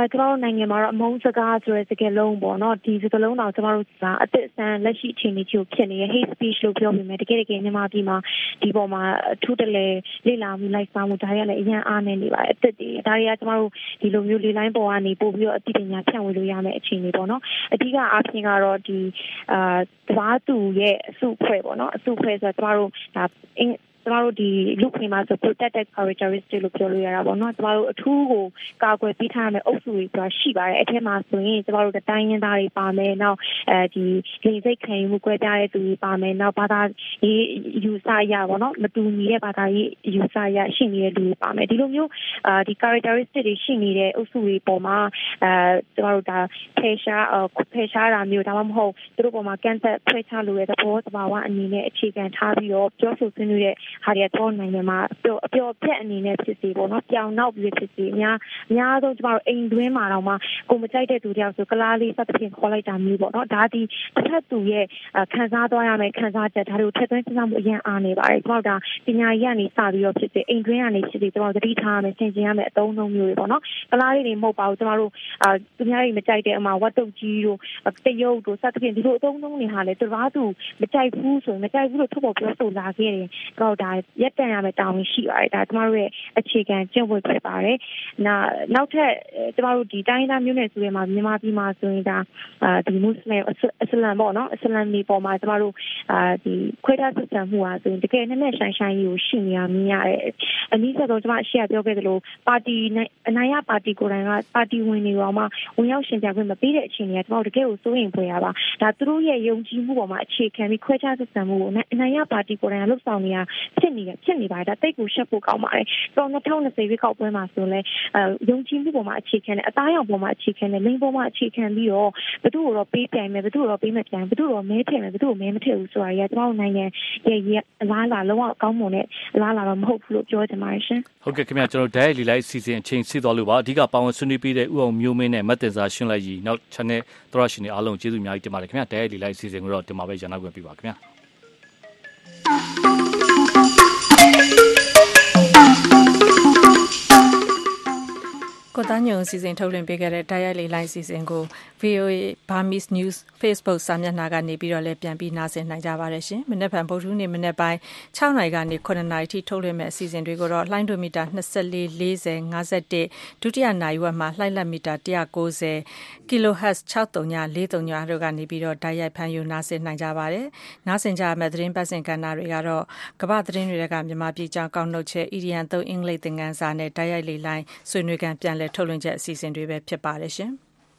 ကျွန်တော်နိုင်ငံမှာတော့အမုန်းစကားဆိုတဲ့စကားလုံးပေါ့နော်ဒီစကားလုံးတော့ကျွန်တော်တို့ကအသက်အဆန်းလက်ရှိအခြေအနေချို့ဖြစ်နေရ hate speech လို့ပြောပြီးမယ်တကယ်မြန်မာပြည်မှာဒီပေါ်မှာထူးတလဲလေ့လာမှုလိုက်စားမှုဒါတွေကလည်းအရင်အားနေနေပါတယ်အသက်တွေဒါတွေကကျွန်တော်တို့ဒီလိုမျိုးလေလိုင်းပေါ်ကနေပို့ပြီးတော့အသိပညာဖြန့်ဝေလို့ရမယ့်အခြေအနေပေါ့နော်အဓိကအားဖြင့်ကတော့ဒီတဘာသူရဲ့အစုအဖွဲ့ပေါ့နော်အစုအဖွဲ့ဆိုတော့ကျွန်တော်တို့ဒါကျွန်တော်တို့ဒီလူခွင့်မှာဆို protected characteristic လို့ပြောလို့ရတာပေါ့နော်ကျွန်တော်တို့အထူးကိုကာကွယ်ပေးထားမယ့်အုပ်စုတွေဆိုတာရှိပါတယ်အဲ့ထဲမှာဆိုရင်ကျွန်တော်တို့တိုင်းရင်းသားတွေပါမယ်နောက်ဒီလေစိတ်ခံယူမှုကွဲပြားတဲ့သူတွေပါမယ်နောက်ဘာသာရေးယူဆရပေါ့နော်မတူညီတဲ့ဘာသာရေးယူဆရရှိနေတဲ့လူတွေပါမယ်ဒီလိုမျိုးဒီ characteristic တွေရှိနေတဲ့အုပ်စုတွေပေါ်မှာကျွန်တော်တို့ဒါဖယ်ရှားတာမျိုးဒါမှမဟုတ်သူတို့ပေါ်မှာကန်သက်ဖွဲ့ချလို့ရတဲ့ဘောသဘာဝအနေနဲ့အခြေခံထားပြီးတော့ပြောဆိုဆွေးနွေးတဲ့ဟာတွေတော့နိုင်ငံမှာအပျော်ပြက်အနေနဲ့ဖြစ်စီပေါ့နော်ပြောင်းနောက်ပြီးဖြစ်စီအများဆုံးကျမတို့အိမ်တွင်းမှာတော့မှကိုမကြိုက်တဲ့သူတယောက်ဆိုကလားလေးစသဖြင့်ခေါ်လိုက်တာမျိုးပေါ့နော်ဒါဒီတစ်ဖက်သူရဲ့ခံစားသွားရမယ်ခံစားချက်ဒါတွေကိုထည့်သွင်းစဉ်းစားမှုအရင်အားနေပါတယ်ကျမတို့ဒါပညာရေးကနေစပြီးတော့ဖြစ်စီအိမ်တွင်းကနေဖြစ်စီကျမတို့သတိထားရမယ်သင်ကျင်ရမယ်အသုံးအနှုန်းမျိုးတွေပေါ့နော်ကလားလေးတွေမဟုတ်ပါဘူးကျမတို့သူများတွေမကြိုက်တဲ့အမှာဝတ်တုပ်ကြီးတို့တရုပ်တို့စသဖြင့်ဒီလိုအသုံးအနှုန်းတွေဟာလေသူဘာသူမကြိုက်ဘူးဆိုရင်မကြိုက်ဘူးလို့ထုတ်ပေါ်ပြောဆိုလာခဲ့တယ်တော့ဒါရက်တန်ရမယ်တောင်းရှိပါတယ်ဒါကျမတို့ရဲ့အခြေခံကျင့်ဝတ်ဖြစ်ပါတယ်နောက်ထပ်ကျမတို့ဒီတိုင်းသားမျိုးနယ်စုတွေမှာမြန်မာပြည်မှာဆိုရင်ဒါဒီမွတ်စလင်အစ္စလမ်ပေါ့နော်အစ္စလမ်တွေပေါ်မှာကျမတို့ဒီခွဲခြားဆက်ဆံမှုဟာဆိုရင်တကယ်နဲ့ဆိုင်ကြီးကိုရှိနေရမြင်ရတယ်အနည်းဆက်တော့ကျမအရှိရပြောခဲ့သလိုပါတီအနိုင်ရပါတီကိုယ်တိုင်ကပါတီဝင်တွေပေါ်မှာဝင်ရောက်ရှင်ပြခွင့်မပေးတဲ့အခြေအနေကကျမတို့တကယ်ကိုစိုးရိမ်ဖွယ်ရပါဒါသူတို့ရဲ့ယုံကြည်မှုပေါ်မှာအခြေခံပြီးခွဲခြားဆက်ဆံမှုကိုအနိုင်ရပါတီကိုယ်တိုင်ကလှုပ်ဆောင်နေတာဖြစ်နေပါတယ်ဒါတိတ်ကိုရှက်ဖို့ကောင်းပါတယ်တော့2020ရွေးကောက်ပွဲမှာဆိုလဲယုံကြည်မှုပေါ်မှာအခြေခံတဲ့အသားရောင်ပေါ်မှာအခြေခံတဲ့လိင်ပေါ်မှာအခြေခံပြီးတော့ဘယ်သူ့ကိုတော့ပေးပြိုင်မယ်ဘယ်သူ့ကိုတော့ပေးမပြိုင်ဘယ်သူ့ကိုတော့မဲထည့်မယ်ဘယ်သူ့ကိုမဲမထည့်ဘူးဆိုတာကြီးကကျွန်တော်နိုင်ငံရဲ့အလားအလာလုံးဝကောင်းမွန်တဲ့အလားအလာတော့မဟုတ်ဘူးလို့ပြောချင်ပါတယ်ရှင်ဟုတ်ကဲ့ခင်ဗျာကျွန်တော်ဓာတ်ရိုက်လီလိုက်အစီအစဉ်အချိန်စီးသွားလို့ပါအဓိကပါဝင်ဆွေးနွေးပေးတဲ့ဥအောင်မျိုးမင်းနဲ့မတ်တင်စာရှင်းလိုက်ကြီးနောက် channel သရရှင်တွေအားလုံးကျေးဇူးအများကြီးတင်ပါတယ်ခင်ဗျာဓာတ်ရိုက်လီလိုက်အစီအစဉ်ကိုတော့တင်ပါပဲရန်နောက်ခွင့်ပြပါခင်ဗျာကိုသားညုံစီစဉ်ထုတ်လွှင့်ပေးခဲ့တဲ့တိုက်ရိုက်လေးလိုင်းစီစဉ်ကို VOA Burmese News Facebook စာမျက်နှာကနေပြီးတော့လည်းပြန်ပြီးနားဆင်နိုင်ကြပါတယ်ရှင်။မနေ့ကဗုဒ္ဓဟူးနေ့မနေ့ပိုင်း6နာရီကနေ9နာရီထိထုတ်လွှင့်မဲ့အစီအစဉ်တွေကိုတော့လှိုင်းဒိုမီတာ24 40 51ဒုတိယနိုင်ဝက်မှာလှိုင်းလက်မီတာ190 kHz 6343တို့ကနေပြီးတော့တိုက်ရိုက်ဖမ်းယူနားဆင်နိုင်ကြပါတယ်။နားဆင်ကြရမယ့်သတင်းပတ်စင်ကဏ္ဍတွေကတော့ကမ္ဘာသတင်းတွေကမြန်မာပြည်ကြောင်းကောက်နှုတ်ချက်အီဒီယန်3အင်္ဂလိပ်သင်ခန်းစာနဲ့တိုက်ရိုက်လေးလိုင်းဆွေးနွေးခန်းပြန်လည်ထုတ်လွှင့်ချက်အစီအစဉ်တွေပဲဖြစ်ပါတယ်ရှင်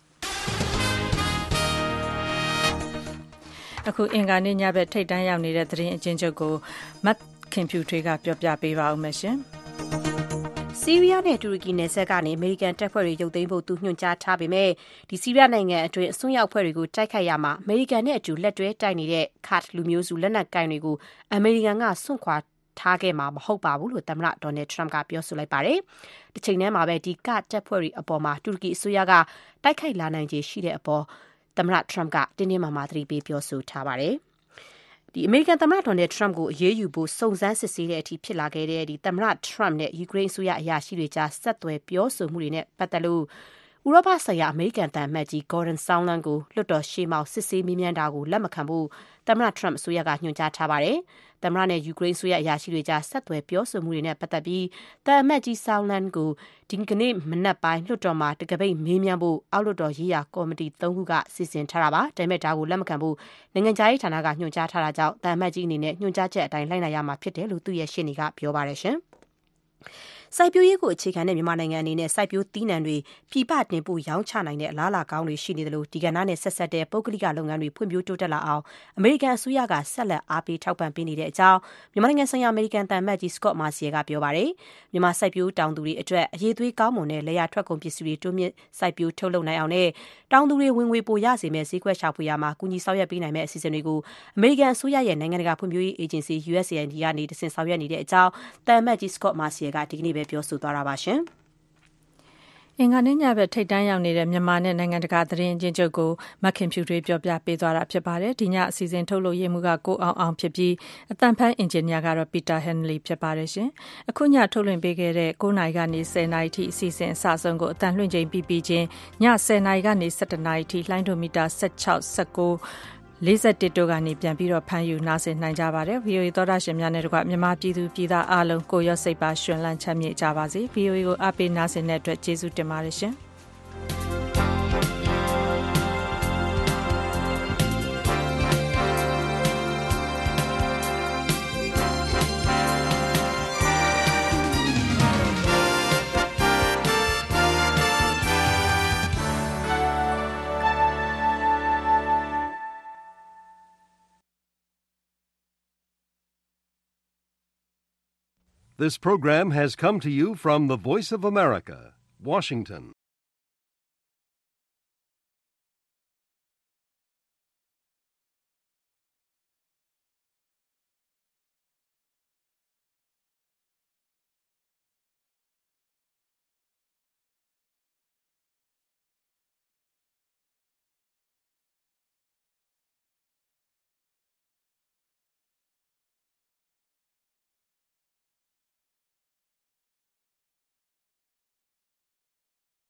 ။အခုအင်္ဂါနေ့ညဘက်ထိတ်တန်းရောက်နေတဲ့သတင်းအကျဉ်းချုပ်ကိုမတ်ခင်ဖြူထွေးကပြောပြပေးပါဦးမယ်ရှင်။ဆီးရီးယားနဲ့တူရကီနယ်စပ်ကနေအမေရိကန်တပ်ဖွဲ့တွေရုပ်သိမ်းဖို့သူညွှန်ကြားထားပေမဲ့ဒီဆီးရီးယားနိုင်ငံအတွင်းအစွန်းရောက်ဖွဲ့တွေကိုတိုက်ခိုက်ရမှာအမေရိကန်နဲ့အတူလက်တွဲတိုက်နေတဲ့ခတ်လူမျိုးစုလက်နက်ကိုင်တွေကိုအမေရိကန်ကစွန့်ခွာထားခဲ့မှာမဟုတ်ပါဘူးလို့သမ္မတဒေါ်နယ်ထရမ့်ကပြောဆိုလိုက်ပါတယ်။တစ်ချိန်တည်းမှာပဲဒီကတပ်ဖွဲ့တွေအပေါ်မှာတူရကီအစိုးရကတိုက်ခိုက်လာနိုင်ခြေရှိတဲ့အပေါ်သမ္မတထရမ့်ကတင်းတင်းမာမာသတိပေးပြောဆိုထားပါတယ်။အမေရိကန်သမ္မတဒေါ်နယ်ထရမ့်ကိုအရေးယူဖို့စုံစမ်းစစ်ဆေးတဲ့အထိဖြစ်လာခဲ့တဲ့သမ္မတထရမ့်နဲ့ယူကရိန်းအစိုးရအရာရှိတွေကြားဆက်သွယ်ပြောဆိုမှုတွေနဲ့ပတ်သက်လို့ဥရောပဆိုင်ရာအမေရိကန်သံအမတ်ကြီး Gordon Sondland ကိုလွှတ်တော်ရှေ့မှောက်စစ်ဆေးမေးမြန်းတာကိုလက်မခံဖို့သမ္မတထရမ့်အစိုးရကညွှန်ကြားထားပါတယ်။သမ္မတနဲ့ယူကရိန်းအစိုးရအရာရှိတွေကြားဆက်သွယ်ပြောဆိုမှုတွေနဲ့ပတ်သက်ပြီးသံအမတ်ကြီး Sondland ကိုဒီကနေ့မနက်ပိုင်းလွှတ်တော်မှာတကပိတ်မေးမြန်းဖို့အောက်လွှတ်တော်ရေးရာကော်မတီ3ခုကစီစဉ်ထားတာပါ။ဒါပေမဲ့ဒါကိုလက်မခံဖို့နိုင်ငံခြားရေးဌာနကညွှန်ကြားထားတာကြောင့်သံအမတ်ကြီးအနေနဲ့ညွှန်ကြားချက်အတိုင်းလိုက်နာရမှာဖြစ်တယ်လို့သူ့ရဲ့ရှေ့နေကပြောပါတယ်ရှင်။စိုက်ပျိုးရေးကိုအခြေခံတဲ့မြန်မာနိုင်ငံအနေနဲ့စိုက်ပျိုးသီးနှံတွေပြည်ပတင်ပို့ရောင်းချနိုင်တဲ့အလားအလာကောင်းတွေရှိနေတယ်လို့ဒီကဏ္ဍနဲ့ဆက်ဆက်တဲ့ပုဂ္ဂလိကလုပ်ငန်းတွေဖွံ့ဖြိုးတိုးတက်လာအောင်အမေရိကန်အစိုးရကဆက်လက်အားပေးထောက်ပံ့ပေးနေတဲ့အကြောင်းမြန်မာနိုင်ငံဆိုင်ရာအမေရိကန်သံအမတ်ကြီး Scott Marciel ကပြောပါတယ်။မြန်မာစိုက်ပျိုးတောင်သူတွေအတွက်အရေးသွေးကောင်းမွန်တဲ့လယ်ယာထွက်ကုန်ပစ္စည်းတွေတိုးမြင့်စိုက်ပျိုးထုတ်လုပ်နိုင်အောင်နဲ့တောင်သူတွေဝင်ငွေပိုရစေမယ့်ဈေးကွက်ရှာဖွေရမှာကူညီဆောင်ရွက်ပေးနိုင်မယ့်အစီအစဉ်တွေကိုအမေရိကန်အစိုးရရဲ့နိုင်ငံတကာဖွံ့ဖြိုးရေးအေဂျင်စီ USAID ကနေတဆင့်ဆောင်ရွက်နေတဲ့အကြောင်းသံအမတ်ကြီး Scott Marciel ကဒီကနေ့ပဲပြောဆိုသွားတာပါရှင်။င်္ဂါနေ့ညဘက်ထိပ်တန်းရောက်နေတဲ့မြန်မာနဲ့နိုင်ငံတကာသတင်းချင်းချုပ်ကိုမခင်ဖြူတွေပြောပြပေးသွားတာဖြစ်ပါတယ်ဒီညအစီအစဉ်ထုတ်လို့ရမှုကကိုအောင်ဖြစ်ပြီးအတန်ဖန်အင်ဂျင်နီယာကတော့ပီတာဟန်နလီဖြစ်ပါတယ်ရှင်အခုညထုတ်လွှင့်ပေးခဲ့တဲ့9နာရီကနေ10နာရီထိအစီအစဉ်အစဆုံးကိုအတန်လွှင့်ချိန်ပြီးချင်းည10နာရီကနေ17နာရီထိလှိုင်းဒိုမီတာ16 19 41တို့ကနေပြန်ပြီးတော့ဖမ်းယူနားဆင်နိုင်ကြပါတယ် VOA သောတာရှင်များနဲ့တကွမြန်မာပြည်သူပြည်သားအားလုံးကိုရော့စိတ်ပါရှင်လန်းချမ်းမြေ့ကြပါစေ VOA ကိုအားပေးနားဆင်တဲ့အတွက်ကျေးဇူးတင်ပါတယ်ရှင် This program has come to you from the Voice of America, Washington.